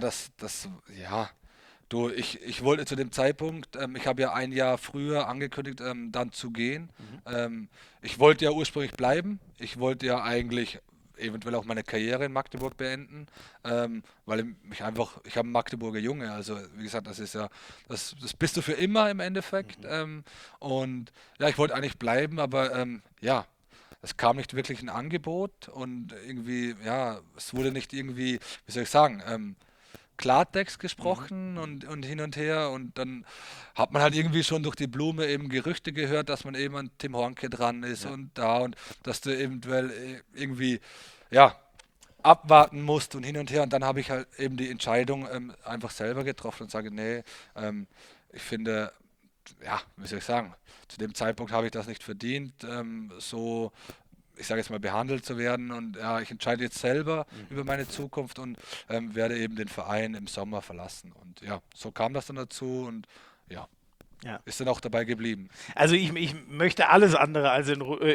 ja. Du, ich wollte zu dem Zeitpunkt, ich habe ja ein Jahr früher angekündigt, dann zu gehen. Mhm. Ich wollte ja ursprünglich bleiben. Ich wollte ja eigentlich eventuell auch meine Karriere in Magdeburg beenden, weil ich habe einen Magdeburger Junge, also wie gesagt, das ist ja, das bist du für immer im Endeffekt. Mhm. Und ja, ich wollte eigentlich bleiben, aber ja, es kam nicht wirklich ein Angebot und irgendwie, ja, es wurde nicht irgendwie, wie soll ich sagen, Klartext Mhm. gesprochen Mhm. und hin und her und dann hat man halt irgendwie schon durch die Blume eben Gerüchte gehört, dass man eben an Tim Hornke dran ist Ja. und da und dass du eventuell irgendwie, ja, abwarten musst und hin und her und dann habe ich halt eben die Entscheidung einfach selber getroffen und sage, nee, ich finde, ja, wie soll ich sagen, zu dem Zeitpunkt habe ich das nicht verdient, so, ich sage jetzt mal, behandelt zu werden. Und ja, ich entscheide jetzt selber Mhm. über meine Zukunft und werde eben den Verein im Sommer verlassen. Und ja, so kam das dann dazu und ja, Ja. ist dann auch dabei geblieben. Also ich möchte alles andere als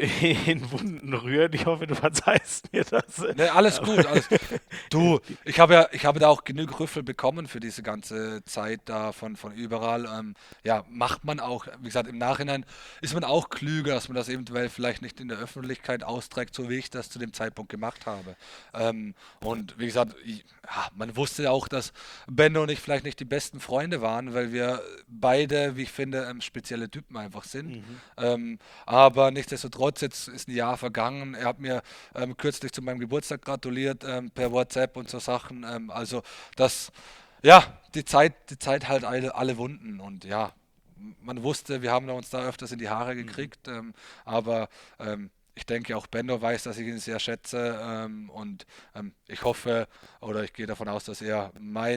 in Wunden rühren. Ich hoffe, du verzeihst mir das. Ne, alles gut, alles. Du, ich habe da auch genug Rüffel bekommen für diese ganze Zeit da von überall. Ja, macht man auch, wie gesagt, im Nachhinein ist man auch klüger, dass man das eventuell vielleicht nicht in der Öffentlichkeit austrägt, so wie ich das zu dem Zeitpunkt gemacht habe. Und wie gesagt, ja, man wusste ja auch, dass Benno und ich vielleicht nicht die besten Freunde waren, weil wir beide, wie ich finde, spezielle Typen einfach sind. Mhm. Aber nichtsdestotrotz, jetzt ist ein Jahr vergangen. Er hat mir kürzlich zu meinem Geburtstag gratuliert per WhatsApp und so Sachen. Also das, ja, die Zeit halt alle Wunden und ja, man wusste, wir haben uns da öfters in die Haare Mhm. gekriegt, aber ich denke auch Benno weiß, dass ich ihn sehr schätze und ich hoffe oder ich gehe davon aus, dass er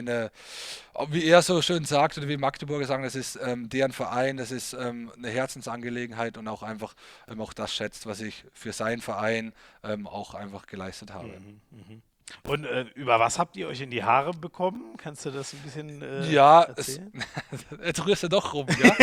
wie er so schön sagt oder wie Magdeburger sagen, das ist deren Verein, das ist eine Herzensangelegenheit und auch einfach auch das schätzt, was ich für seinen Verein auch einfach geleistet habe. Und über was habt ihr euch in die Haare bekommen? Kannst du das ein bisschen Ja, erzählen? jetzt rührst du doch rum, ja?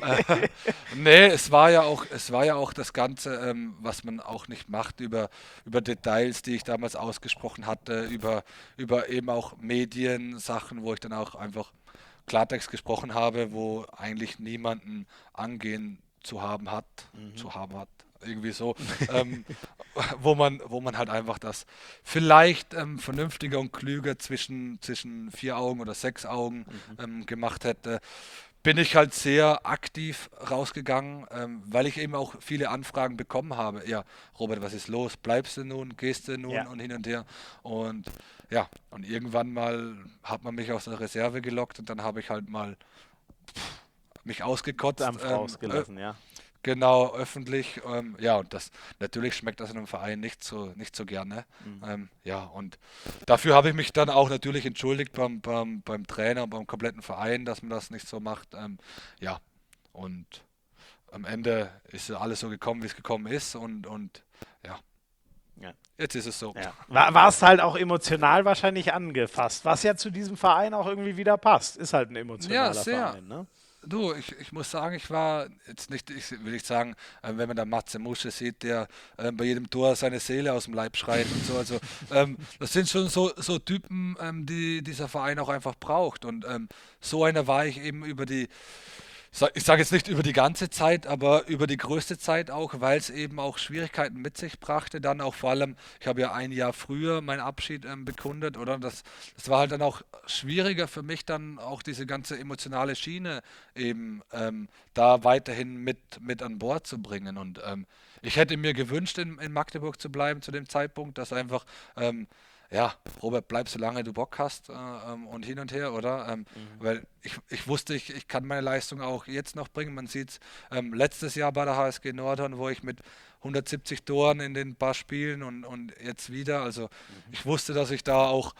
Nee, es war ja auch das Ganze, was man auch nicht macht, über Details, die ich damals ausgesprochen hatte, über eben auch Mediensachen, wo ich dann auch einfach Klartext gesprochen habe, wo eigentlich niemanden angehen zu haben hat, irgendwie so, ähm, wo man halt einfach das vielleicht vernünftiger und klüger zwischen 4 Augen oder 6 Augen gemacht hätte, bin ich halt sehr aktiv rausgegangen, weil ich eben auch viele Anfragen bekommen habe. Ja, Robert, was ist los? Bleibst du nun? Gehst du nun? Ja, Und hin und her. Und ja, und irgendwann mal hat man mich aus der Reserve gelockt und dann habe ich halt mal mich ausgekotzt. Dampf rausgelassen, ja. Genau, öffentlich. Ja, und das natürlich schmeckt das in einem Verein nicht so gerne. Ja, und dafür habe ich mich dann auch natürlich entschuldigt beim Trainer und beim kompletten Verein, dass man das nicht so macht. Ja, und am Ende ist ja alles so gekommen, wie es gekommen ist. Und ja, Ja. jetzt ist es so. Ja. Warst halt auch emotional wahrscheinlich angefasst, was ja zu diesem Verein auch irgendwie wieder passt. Ist halt ein Ja, emotionaler sehr. Verein, ne? Du, ich muss sagen, ich war jetzt nicht, will ich sagen, wenn man da Matze Musche sieht, der bei jedem Tor seine Seele aus dem Leib schreit und so. Also das sind schon so Typen, die dieser Verein auch einfach braucht. Und so einer war ich eben ich sage jetzt nicht über die ganze Zeit, aber über die größte Zeit auch, weil es eben auch Schwierigkeiten mit sich brachte. Dann auch vor allem, ich habe ja ein Jahr früher meinen Abschied bekundet, oder? Das war halt dann auch schwieriger für mich, dann auch diese ganze emotionale Schiene eben da weiterhin mit an Bord zu bringen. Und ich hätte mir gewünscht, in Magdeburg zu bleiben zu dem Zeitpunkt, dass einfach ja, Robert, bleib so lange du Bock hast und hin und her, oder? Weil ich wusste, ich kann meine Leistung auch jetzt noch bringen. Man sieht es letztes Jahr bei der HSG Nordhorn, wo ich mit 170 Toren in den paar Spielen und jetzt wieder. Also ich wusste, dass ich da auch,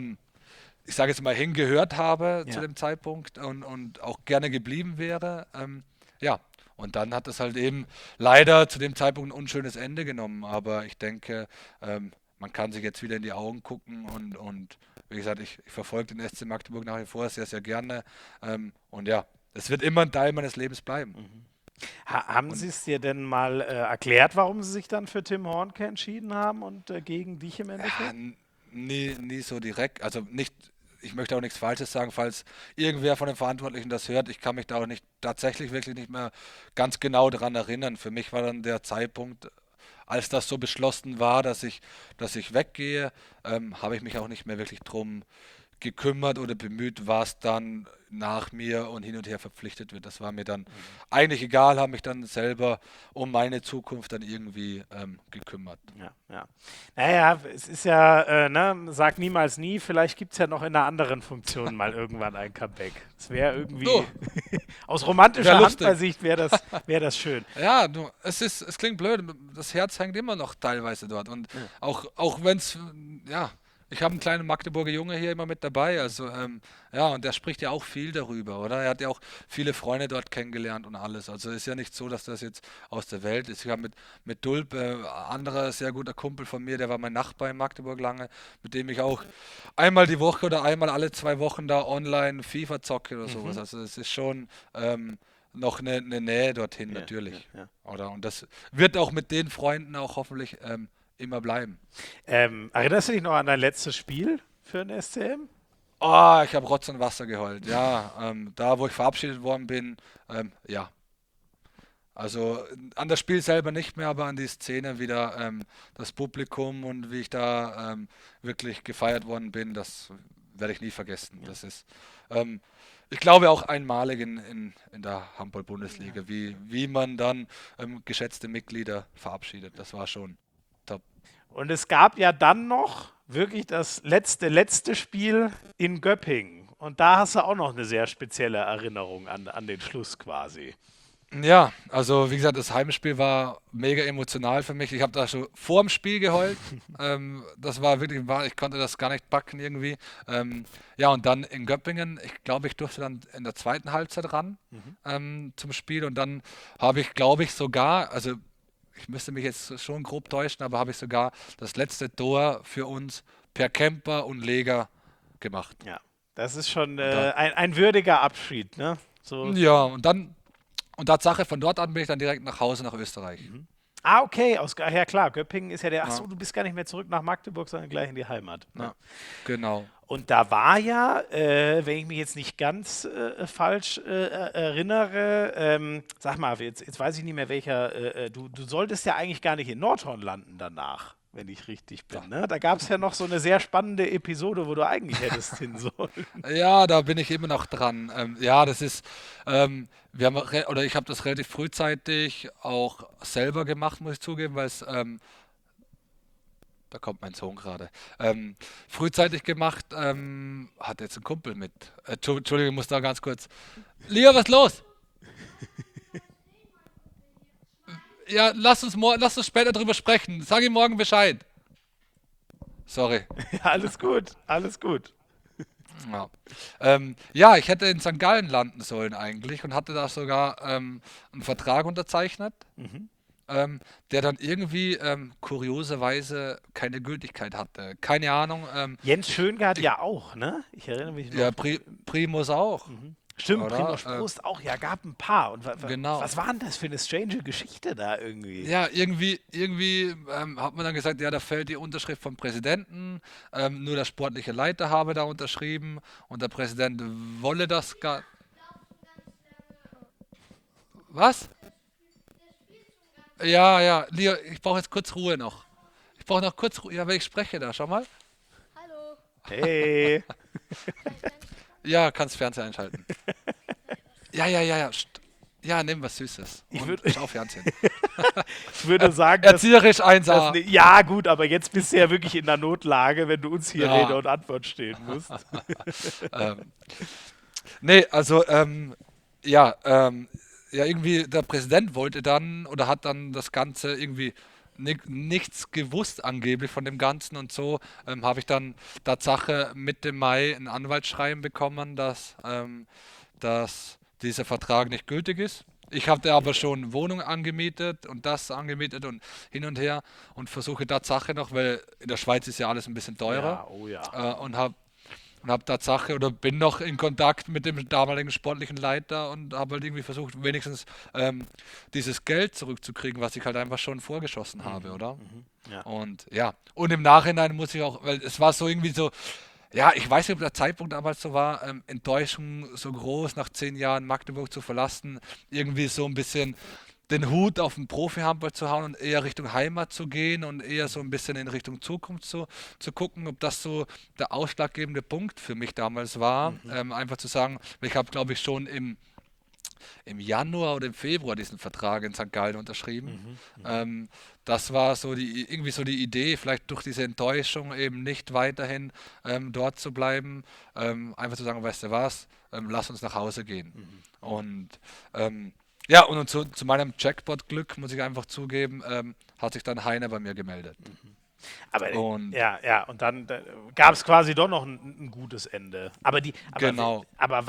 ich sage jetzt mal, hingehört habe zu Ja. dem Zeitpunkt und auch gerne geblieben wäre. Ja, und dann hat es halt eben leider zu dem Zeitpunkt ein unschönes Ende genommen. Aber ich denke, man kann sich jetzt wieder in die Augen gucken und wie gesagt, ich verfolge den SC Magdeburg nach wie vor sehr, sehr gerne. Und ja, es wird immer ein Teil meines Lebens bleiben. Haben Und Sie es dir denn mal erklärt, warum Sie sich dann für Tim Hornke entschieden haben und gegen dich im ja, Endeffekt? nie so direkt, also nicht, ich möchte auch nichts Falsches sagen, falls irgendwer von den Verantwortlichen das hört. Ich kann mich da auch nicht tatsächlich wirklich nicht mehr ganz genau daran erinnern. Für mich war dann der Zeitpunkt, als das so beschlossen war, dass ich weggehe, habe ich mich auch nicht mehr wirklich drum gekümmert oder bemüht, was dann nach mir und hin und her verpflichtet wird. Das war mir dann eigentlich egal, habe mich dann selber um meine Zukunft dann irgendwie gekümmert. Ja, ja. Naja, es ist ja, ne, sag niemals nie, vielleicht gibt es ja noch in einer anderen Funktion mal irgendwann ein Comeback. Es wäre irgendwie, So, aus wäre romantischer lustig. Handballsicht wäre das schön. Ja, du, es klingt blöd, das Herz hängt immer noch teilweise dort. Und auch wenn es, ja, ich habe einen kleinen Magdeburger Junge hier immer mit dabei, also ja, und der spricht ja auch viel darüber, oder? Er hat ja auch viele Freunde dort kennengelernt und alles. Also ist ja nicht so, dass das jetzt aus der Welt ist. Ich habe mit Dulp, anderer sehr guter Kumpel von mir, der war mein Nachbar in Magdeburg lange, mit dem ich auch einmal die Woche oder einmal alle 2 Wochen da online FIFA zocke oder sowas. Also es ist schon noch eine Nähe dorthin Ja, ja, natürlich. ja. Oder? Und das wird auch mit den Freunden auch hoffentlich immer bleiben. Erinnerst du dich noch an dein letztes Spiel für den SCM? Oh, ich habe Rotz und Wasser geheult. Ja, da wo ich verabschiedet worden bin, ja. Also an das Spiel selber nicht mehr, aber an die Szene wieder, das Publikum und wie ich da wirklich gefeiert worden bin, das werde ich nie vergessen. Das ist, ähm, ich glaube, auch einmalig in der Handball-Bundesliga, wie man dann geschätzte Mitglieder verabschiedet. Das war schon top. Und es gab ja dann noch wirklich das letzte Spiel in Göppingen. Und da hast du auch noch eine sehr spezielle Erinnerung an den Schluss quasi. Ja, also wie gesagt, das Heimspiel war mega emotional für mich. Ich habe da schon vor dem Spiel geheult. Das war wirklich wahr, ich konnte das gar nicht backen irgendwie. Ja, und dann in Göppingen, ich glaube, ich durfte dann in der zweiten Halbzeit ran Mhm. zum Spiel und dann habe ich, glaube ich, sogar, also ich müsste mich jetzt schon grob täuschen, aber habe ich sogar das letzte Tor für uns per Camper und Leger gemacht. Ja, das ist schon Und da, ein würdiger Abschied, ne? So. ja, und Tatsache, von dort an bin ich dann direkt nach Hause nach Österreich. Mhm. Ah, okay, ja klar, Göppingen ist ja der, ach Ja, so, du bist gar nicht mehr zurück nach Magdeburg, sondern gleich in die Heimat. Ne? ja, genau. Und da war ja, wenn ich mich jetzt nicht ganz falsch erinnere, sag mal, jetzt weiß ich nicht mehr welcher, du solltest ja eigentlich gar nicht in Nordhorn landen danach, wenn ich richtig Da. bin. Ne? Da gab es ja noch so eine sehr spannende Episode, wo du eigentlich hättest hin sollen. Ja, da bin ich immer noch dran. Ja, das ist, wir haben, oder ich habe das relativ frühzeitig auch selber gemacht, muss ich zugeben, weil es, da kommt mein Sohn gerade, frühzeitig gemacht, hat jetzt ein Kumpel mit. Entschuldigung, ich muss da ganz kurz. Lia, was ist los? Ja, lass uns später drüber sprechen. Sag ihm morgen Bescheid. Sorry. Ja, alles gut, alles gut. Ja. Ja, ich hätte in St. Gallen landen sollen eigentlich und hatte da sogar einen Vertrag unterzeichnet, Mhm. der dann irgendwie kurioserweise keine Gültigkeit hatte. Keine Ahnung. Jens Schöngard Ich, ja auch, ne? Ich erinnere mich ja, noch. Primus auch, Mhm. Stimmt, oder? Primož Prost auch, ja, gab ein paar. Und Genau. was war denn das für eine strange Geschichte da irgendwie? Ja, irgendwie hat man dann gesagt, ja, da fällt die Unterschrift vom Präsidenten, nur der sportliche Leiter habe da unterschrieben und der Präsident wolle das gar. Was? Ja, ja, Leo, ich brauche jetzt kurz Ruhe noch. Ich brauche noch kurz Ruhe. Ja, weil ich spreche da, schau mal. Hallo. Hey, Kann ich Fernsehen gucken? Ja, kannst Fernseher einschalten. Ja, ja, ja, ja. Ja, nimm was Süßes ich, und würd, schau Fernsehen. ich würde sagen, Erzieherisch dass 1A. ja gut, aber jetzt bist du ja wirklich in der Notlage, wenn du uns hier Rede Ja, und Antwort stehen musst. ähm, nee, also, ja, ja, irgendwie der Präsident wollte dann oder hat dann das Ganze irgendwie nichts gewusst angeblich von dem Ganzen und so habe ich dann Tatsache Mitte Mai ein Anwaltsschreiben bekommen, dass dieser Vertrag nicht gültig ist. Ich hatte aber schon Wohnung angemietet und das angemietet und hin und her und versuche Tatsache noch, weil in der Schweiz ist ja alles ein bisschen teurer Ja, oh ja. und habe Tatsache oder bin noch in Kontakt mit dem damaligen sportlichen Leiter und habe halt irgendwie versucht, wenigstens dieses Geld zurückzukriegen, was ich halt einfach schon vorgeschossen habe, Mhm, oder? mhm, ja. Und ja, und im Nachhinein muss ich auch, weil es war so irgendwie so, ja, ich weiß nicht, ob der Zeitpunkt damals so war, Enttäuschung so groß, nach 10 Jahren Magdeburg zu verlassen, irgendwie so ein bisschen den Hut auf den Profi-Handball zu hauen und eher Richtung Heimat zu gehen und eher so ein bisschen in Richtung Zukunft zu gucken, ob das so der ausschlaggebende Punkt für mich damals war. Mhm, Einfach zu sagen, ich habe, glaube ich, schon im Januar oder im Februar diesen Vertrag in St. Gallen unterschrieben. mhm, mhm. Ähm, Das war so irgendwie so die Idee, vielleicht durch diese Enttäuschung eben nicht weiterhin dort zu bleiben, einfach zu sagen, weißt du was, lass uns nach Hause gehen. Mhm, mhm. Und ähm, ja, und zu meinem Jackpot-Glück, muss ich einfach zugeben, hat sich dann Heiner bei mir gemeldet. Aber Und ja, ja, und dann gab es quasi doch noch ein gutes Ende. genau,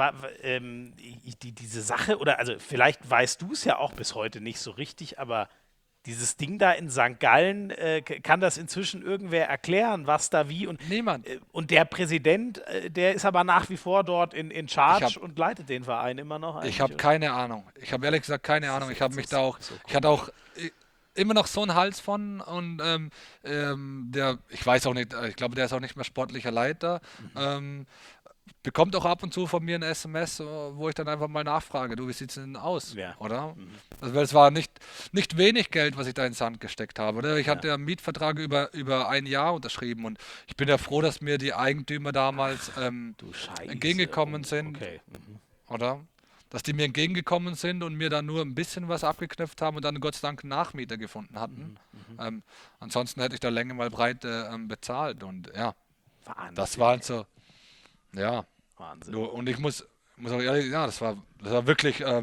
Diese Sache, oder also vielleicht weißt du es ja auch bis heute nicht so richtig, aber dieses Ding da in St. Gallen, kann das inzwischen irgendwer erklären, was da wie niemand. und der Präsident, der ist aber nach wie vor dort in Ich habe Charge und leitet den Verein immer noch Ich eigentlich, habe oder? keine Ahnung. Ich habe ehrlich gesagt keine Das Ahnung. ist Ich habe jetzt mich da auch, so ich hatte komisch. auch immer noch so einen Hals von und ich weiß auch nicht, ich glaube, der ist auch nicht mehr sportlicher Leiter. Mhm. Ähm, Bekommt auch ab und zu von mir ein SMS, wo ich dann einfach mal nachfrage, du, wie sieht's denn aus, Ja. oder? Mhm. Also, weil es war nicht wenig Geld, was ich da ins Sand gesteckt habe, oder? Ich Ja. hatte ja einen Mietvertrag über ein Jahr unterschrieben und ich bin ja froh, dass mir die Eigentümer damals Du Scheiße. entgegengekommen Oh, sind, okay. Mhm. oder? Dass die mir entgegengekommen sind und mir dann nur ein bisschen was abgeknüpft haben und dann Gott sei Dank einen Nachmieter gefunden hatten. Mhm. Mhm. Ähm, Ansonsten hätte ich da Länge mal breit bezahlt und ja, das Wahnsinn, war halt ey. so, ja. Wahnsinn. Und ich muss auch ehrlich, ja, das war wirklich,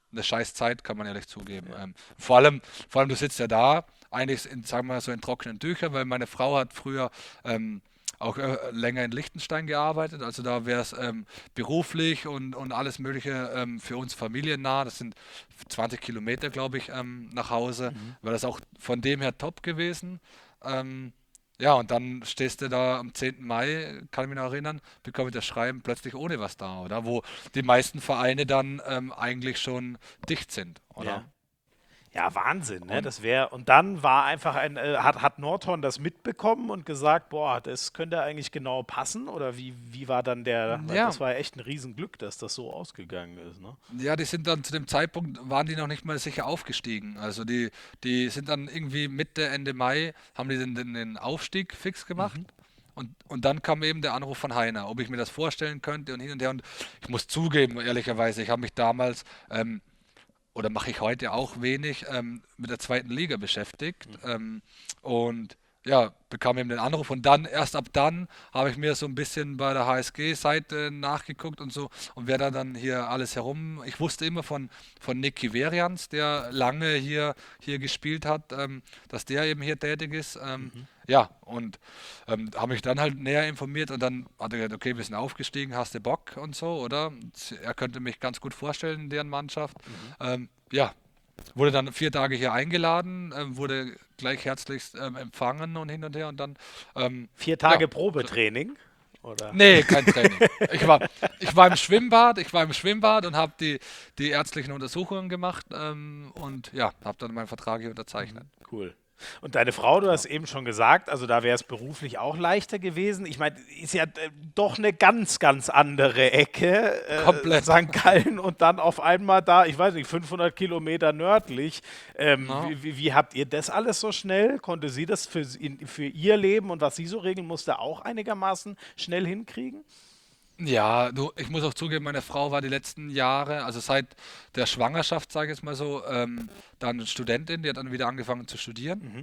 eine scheiß Zeit, kann man ehrlich zugeben. Ja. Vor allem, du sitzt ja da, eigentlich in, sagen wir mal so in trockenen Tüchern, weil meine Frau hat früher auch länger in Liechtenstein gearbeitet, also da wäre es beruflich und alles Mögliche für uns familiennah. Das sind 20 Kilometer, glaube ich, nach Hause. Wäre das auch von dem her top gewesen. Ähm, ja, und dann stehst du da am 10. Mai, kann ich mich noch erinnern, bekomme ich das Schreiben plötzlich ohne was da, oder? Wo die meisten Vereine dann eigentlich schon dicht sind, oder? Ja. Ja, Wahnsinn, ne? Und Das wäre, und dann war einfach hat Nordhorn das mitbekommen und gesagt, boah, das könnte eigentlich genau passen? Oder wie war dann weil ja, das war ja echt ein Riesenglück, dass das so ausgegangen ist, ne? ja, die sind dann zu dem Zeitpunkt, waren die noch nicht mal sicher aufgestiegen. Also die sind dann irgendwie Mitte, Ende Mai, haben die den Aufstieg fix gemacht. Und dann kam eben der Anruf von Heiner, ob ich mir das vorstellen könnte und hin und her. Und ich muss zugeben, ehrlicherweise, ich habe mich damals, oder mache ich heute auch wenig, mit der zweiten Liga beschäftigt. Und ja, bekam eben den Anruf und dann, erst ab dann, habe ich mir so ein bisschen bei der HSG-Seite nachgeguckt und so und wer da dann hier alles herum. Ich wusste immer von Nicky Verians, der lange hier gespielt hat, dass der eben hier tätig ist. Ja, und habe mich dann halt näher informiert und dann hat er gesagt, okay, wir sind aufgestiegen, hast du Bock und so, oder? Er könnte mich ganz gut vorstellen in deren Mannschaft. Ja, wurde dann 4 Tage hier eingeladen, wurde gleich herzlichst empfangen und hin und her und dann, Vier ja, Tage Probetraining, oder? nee, kein Training. Ich war im Schwimmbad und habe die ärztlichen Untersuchungen gemacht und ja, habe dann meinen Vertrag hier unterzeichnet. Cool. Und deine Frau, du hast Genau. eben schon gesagt, also da wäre es beruflich auch leichter gewesen. Ich meine, ist ja doch eine ganz, ganz andere Ecke, Komplett. St. Gallen und dann auf einmal da, ich weiß nicht, 500 Kilometer nördlich. Na, Wie habt ihr das alles so schnell? Konnte sie das für ihr Leben und was sie so regeln musste, auch einigermaßen schnell hinkriegen? ja, du, ich muss auch zugeben, meine Frau war die letzten Jahre, also seit der Schwangerschaft, sage ich jetzt mal so, dann Studentin, die hat dann wieder angefangen zu studieren.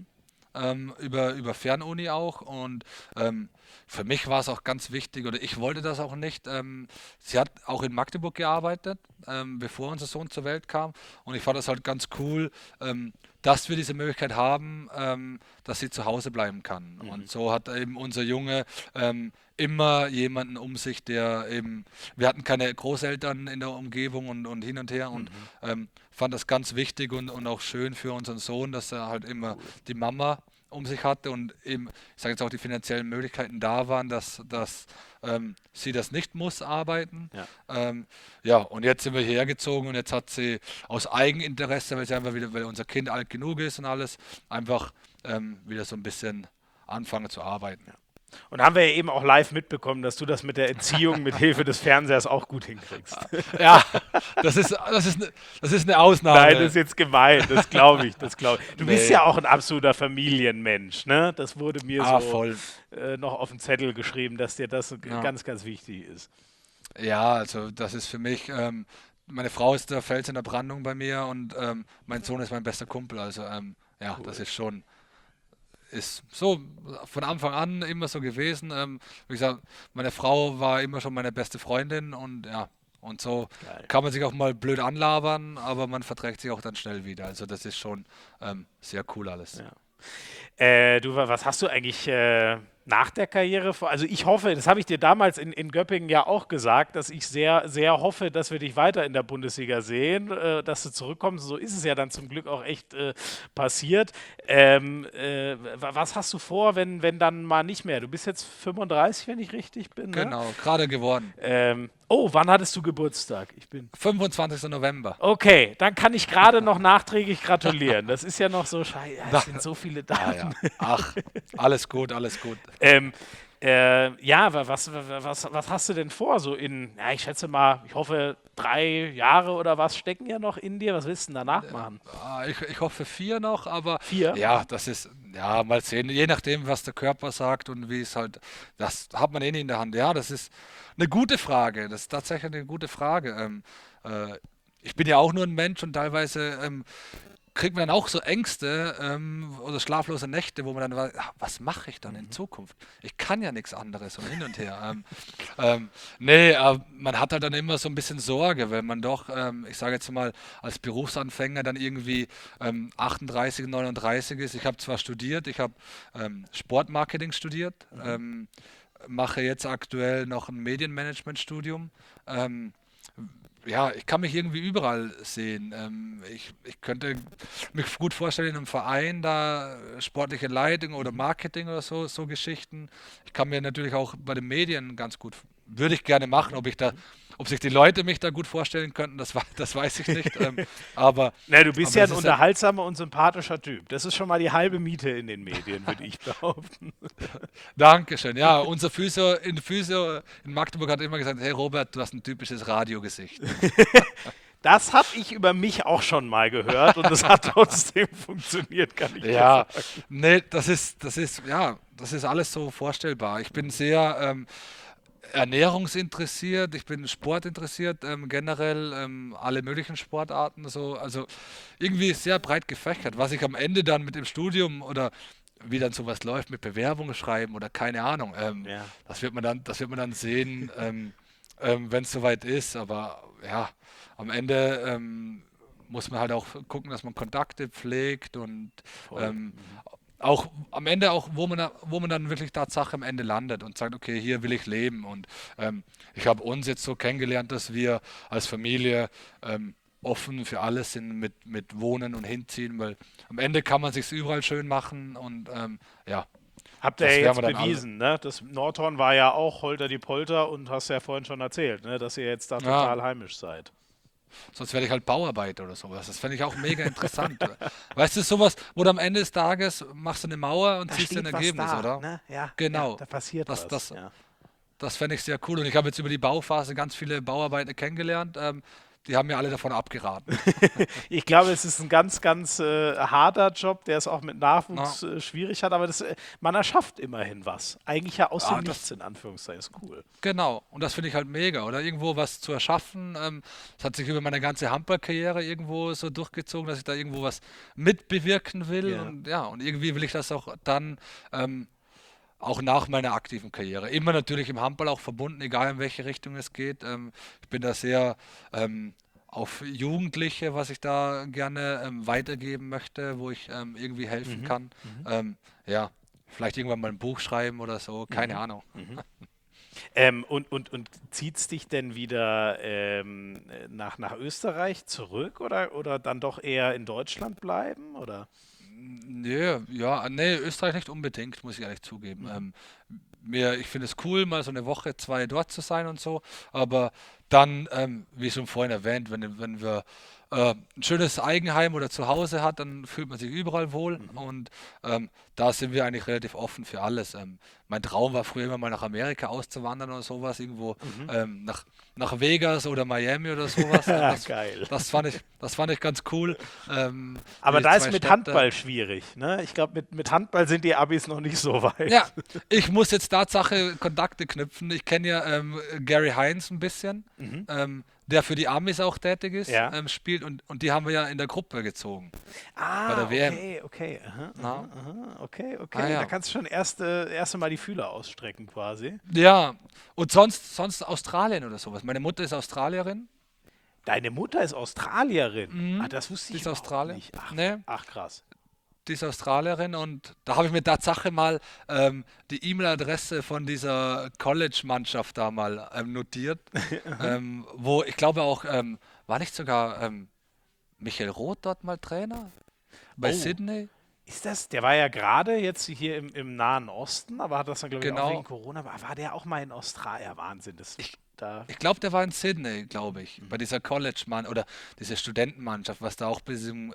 Über Fernuni auch. Und für mich war es auch ganz wichtig, oder ich wollte das auch nicht. Sie hat auch in Magdeburg gearbeitet, bevor unser Sohn zur Welt kam. Und ich fand das halt ganz cool, dass wir diese Möglichkeit haben, dass sie zu Hause bleiben kann. Und so hat eben unser Junge immer jemanden um sich, der eben, wir hatten keine Großeltern in der Umgebung und hin und her und fand das ganz wichtig und auch schön für unseren Sohn, dass er halt immer die Mama um sich hatte und eben, ich sage jetzt auch die finanziellen Möglichkeiten da waren, dass sie das nicht muss arbeiten. Ja. Ja, und jetzt sind wir hierher gezogen und jetzt hat sie aus Eigeninteresse, weil sie einfach wieder, weil unser Kind alt genug ist und alles, einfach wieder so ein bisschen anfangen zu arbeiten. Und haben wir ja eben auch live mitbekommen, dass du das mit der Entziehung mit Hilfe des Fernsehers auch gut hinkriegst. Ja, das ist eine Nein, das Ausnahme. ist jetzt gemein, das glaube ich, das glaube ich. Du bist Nee. ja auch ein absoluter Familienmensch, ne? Das wurde mir Ah, so voll. noch auf den Zettel geschrieben, dass dir das Ja. ganz, ganz wichtig ist. Ja, also das ist für mich, meine Frau ist der Fels in der Brandung bei mir und mein Sohn ist mein bester Kumpel. Also ja, das Cool. ist so von Anfang an immer so gewesen. Wie gesagt, meine Frau war immer schon meine beste Freundin und ja, und so Geil. kann man sich auch mal blöd anlabern, aber man verträgt sich auch dann schnell wieder. Also das ist schon sehr cool alles. Ja. Was hast du eigentlich nach der Karriere vor? Also ich hoffe, das habe ich dir damals in Göppingen ja auch gesagt, dass ich sehr, sehr hoffe, dass wir dich weiter in der Bundesliga sehen, dass du zurückkommst. So ist es ja dann zum Glück auch echt passiert. Was hast du vor, wenn dann mal nicht mehr? Du bist jetzt 35, wenn ich richtig bin, ne? Genau, gerade geworden. Oh, wann hattest du Geburtstag? Ich bin. 25. November. Okay, dann kann ich gerade noch nachträglich gratulieren. Das ist ja noch so scheiße. Ja, es sind so viele Ah ja. Daten. Ach, alles gut, alles gut. Ähm, ja, was hast du denn vor? So ja, ich schätze mal, ich hoffe, 3 Jahre oder was stecken ja noch in dir. Was willst du denn danach machen? Ich hoffe 4 noch, aber 4? ja, das ist, ja, mal sehen. Je nachdem, was der Körper sagt und wie es halt, das hat man eh nicht in der Hand. Ja, das ist eine gute Frage. Das ist tatsächlich eine gute Frage. Ich bin ja auch nur ein Mensch und teilweise kriegt man dann auch so Ängste oder schlaflose Nächte, wo man dann weiß, was mache ich dann in Zukunft? Ich kann ja nichts anderes und hin und her. Nee, man hat halt dann immer so ein bisschen Sorge, wenn man doch, ich sage jetzt mal, als Berufsanfänger dann irgendwie 38, 39 ist. Ich habe zwar studiert, ich habe Sportmarketing studiert, mache jetzt aktuell noch ein Medienmanagement-Studium. Ja, ich kann mich irgendwie überall sehen. Ich könnte mich gut vorstellen, in einem Verein da sportliche Leitung oder Marketing oder so Geschichten. Ich kann mir natürlich auch bei den Medien ganz gut, würde ich gerne machen, ob sich die Leute mich da gut vorstellen könnten, das weiß ich nicht. Aber, Na, du bist aber ja es ein ist ja, unterhaltsamer und sympathischer Typ. Das ist schon mal die halbe Miete in den Medien, würde ich behaupten. Dankeschön. Ja, unser Physio in Magdeburg hat immer gesagt, hey Robert, du hast ein typisches Radiogesicht. Das habe ich über mich auch schon mal gehört und es hat trotzdem funktioniert, kann ich dir Ja, sagen. nee, das ist alles so vorstellbar. Ich bin sehr ernährungsinteressiert, ich bin sportinteressiert, generell alle möglichen Sportarten, so, also irgendwie sehr breit gefächert. Was ich am Ende dann mit dem Studium oder wie dann sowas läuft mit Bewerbungen schreiben oder keine Ahnung, Ja. das wird man dann sehen, wenn es soweit ist. Aber ja, am Ende muss man halt auch gucken, dass man Kontakte pflegt und Voll. ähm, auch am Ende auch, wo man dann wirklich Tatsache am Ende landet und sagt, okay, hier will ich leben. Und ich habe uns jetzt so kennengelernt, dass wir als Familie offen für alles sind mit Wohnen und Hinziehen, weil am Ende kann man sich überall schön machen und ja, Habt ihr das ja werden jetzt wir dann alle. bewiesen, ne? Das Nordhorn war ja auch Holter die Polter und hast ja vorhin schon erzählt, ne? Dass ihr jetzt da Ja, total heimisch seid. sonst werde ich halt Bauarbeiter oder sowas. Das fände ich auch mega interessant. Weißt du, sowas, wo du am Ende des Tages machst du eine Mauer und Da ziehst dir ein steht was Ergebnis, da, oder? ne? Ja, ja, Genau. da passiert Das, was. das, Ja. das fände ich sehr cool. Und ich habe jetzt über die Bauphase ganz viele Bauarbeiter kennengelernt. Die haben mir alle davon abgeraten. Ich glaube, es ist ein ganz, ganz harter Job, der es auch mit Na, Nachwuchs schwierig hat, aber man erschafft immerhin was. Eigentlich ja aus dem ja, Nichts, in Anführungszeichen. Ist cool. genau. Und das finde ich halt mega, oder? Irgendwo was zu erschaffen. Das hat sich über meine ganze Handballkarriere irgendwo so durchgezogen, dass ich da irgendwo was mitbewirken will. Ja. Und ja, und irgendwie will ich das auch dann auch nach meiner aktiven Karriere. Immer natürlich im Handball auch verbunden, egal in welche Richtung es geht. Ich bin da sehr auf Jugendliche, was ich da gerne weitergeben möchte, wo ich irgendwie helfen Mhm. kann. Mhm. Ja, vielleicht irgendwann mal ein Buch schreiben oder so, keine Mhm. Ahnung. Mhm. Und zieht es dich denn wieder nach Österreich zurück oder dann doch eher in Deutschland bleiben? Oder? Nee, ja, nee, Österreich nicht unbedingt, muss ich ehrlich zugeben. Mhm. Ich finde es cool, mal so eine Woche, zwei dort zu sein und so, aber dann, wie schon vorhin erwähnt, wenn wir ein schönes Eigenheim oder Zuhause hat, dann fühlt man sich überall wohl Mhm. und da sind wir eigentlich relativ offen für alles. Mein Traum war früher immer mal nach Amerika auszuwandern oder sowas, irgendwo Mhm. nach Vegas oder Miami oder sowas. Geil. Das fand ich ganz cool. Aber Die da ist zwei mit Städte. Handball schwierig, ne? Ich glaube, mit Handball sind die Abis noch nicht so weit. Ja, ich muss jetzt Tatsache Kontakte knüpfen. Ich kenne ja Gary Hines ein bisschen, Mhm. der für die Amis auch tätig ist, Ja. spielt und die haben wir ja in der Gruppe gezogen bei Ah, der WM. okay. Aha, Na? aha, aha. Okay, Ah okay. Da ja. kannst du schon erste Mal die Fühler ausstrecken quasi. Ja, und sonst Australien oder sowas. Meine Mutter ist Australierin. Deine Mutter ist Australierin. Ah, Mhm. das wusste Die ich ist überhaupt Australier. nicht. Ach, Ne? ach krass. Die ist Australierin und da habe ich mir Tatsache mal die E-Mail-Adresse von dieser College-Mannschaft da mal notiert, wo ich glaube auch, war nicht sogar Michael Roth dort mal Trainer? Bei Oh, Sydney? der war ja gerade jetzt hier im Nahen Osten, aber hat das dann, glaube ich, auch wegen Genau. Corona, war der auch mal in Australien? Ja, Wahnsinn. Da, Ich glaube, der war in Sydney, glaube ich, bei dieser College-Mann oder dieser Studentenmannschaft, was da auch bei diesem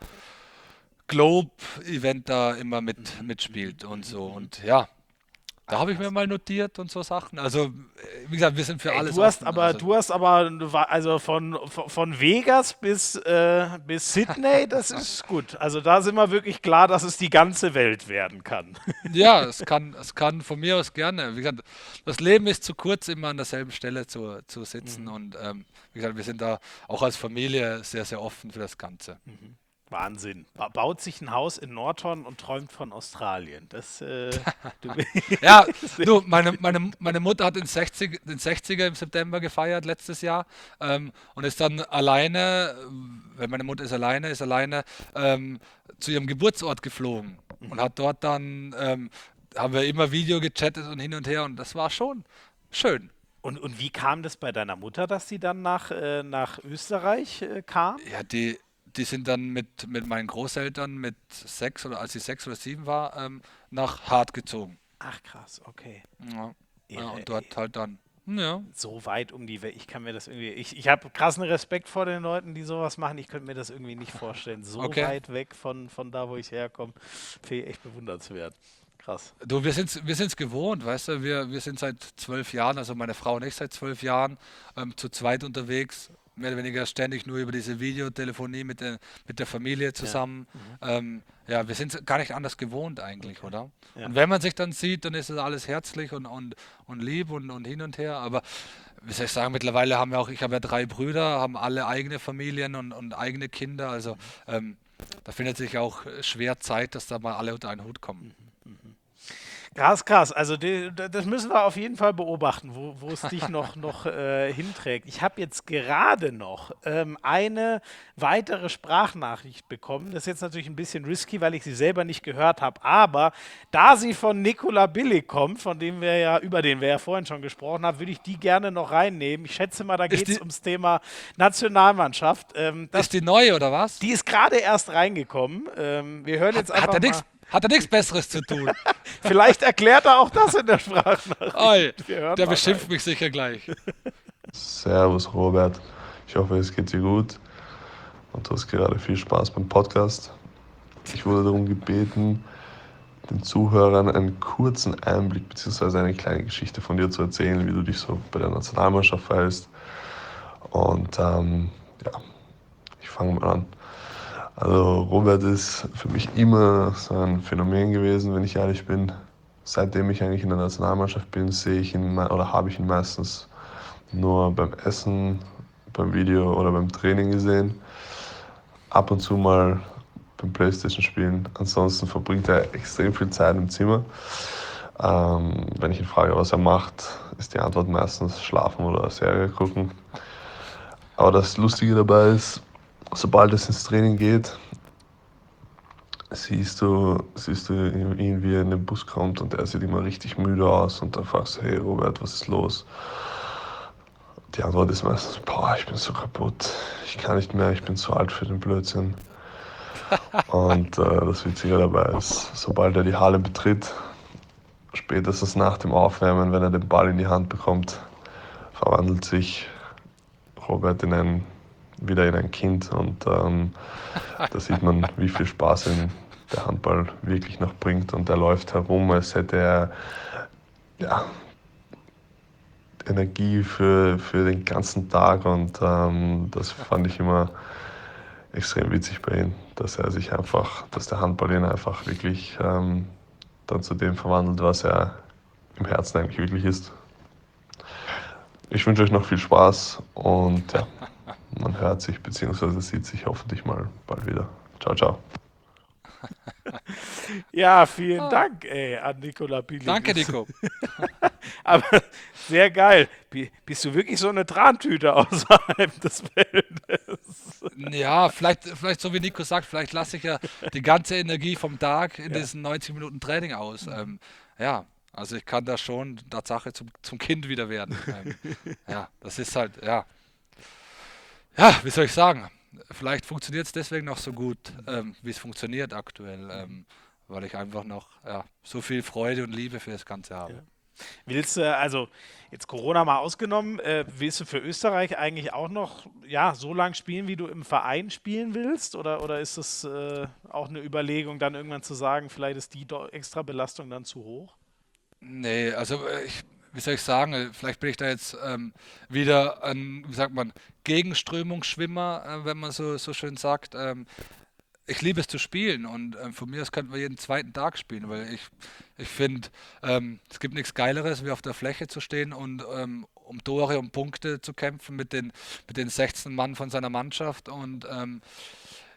Globe-Event da immer mitspielt und so. Und ja, da ach habe ich mir krass. mal notiert und so Sachen. Also, wie gesagt, wir sind für Ey, alles offen. Also, also von Vegas bis Sydney, das ist gut. Also da sind wir wirklich klar, dass es die ganze Welt werden kann. ja, es kann von mir aus gerne. Wie gesagt, das Leben ist zu kurz, immer an derselben Stelle zu sitzen. Mhm. Und wie gesagt, wir sind da auch als Familie sehr, sehr offen für das Ganze. Mhm. Wahnsinn. Baut sich ein Haus in Nordhorn und träumt von Australien. Du, Ja, du, meine Mutter hat den 60er im September gefeiert letztes Jahr und ist dann alleine, weil meine Mutter ist alleine zu ihrem Geburtsort geflogen und hat dort dann, haben wir immer Video gechattet und hin und her und das war schon schön. und wie kam das bei deiner Mutter, dass sie dann nach Österreich kam? Ja, die sind dann mit meinen Großeltern mit 6 oder als ich 6 oder 7 war, nach Hart gezogen. Ach krass, okay. Ja, ja, Irre, und ey. dort halt dann. Ja. So weit um die Welt. Ich kann mir das irgendwie. Ich habe krassen Respekt vor den Leuten, die sowas machen. Ich könnte mir das irgendwie nicht vorstellen. So Okay. weit weg von da, wo ich herkomme. Finde ich echt bewundernswert. Krass. Du, wir sind's gewohnt, weißt du, wir sind seit 12 Jahren, also meine Frau und ich seit 12 Jahren, zu zweit unterwegs, mehr oder weniger ständig nur über diese Videotelefonie mit der Familie Ja. zusammen. Ja, wir sind gar nicht anders gewohnt eigentlich, oder? Ja. Und wenn man sich dann sieht, dann ist es alles herzlich und lieb und hin und her, aber wie soll ich sagen, mittlerweile ich habe ja 3 Brüder, haben alle eigene Familien und eigene Kinder, also da findet sich auch schwer Zeit, dass da mal alle unter einen Hut kommen. Krass, krass. Also das müssen wir auf jeden Fall beobachten, wo es dich noch hinträgt. Ich habe jetzt gerade noch eine weitere Sprachnachricht bekommen. Das ist jetzt natürlich ein bisschen risky, weil ich sie selber nicht gehört habe. Aber da sie von Nikola Billig kommt, über den wir ja vorhin schon gesprochen haben, würde ich die gerne noch reinnehmen. Ich schätze mal, da Ist geht es die, ums Thema Nationalmannschaft. ist die neu oder was? Die ist gerade erst reingekommen. Wir hören jetzt Hat einfach er mal. nichts, hat er nichts Besseres zu tun? Vielleicht erklärt er auch das in der Sprachnachricht. Oi, Wir hören der mal beschimpft rein. mich sicher gleich. Servus Robert, ich hoffe es geht dir gut und du hast gerade viel Spaß beim Podcast. Ich wurde darum gebeten, den Zuhörern einen kurzen Einblick bzw. eine kleine Geschichte von dir zu erzählen, wie du dich so bei der Nationalmannschaft verhältst. Und ja, ich fange mal an. Also Robert ist für mich immer so ein Phänomen gewesen, wenn ich ehrlich bin. Seitdem ich eigentlich in der Nationalmannschaft bin, sehe ich ihn oder habe ich ihn meistens nur beim Essen, beim Video oder beim Training gesehen. Ab und zu mal beim Playstation-Spielen. Ansonsten verbringt er extrem viel Zeit im Zimmer. Wenn ich ihn frage, was er macht, ist die Antwort meistens schlafen oder Serie gucken. Aber das Lustige dabei ist, sobald es ins Training geht, siehst du ihn, wie er in den Bus kommt und er sieht immer richtig müde aus und dann fragst du, hey Robert, was ist los? Die Antwort ist meistens, boah, ich bin so kaputt, ich kann nicht mehr, ich bin zu alt für den Blödsinn. Und das Witzige dabei ist, sobald er die Halle betritt, spätestens nach dem Aufwärmen, wenn er den Ball in die Hand bekommt, verwandelt sich Robert wieder in ein Kind und da sieht man, wie viel Spaß ihm der Handball wirklich noch bringt und er läuft herum, als hätte er ja, Energie für den ganzen Tag und das fand ich immer extrem witzig bei ihm, dass der Handball ihn einfach wirklich dann zu dem verwandelt, was er im Herzen eigentlich wirklich ist. Ich wünsche euch noch viel Spaß und ja, man hört sich bzw. sieht sich hoffentlich mal bald wieder. Ciao, ciao. Ja, vielen Dank, an Nikola Billig. Danke, Nico. Aber sehr geil. Bist du wirklich so eine Trantüte außerhalb des Feldes? Ja, vielleicht so wie Nico sagt, vielleicht lasse ich ja die ganze Energie vom Tag in diesen 90 Minuten Training aus. Ja, also ich kann da schon Tatsache zum Kind wieder werden. Ja, das ist halt, ja. Ja, wie soll ich sagen? Vielleicht funktioniert es deswegen noch so gut, wie es funktioniert aktuell, weil ich einfach noch so viel Freude und Liebe für das Ganze habe. Willst du, also jetzt Corona mal ausgenommen, willst du für Österreich eigentlich auch noch so lang spielen, wie du im Verein spielen willst? Oder ist das auch eine Überlegung, dann irgendwann zu sagen, vielleicht ist die extra Belastung dann zu hoch? Nee, also wie soll ich sagen, vielleicht bin ich da jetzt wieder ein, wie sagt man, Gegenströmungsschwimmer, wenn man so schön sagt. Ich liebe es zu spielen und von mir aus könnten wir jeden zweiten Tag spielen, weil ich finde, es gibt nichts Geileres, wie auf der Fläche zu stehen und um Tore, um Punkte zu kämpfen mit den 16 Mann von seiner Mannschaft und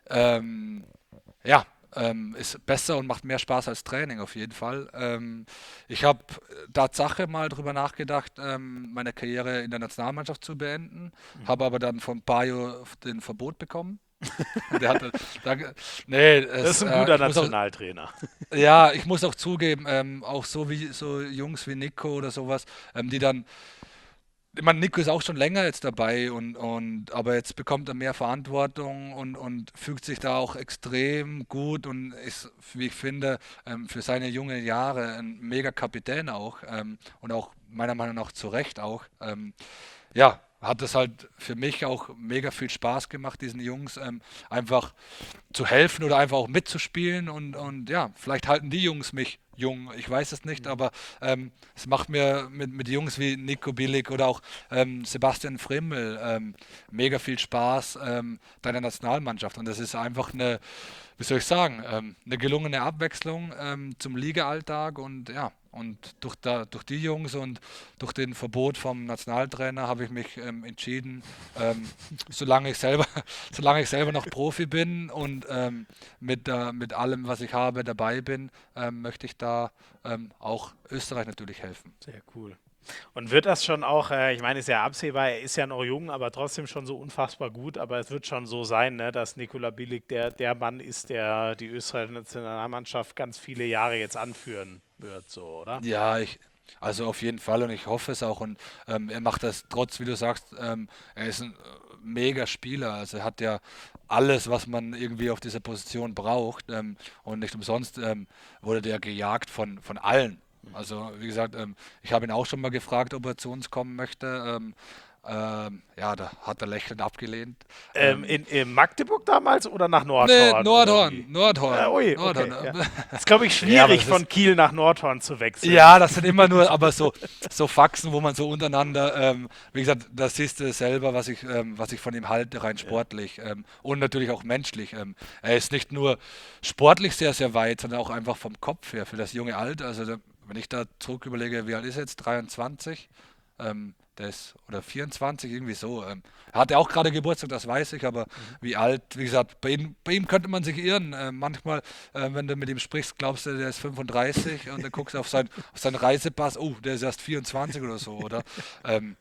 Ähm, ja, ist besser und macht mehr Spaß als Training auf jeden Fall. Ich habe Tatsache mal drüber nachgedacht, meine Karriere in der Nationalmannschaft zu beenden, habe aber dann von Bayo den Verbot bekommen. Der hatte, da, nee, Das ist ein guter ich muss auch, Nationaltrainer. ja, ich muss auch zugeben, auch so wie so Jungs wie Nico oder sowas, die dann, ich meine, Nico ist auch schon länger jetzt dabei aber jetzt bekommt er mehr Verantwortung und fügt sich da auch extrem gut und ist, wie ich finde, für seine jungen Jahre ein mega Kapitän auch und auch meiner Meinung nach zu Recht auch. Ja, hat es halt für mich auch mega viel Spaß gemacht, diesen Jungs einfach zu helfen oder einfach auch mitzuspielen und ja, vielleicht halten die Jungs mich jung, ich weiß es nicht, aber es macht mir mit Jungs wie Nico Billig oder auch Sebastian Frimmel mega viel Spaß, deiner Nationalmannschaft und das ist einfach eine, wie soll ich sagen, eine gelungene Abwechslung zum Liga-Alltag und ja, und durch die Jungs und durch den Verbot vom Nationaltrainer habe ich mich entschieden, ähm, solange ich selber, solange ich selber noch Profi bin und mit allem, was ich habe, dabei bin, möchte ich da auch Österreich natürlich helfen. Sehr cool. Und wird das schon auch, ich meine, ist ja absehbar, er ist ja noch jung, aber trotzdem schon so unfassbar gut, aber es wird schon so sein, ne, dass Nikola Billig der Mann ist, der die österreichische Nationalmannschaft ganz viele Jahre jetzt anführen wird, so, oder? Ja, also auf jeden Fall und ich hoffe es auch und er macht das trotz, wie du sagst, er ist ein mega Spieler, also er hat ja alles, was man irgendwie auf dieser Position braucht und nicht umsonst wurde der gejagt von allen. Also wie gesagt, ich habe ihn auch schon mal gefragt, ob er zu uns kommen möchte. Ja, da hat er lächelnd abgelehnt. Ähm, In Magdeburg damals oder nach Ne, Nordhorn oder Nordhorn, wie? Nordhorn, Ui, okay, Nordhorn. ja. Ist, glaube ich, Ja, aber schwierig, das ist, von Kiel nach Nordhorn zu wechseln. ja, das sind immer nur, aber so Faxen, wo man so untereinander, wie gesagt, das siehst du selber, was ich von ihm halte, rein Ja. sportlich und natürlich auch menschlich. Er ist nicht nur sportlich sehr, sehr weit, sondern auch einfach vom Kopf her für das junge Alter. Also wenn ich da zurück überlege, wie alt ist er jetzt? 23? Der ist, oder 24, irgendwie so. Er hatte auch gerade Geburtstag, das weiß ich, aber wie alt, wie gesagt, bei ihm könnte man sich irren. Manchmal, wenn du mit ihm sprichst, glaubst du, der ist 35 und dann guckst du auf seinen Reisepass, oh, der ist erst 24 oder so, oder? Ähm,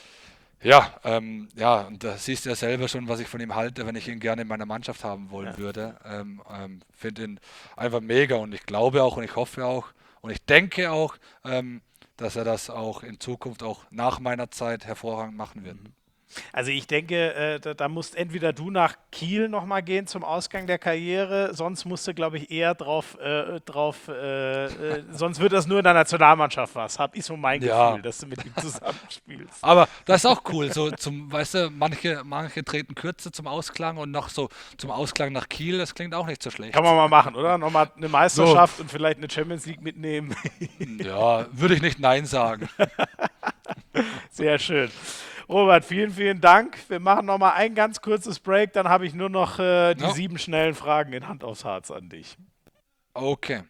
ja, und da siehst du ja selber schon, was ich von ihm halte, wenn ich ihn gerne in meiner Mannschaft haben wollen Ja. würde. Finde ihn einfach mega und ich glaube auch und ich hoffe auch und ich denke auch, dass er das auch in Zukunft auch nach meiner Zeit hervorragend machen wird. Also ich denke, da musst entweder du nach Kiel nochmal gehen zum Ausgang der Karriere, sonst musst du, glaube ich, eher sonst wird das nur in der Nationalmannschaft was, hab ich so mein Gefühl, Ja, dass du mit ihm zusammenspielst. aber das ist auch cool. So zum, weißt du, manche treten kürzer zum Ausklang und noch so zum Ausklang nach Kiel, das klingt auch nicht so Kann schlecht. man mal machen, oder? Nochmal eine So, Meisterschaft und vielleicht eine Champions League mitnehmen. ja, würde ich nicht Nein sagen. Sehr schön. Robert, vielen, vielen Dank. Wir machen nochmal ein ganz kurzes Break, dann habe ich nur noch die Ja, 7 schnellen Fragen in Hand aufs Harz an dich. okay.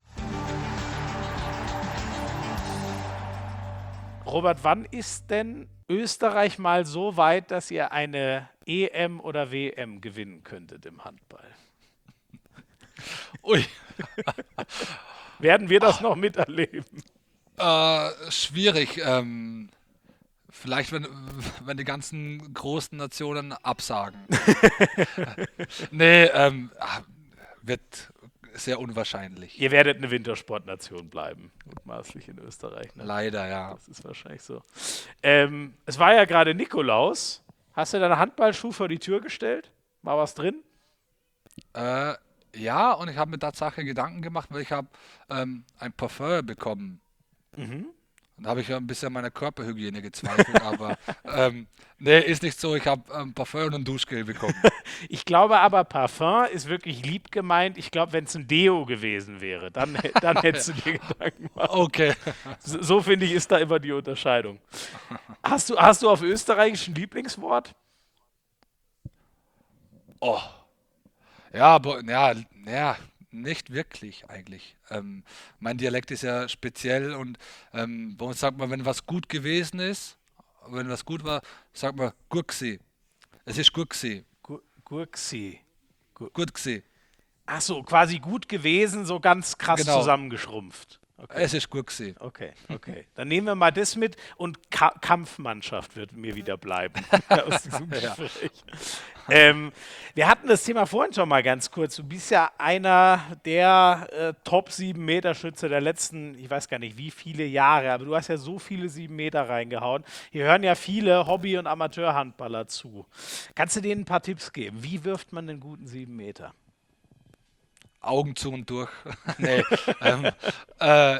Robert, wann ist denn Österreich mal so weit, dass ihr eine EM oder WM gewinnen könntet im Handball? Ui. Werden wir das noch miterleben? Schwierig. Vielleicht, wenn die ganzen großen Nationen absagen. Nee, wird sehr unwahrscheinlich. Ihr werdet eine Wintersportnation bleiben, mutmaßlich in Österreich, ne? Leider, ja. Das ist wahrscheinlich so. Es war ja gerade Nikolaus. Hast du deine Handballschuhe vor die Tür gestellt? War was drin? Äh, ja, und ich habe mir Tatsache Gedanken gemacht, weil ich habe ein Parfum bekommen. Mhm. Und da habe ich ja ein bisschen an meiner Körperhygiene gezweifelt, aber nee, ist nicht so. Ich habe Parfum und ein Duschgel bekommen. Ich glaube aber, Parfum ist wirklich lieb gemeint. Ich glaube, wenn es ein Deo gewesen wäre, dann hättest du dir Gedanken gemacht. Okay. So finde ich, ist da immer die Unterscheidung. Hast du auf Österreichisch ein Lieblingswort? Oh. Ja, aber ja, nicht wirklich eigentlich. Mein Dialekt ist ja speziell und bei uns sagt man, wenn was gut gewesen ist, wenn was gut war, sagt man gut gsi. Es ist gut gsi. Gurksi. gut gesehen. Ach so, quasi gut gewesen, so ganz krass Genau. zusammengeschrumpft. Okay. Es ist gut gesehen. Okay. Dann nehmen wir mal das mit und Kampfmannschaft wird mir wieder bleiben aus diesem Gespräch. Wir hatten das Thema vorhin schon mal ganz kurz. Du bist ja einer der Top 7-Meter-Schütze der letzten, ich weiß gar nicht wie viele Jahre, aber du hast ja so viele 7 Meter reingehauen. Hier hören ja viele Hobby- und Amateurhandballer zu. Kannst du denen ein paar Tipps geben? Wie wirft man einen guten 7 Meter? Augen zu und durch. Nee. Ja,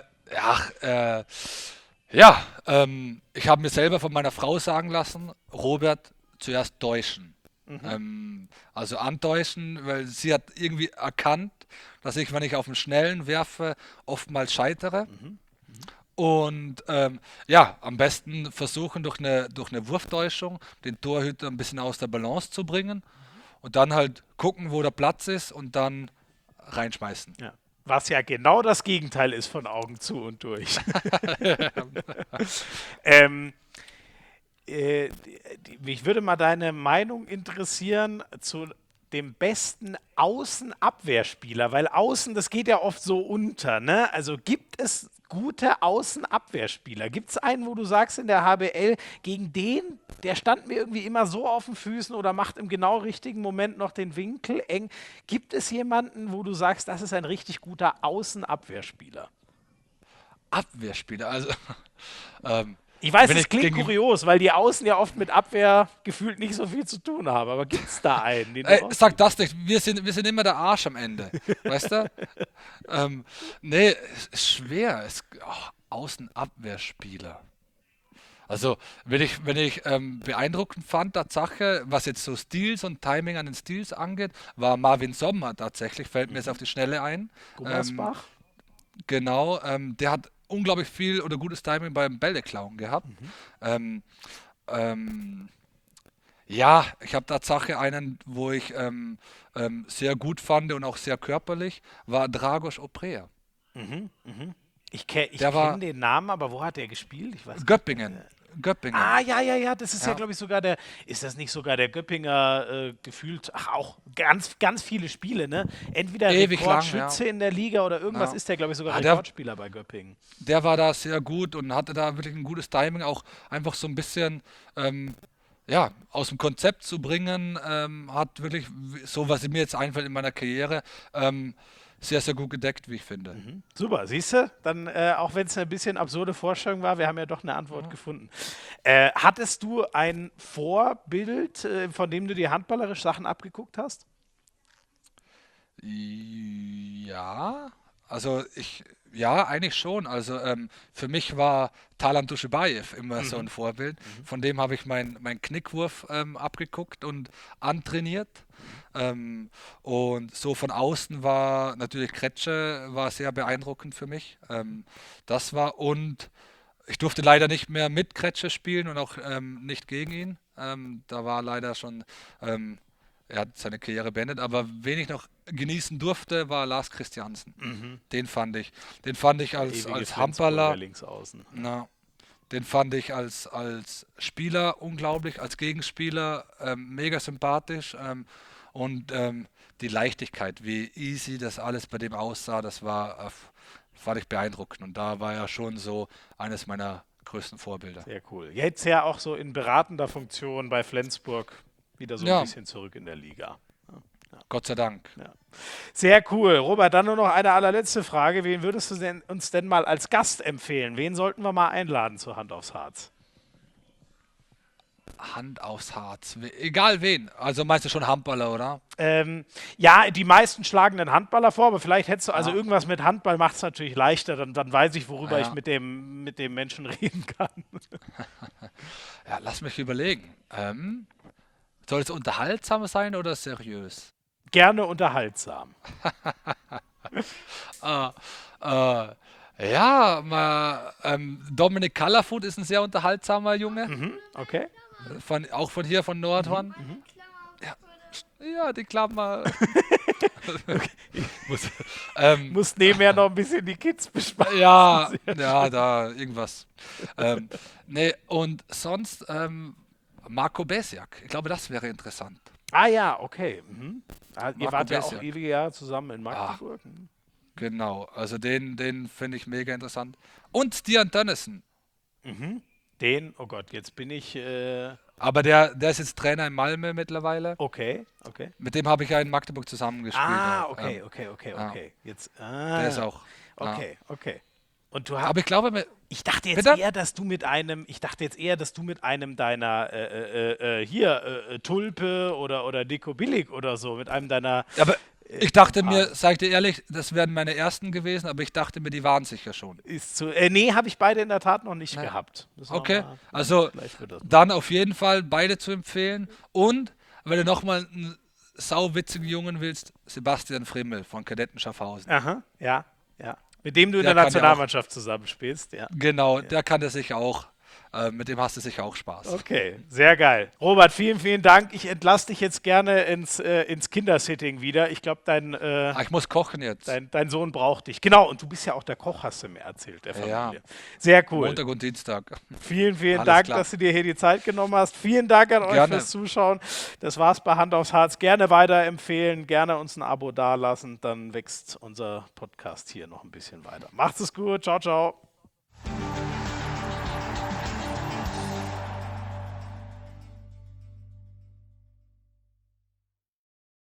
ich habe mir selber von meiner Frau sagen lassen, Robert, zuerst täuschen. Also antäuschen, weil sie hat irgendwie erkannt, dass ich, wenn ich auf den Schnellen werfe, oftmals scheitere. Und ja, am besten versuchen durch eine Wurftäuschung den Torhüter ein bisschen aus der Balance zu bringen und dann halt gucken, wo der Platz ist und dann reinschmeißen. Ja. Was ja genau das Gegenteil ist von Augen zu und durch. Mich würde mal deine Meinung interessieren zu dem besten Außenabwehrspieler, weil außen, das geht ja oft so unter, ne? Also gibt es gute Außenabwehrspieler? Gibt es einen, wo du sagst in der HBL, gegen den, der stand mir irgendwie immer so auf den Füßen oder macht im genau richtigen Moment noch den Winkel eng? Gibt es jemanden, wo du sagst, das ist ein richtig guter Außenabwehrspieler? Abwehrspieler, also Ich weiß, wenn es ich klingt gegen- kurios, weil die Außen ja oft mit Abwehr gefühlt nicht so viel zu tun haben. Aber gibt es da einen, den du Sag das nicht, wir sind immer der Arsch am Ende, weißt du? Nee, es ist schwer. Außenabwehrspieler. Also, wenn ich beeindruckend fand, Tatsache, was jetzt so Steals und Timing an den Steals angeht, war Marvin Sommer tatsächlich, fällt mir jetzt auf die Schnelle ein. Gummersbach? Genau, der hat unglaublich viel oder gutes Timing beim Bälleklauen gehabt. Ähm, ja, ich habe Tatsache einen, wo ich sehr gut fand und auch sehr körperlich, war Dragos Oprea. Ich Der war kenn den Namen, aber wo hat der gespielt? Ich weiß gar nicht. Göppingen. Göppingen. Ah, ja, das ist ja, Ja. glaube ich, sogar der, ist das nicht sogar der Göppinger gefühlt, ach, auch ganz viele Spiele, ne? Entweder Ewig lang, Rekordschütze in der Liga oder irgendwas Ja. ist der, glaube ich, sogar Ah, der- Rekordspieler bei Göppingen. Der war da sehr gut und hatte da wirklich ein gutes Timing, auch einfach so ein bisschen ja, aus dem Konzept zu bringen, hat wirklich, so was mir jetzt einfällt in meiner Karriere, sehr, sehr gut gedeckt, wie ich finde. Super, siehst du? Dann, auch wenn es eine bisschen absurde Vorstellung war, wir haben ja doch eine Antwort gefunden. Hattest du ein Vorbild, von dem du dir handballerisch Sachen abgeguckt hast? Ja, also ja, eigentlich schon. Also für mich war Talan Duschebaev immer so ein Vorbild. Von dem habe ich mein Knickwurf abgeguckt und antrainiert. Und so von außen war natürlich Kretsche war sehr beeindruckend für mich. Und ich durfte leider nicht mehr mit Kretsche spielen und auch nicht gegen ihn. Da war leider schon er hat seine Karriere beendet, aber wen ich noch genießen durfte, war Lars Christiansen. Den fand ich als Ewige Flensburger Handballer, links außen. na, den fand ich als Spieler unglaublich, als Gegenspieler mega sympathisch und die Leichtigkeit, wie easy das alles bei dem aussah, das fand ich beeindruckend und da war er schon so eines meiner größten Vorbilder. Sehr cool. Jetzt ja auch so in beratender Funktion bei Flensburg wieder so ein Ja. bisschen zurück in der Liga. Gott sei Dank. Ja. Sehr cool. Robert, dann nur noch eine allerletzte Frage. Wen würdest du uns denn mal als Gast empfehlen? Wen sollten wir mal einladen zur Hand aufs Harz? Hand aufs Harz. Egal wen. Also meinst du schon Handballer, oder? Ja, die meisten schlagen den Handballer vor, aber vielleicht hättest du, also Ja. irgendwas mit Handball macht es natürlich leichter, dann weiß ich, worüber Ja. ich mit dem Menschen reden kann. Ja, lass mich überlegen. Soll es unterhaltsam sein oder seriös? Gerne unterhaltsam. Ja, Dominik Callerfoot ist ein sehr unterhaltsamer Junge. Okay. Auch von hier, von Nordhorn. Ja, die Klammer. Muss nebenher noch ein bisschen die Kids bespaßen. Ja, da irgendwas. Nee, und sonst Marco Besiak. Ich glaube, das wäre interessant. Ah ja, okay. Mhm. Ihr Marco wart ja auch Besiak. ewige Jahre zusammen in Magdeburg. Mhm. Genau, also den finde ich mega interessant. Und Stian Tönnissen. Oh Gott, jetzt bin ich, Aber der ist jetzt Trainer in Malmö mittlerweile. okay. Mit dem habe ich ja in Magdeburg zusammengespielt Ah, auch. okay. Ja, Jetzt, der ist auch. Ja. okay. Und du hast, Aber ich glaube, ich dachte jetzt bitte? eher, dass du mit einem deiner Tulpe oder Nico Billig oder so, mit einem deiner Aber ich dachte mir, Kumpanen sag ich dir ehrlich, das wären meine ersten gewesen, aber ich dachte mir, die waren sicher schon. nee, habe ich beide in der Tat noch nicht Nee. gehabt. Müssen wir Okay, mal- also vielleicht wird das mal. dann auf jeden Fall beide zu empfehlen. Und wenn du nochmal einen sauwitzigen Jungen willst, Sebastian Frimmel von Kadetten Schaffhausen. Aha, ja. Mit dem du in Der der kann ja auch- Nationalmannschaft zusammenspielst, ja. Genau, der kann das sicher auch. Mit dem hast du sicher auch Spaß. Okay, sehr geil. Robert, vielen Dank. Ich entlasse dich jetzt gerne ins Kindersitting wieder. Ich glaube, Ich muss kochen jetzt. dein Sohn braucht dich. Genau, und du bist ja auch der Koch, hast du mir erzählt, der Ja. Familie. Sehr cool. Montag und Dienstag. Vielen Alles Dank, klar. dass du dir hier die Zeit genommen hast. Vielen Dank an euch Gerne. fürs Zuschauen. Das war's bei Hand aufs Harz. Gerne weiterempfehlen, gerne uns ein Abo dalassen. Dann wächst unser Podcast hier noch ein bisschen weiter. Macht's es gut. Ciao.